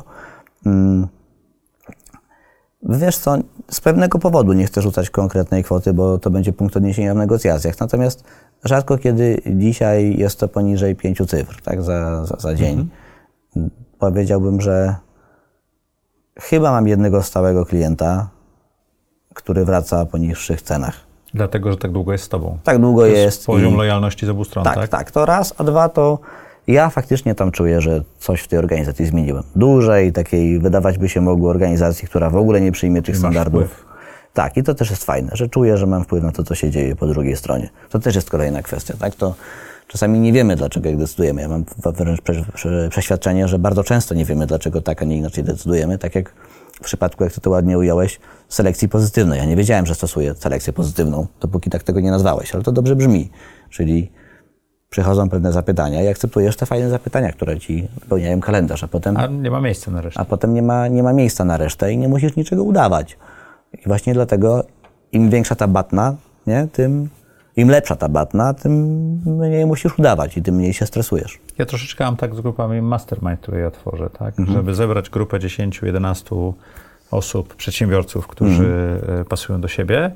Wiesz co, z pewnego powodu nie chcę rzucać konkretnej kwoty, bo to będzie punkt odniesienia w negocjacjach. Natomiast rzadko kiedy dzisiaj jest to poniżej 5 cyfr, tak? Za dzień. Powiedziałbym, że chyba mam jednego stałego klienta, który wraca po niższych cenach. Dlatego, że tak długo jest z tobą. Tak długo jest. Poziom lojalności z obu stron, tak? Tak, to raz, a dwa to ja faktycznie tam czuję, że coś w tej organizacji zmieniłem. Dużej, takiej wydawać by się mogło organizacji, która w ogóle nie przyjmie tych standardów. Wpływ. Tak, i to też jest fajne, że czuję, że mam wpływ na to, co się dzieje po drugiej stronie. To też jest kolejna kwestia, tak? To czasami nie wiemy, dlaczego jak decydujemy. Ja mam wręcz przeświadczenie, że bardzo często nie wiemy, dlaczego tak, a nie inaczej decydujemy. Tak jak w przypadku, jak ty to ładnie ująłeś, selekcji pozytywnej. Ja nie wiedziałem, że stosuję selekcję pozytywną, dopóki tak tego nie nazwałeś, ale to dobrze brzmi. Czyli przychodzą pewne zapytania i akceptujesz te fajne zapytania, które ci wypełniają kalendarz, a potem... A nie ma miejsca na resztę. A potem nie ma miejsca na resztę i nie musisz niczego udawać. I właśnie dlatego im większa ta batna, nie, im lepsza ta batna, tym mniej musisz udawać i tym mniej się stresujesz. Ja troszeczkę mam tak z grupami mastermind, które ja tworzę, tak? Żeby zebrać grupę 10-11 osób, przedsiębiorców, którzy pasują do siebie,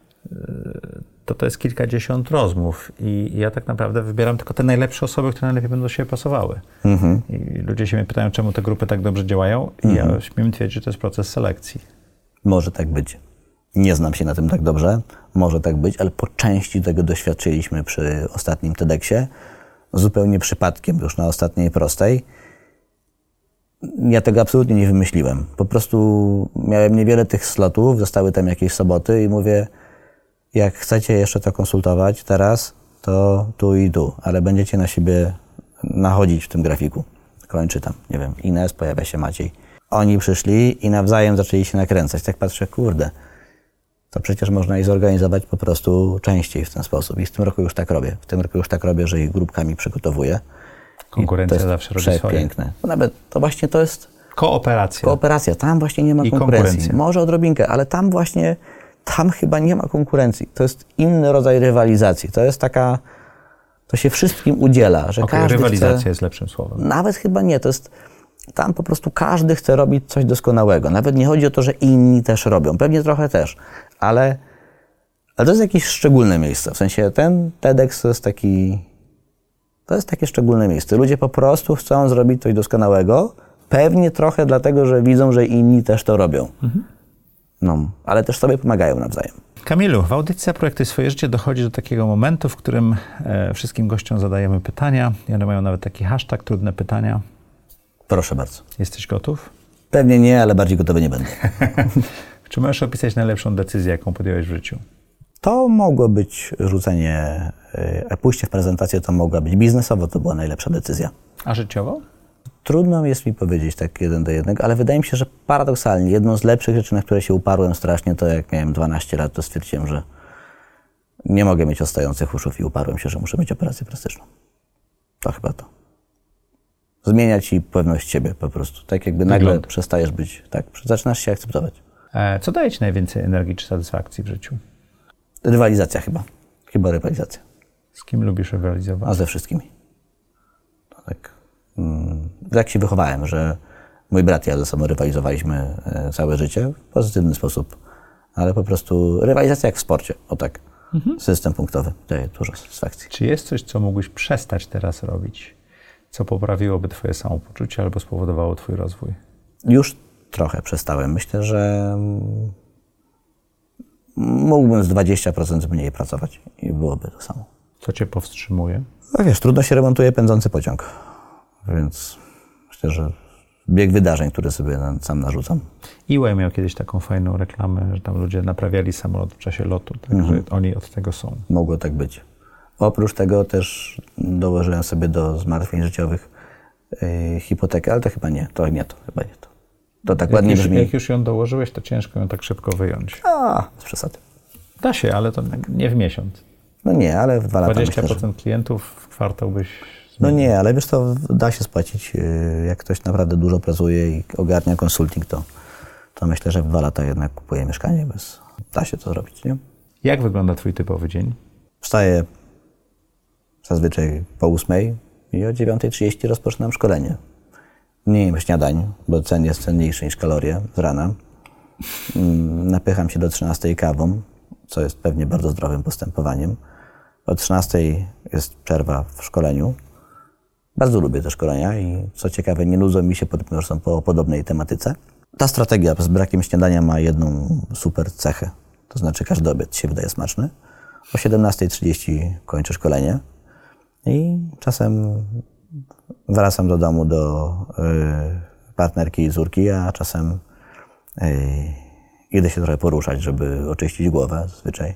to jest kilkadziesiąt rozmów i ja tak naprawdę wybieram tylko te najlepsze osoby, które najlepiej będą do siebie pasowały. I ludzie się mnie pytają, czemu te grupy tak dobrze działają i ja śmiem twierdzić, że to jest proces selekcji. Może tak być. Nie znam się na tym tak dobrze, może tak być, ale po części tego doświadczyliśmy przy ostatnim TEDxie, zupełnie przypadkiem, już na ostatniej prostej. Ja tego absolutnie nie wymyśliłem. Po prostu miałem niewiele tych slotów, zostały tam jakieś soboty i mówię, jak chcecie jeszcze to konsultować teraz, to tu i tu, ale będziecie na siebie nachodzić w tym grafiku. Kończy tam, nie wiem, Ines, pojawia się Maciej. Oni przyszli i nawzajem zaczęli się nakręcać. Tak patrzę, kurde, to przecież można ich zorganizować po prostu częściej w ten sposób. I w tym roku już tak robię. W tym roku już tak robię, że ich grupkami przygotowuję. Konkurencja zawsze robi swoje. Piękne. Nawet to właśnie to jest... Kooperacja. Kooperacja. Tam właśnie nie ma konkurencji. Może odrobinkę, ale tam właśnie... Tam chyba nie ma konkurencji. To jest inny rodzaj rywalizacji. To jest taka... To się wszystkim udziela, że każdy rywalizacja chce... jest lepszym słowem. Nawet chyba nie. To jest... Tam po prostu każdy chce robić coś doskonałego. Nawet nie chodzi o to, że inni też robią. Pewnie trochę też. Ale to jest jakieś szczególne miejsce. W sensie ten TEDx to jest takie szczególne miejsce. Ludzie po prostu chcą zrobić coś doskonałego. Pewnie trochę dlatego, że widzą, że inni też to robią. No, ale też sobie pomagają nawzajem. Kamilu, w audycji Zaprojektuj swoje życie dochodzi do takiego momentu, w którym wszystkim gościom zadajemy pytania. I one mają nawet taki hashtag, trudne pytania. Proszę bardzo. Jesteś gotów? Pewnie nie, ale bardziej gotowy nie będę. Czy możesz opisać najlepszą decyzję, jaką podjąłeś w życiu? To mogło być rzucenie, pójście w prezentację to mogła być biznesowo, to była najlepsza decyzja. A życiowo? Trudno jest mi powiedzieć tak 1 do 1, ale wydaje mi się, że paradoksalnie jedną z lepszych rzeczy, na które się uparłem strasznie, to jak miałem 12 lat, to stwierdziłem, że nie mogę mieć odstających uszów i uparłem się, że muszę mieć operację plastyczną. To chyba to. Zmienia ci pewność siebie po prostu. Tak jakby nagle przestajesz być, tak, zaczynasz się akceptować. Co daje ci najwięcej energii czy satysfakcji w życiu? Rywalizacja chyba. Chyba rywalizacja. Z kim lubisz rywalizować? A ze wszystkimi. To tak. Tak się wychowałem, że mój brat i ja ze sobą rywalizowaliśmy całe życie w pozytywny sposób, ale po prostu rywalizacja jak w sporcie, o tak. System punktowy daje dużo satysfakcji. Czy jest coś, co mógłbyś przestać teraz robić, co poprawiłoby twoje samopoczucie albo spowodowało twój rozwój? Już trochę przestałem. Myślę, że mógłbym z 20% mniej pracować i byłoby to samo. Co cię powstrzymuje? No wiesz, trudno się remontuje pędzący pociąg, więc myślę, że bieg wydarzeń, który sobie sam narzucam. EY miał kiedyś taką fajną reklamę, że tam ludzie naprawiali samolot w czasie lotu, także oni od tego są. Mogło tak być. Oprócz tego też dołożyłem sobie do zmartwień życiowych hipotekę, ale to chyba nie to. To tak ładnie brzmi. Jak już ją dołożyłeś, to ciężko ją tak szybko wyjąć. Bez przesady. Da się, ale to nie w miesiąc. No nie, ale w 2 lata 20% myślę, że... klientów w kwartał byś No nie, ale wiesz co, da się spłacić. Jak ktoś naprawdę dużo pracuje i ogarnia konsulting, to myślę, że w 2 lata jednak kupuje mieszkanie. Da się to zrobić, nie? Jak wygląda twój typowy dzień? Wstaję zazwyczaj po 8 i o 9:30 rozpoczynam szkolenie. Nie jem śniadań, bo cen jest cenniejszy niż kalorie z rana. Napycham się do 13 kawą, co jest pewnie bardzo zdrowym postępowaniem. O 13 jest przerwa w szkoleniu. Bardzo lubię te szkolenia i co ciekawe, nie nudzą mi się, ponieważ są po podobnej tematyce. Ta strategia z brakiem śniadania ma jedną super cechę. To znaczy każdy obiad się wydaje smaczny. O 17:30 kończę szkolenie i czasem wracam do domu do partnerki i córki, a czasem idę się trochę poruszać, żeby oczyścić głowę zazwyczaj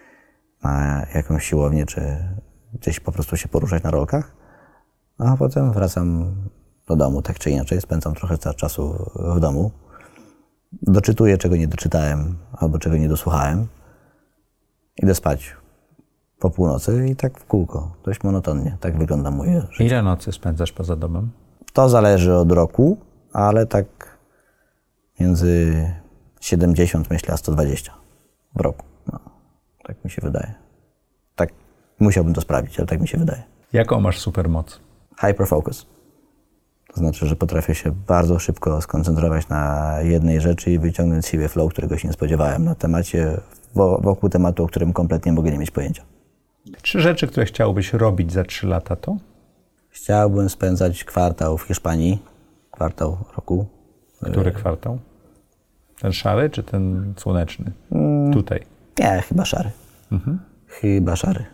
na jakąś siłownię, czy gdzieś po prostu się poruszać na rolkach. A potem wracam do domu, tak czy inaczej, spędzam trochę czasu w domu. Doczytuję, czego nie doczytałem albo czego nie dosłuchałem. Idę spać po północy i tak w kółko, dość monotonnie. Tak wygląda moje życie. Ile nocy spędzasz poza domem? To zależy od roku, ale tak między 70, myślę, a 120 w roku. No, tak mi się wydaje. Tak, musiałbym to sprawdzić, ale tak mi się wydaje. Jaką masz supermoc? Hyperfocus. To znaczy, że potrafię się bardzo szybko skoncentrować na jednej rzeczy i wyciągnąć z siebie flow, którego się nie spodziewałem na temacie, wokół tematu, o którym kompletnie mogę nie mieć pojęcia. 3 rzeczy, które chciałbyś robić za 3 lata to? Chciałbym spędzać kwartał w Hiszpanii, kwartał roku. Który kwartał? Ten szary czy ten słoneczny? Tutaj. Nie, chyba szary. Chyba szary.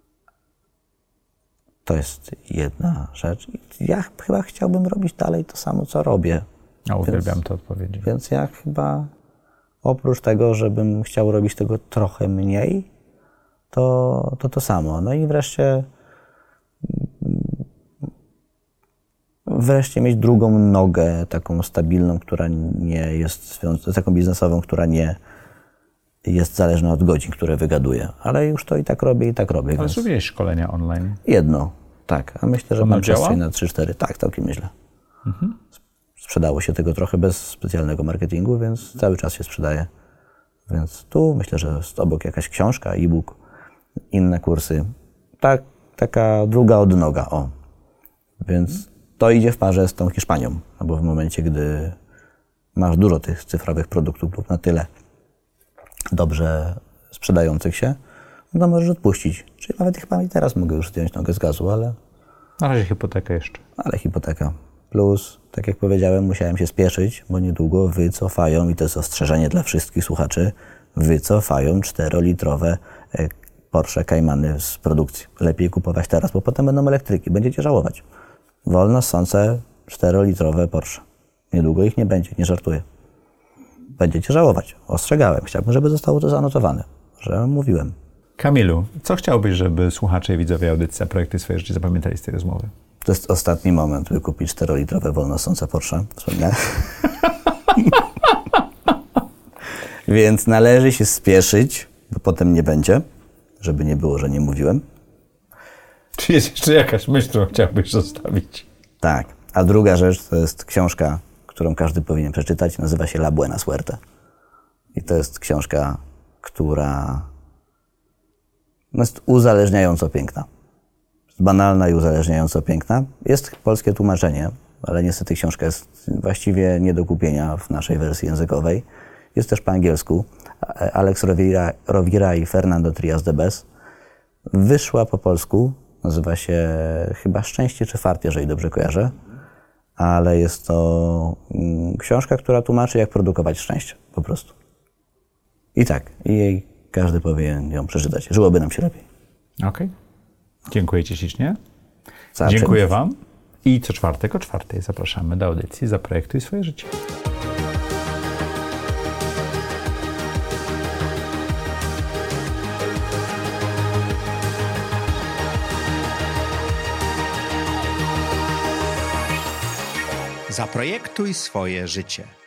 To jest jedna rzecz. Ja chyba chciałbym robić dalej to samo, co robię. A uwielbiam te odpowiedzi. Więc ja chyba oprócz tego, żebym chciał robić tego trochę mniej, to samo. No i wreszcie mieć drugą nogę, taką stabilną, która nie jest taką biznesową, która nie jest zależna od godzin, które wygaduję. Ale już to i tak robię. Ale Więc zrobiłeś szkolenia online. jedno, tak. A myślę, że Ono mam działa? przestrzeń na 3-4. Tak, całkiem nieźle. Sprzedało się tego trochę bez specjalnego marketingu, więc cały czas się sprzedaje. Więc tu myślę, że jest obok jakaś książka, e-book, inne kursy. Taka druga odnoga, o. Więc to idzie w parze z tą Hiszpanią, no bo w momencie, gdy masz dużo tych cyfrowych produktów lub na tyle dobrze sprzedających się, no to możesz odpuścić. Czyli nawet chyba i teraz mogę już zdjąć nogę z gazu, ale Na razie hipoteka jeszcze. hipoteka. Plus, tak jak powiedziałem, musiałem się spieszyć, bo niedługo wycofają, i to jest ostrzeżenie dla wszystkich słuchaczy, wycofają 4-litrowe Porsche Caymany z produkcji. Lepiej kupować teraz, bo potem będą elektryki. Będziecie żałować. Wolno ssące 4-litrowe Porsche. Niedługo ich nie będzie, nie żartuję. Będziecie żałować. Ostrzegałem. Chciałbym, żeby zostało to zanotowane, że mówiłem. Kamilu, co chciałbyś, żeby słuchacze i widzowie audycji Zaprojektuj swoje życie zapamiętali z tej rozmowy? To jest ostatni moment, by kupić 4-litrowe wolno ssące Porsche. Wspomniałem. Więc należy się spieszyć, bo potem nie będzie, żeby nie było, że nie mówiłem. Czy jest jeszcze jakaś myśl, którą chciałbyś zostawić? Tak. A druga rzecz to jest książka, którą każdy powinien przeczytać. Nazywa się La Buena Suerte. I to jest książka, która jest uzależniająco piękna. Jest banalna i uzależniająco piękna. Jest polskie tłumaczenie, ale niestety książka jest właściwie nie do kupienia w naszej wersji językowej. Jest też po angielsku. Alex Rovira i Fernando Trias de Bes. Wyszła po polsku. Nazywa się chyba Szczęście czy Fart, jeżeli dobrze kojarzę. Ale jest to książka, która tłumaczy, jak produkować szczęście. Po prostu. I tak. I jej każdy powinien ją przeczytać. Żyłoby nam się lepiej. Okej. Dziękuję Ci ślicznie. Za Dziękuję Wam. I co czwartek o 4:00 zapraszamy do audycji Zaprojektuj swoje życie. Zaprojektuj swoje życie.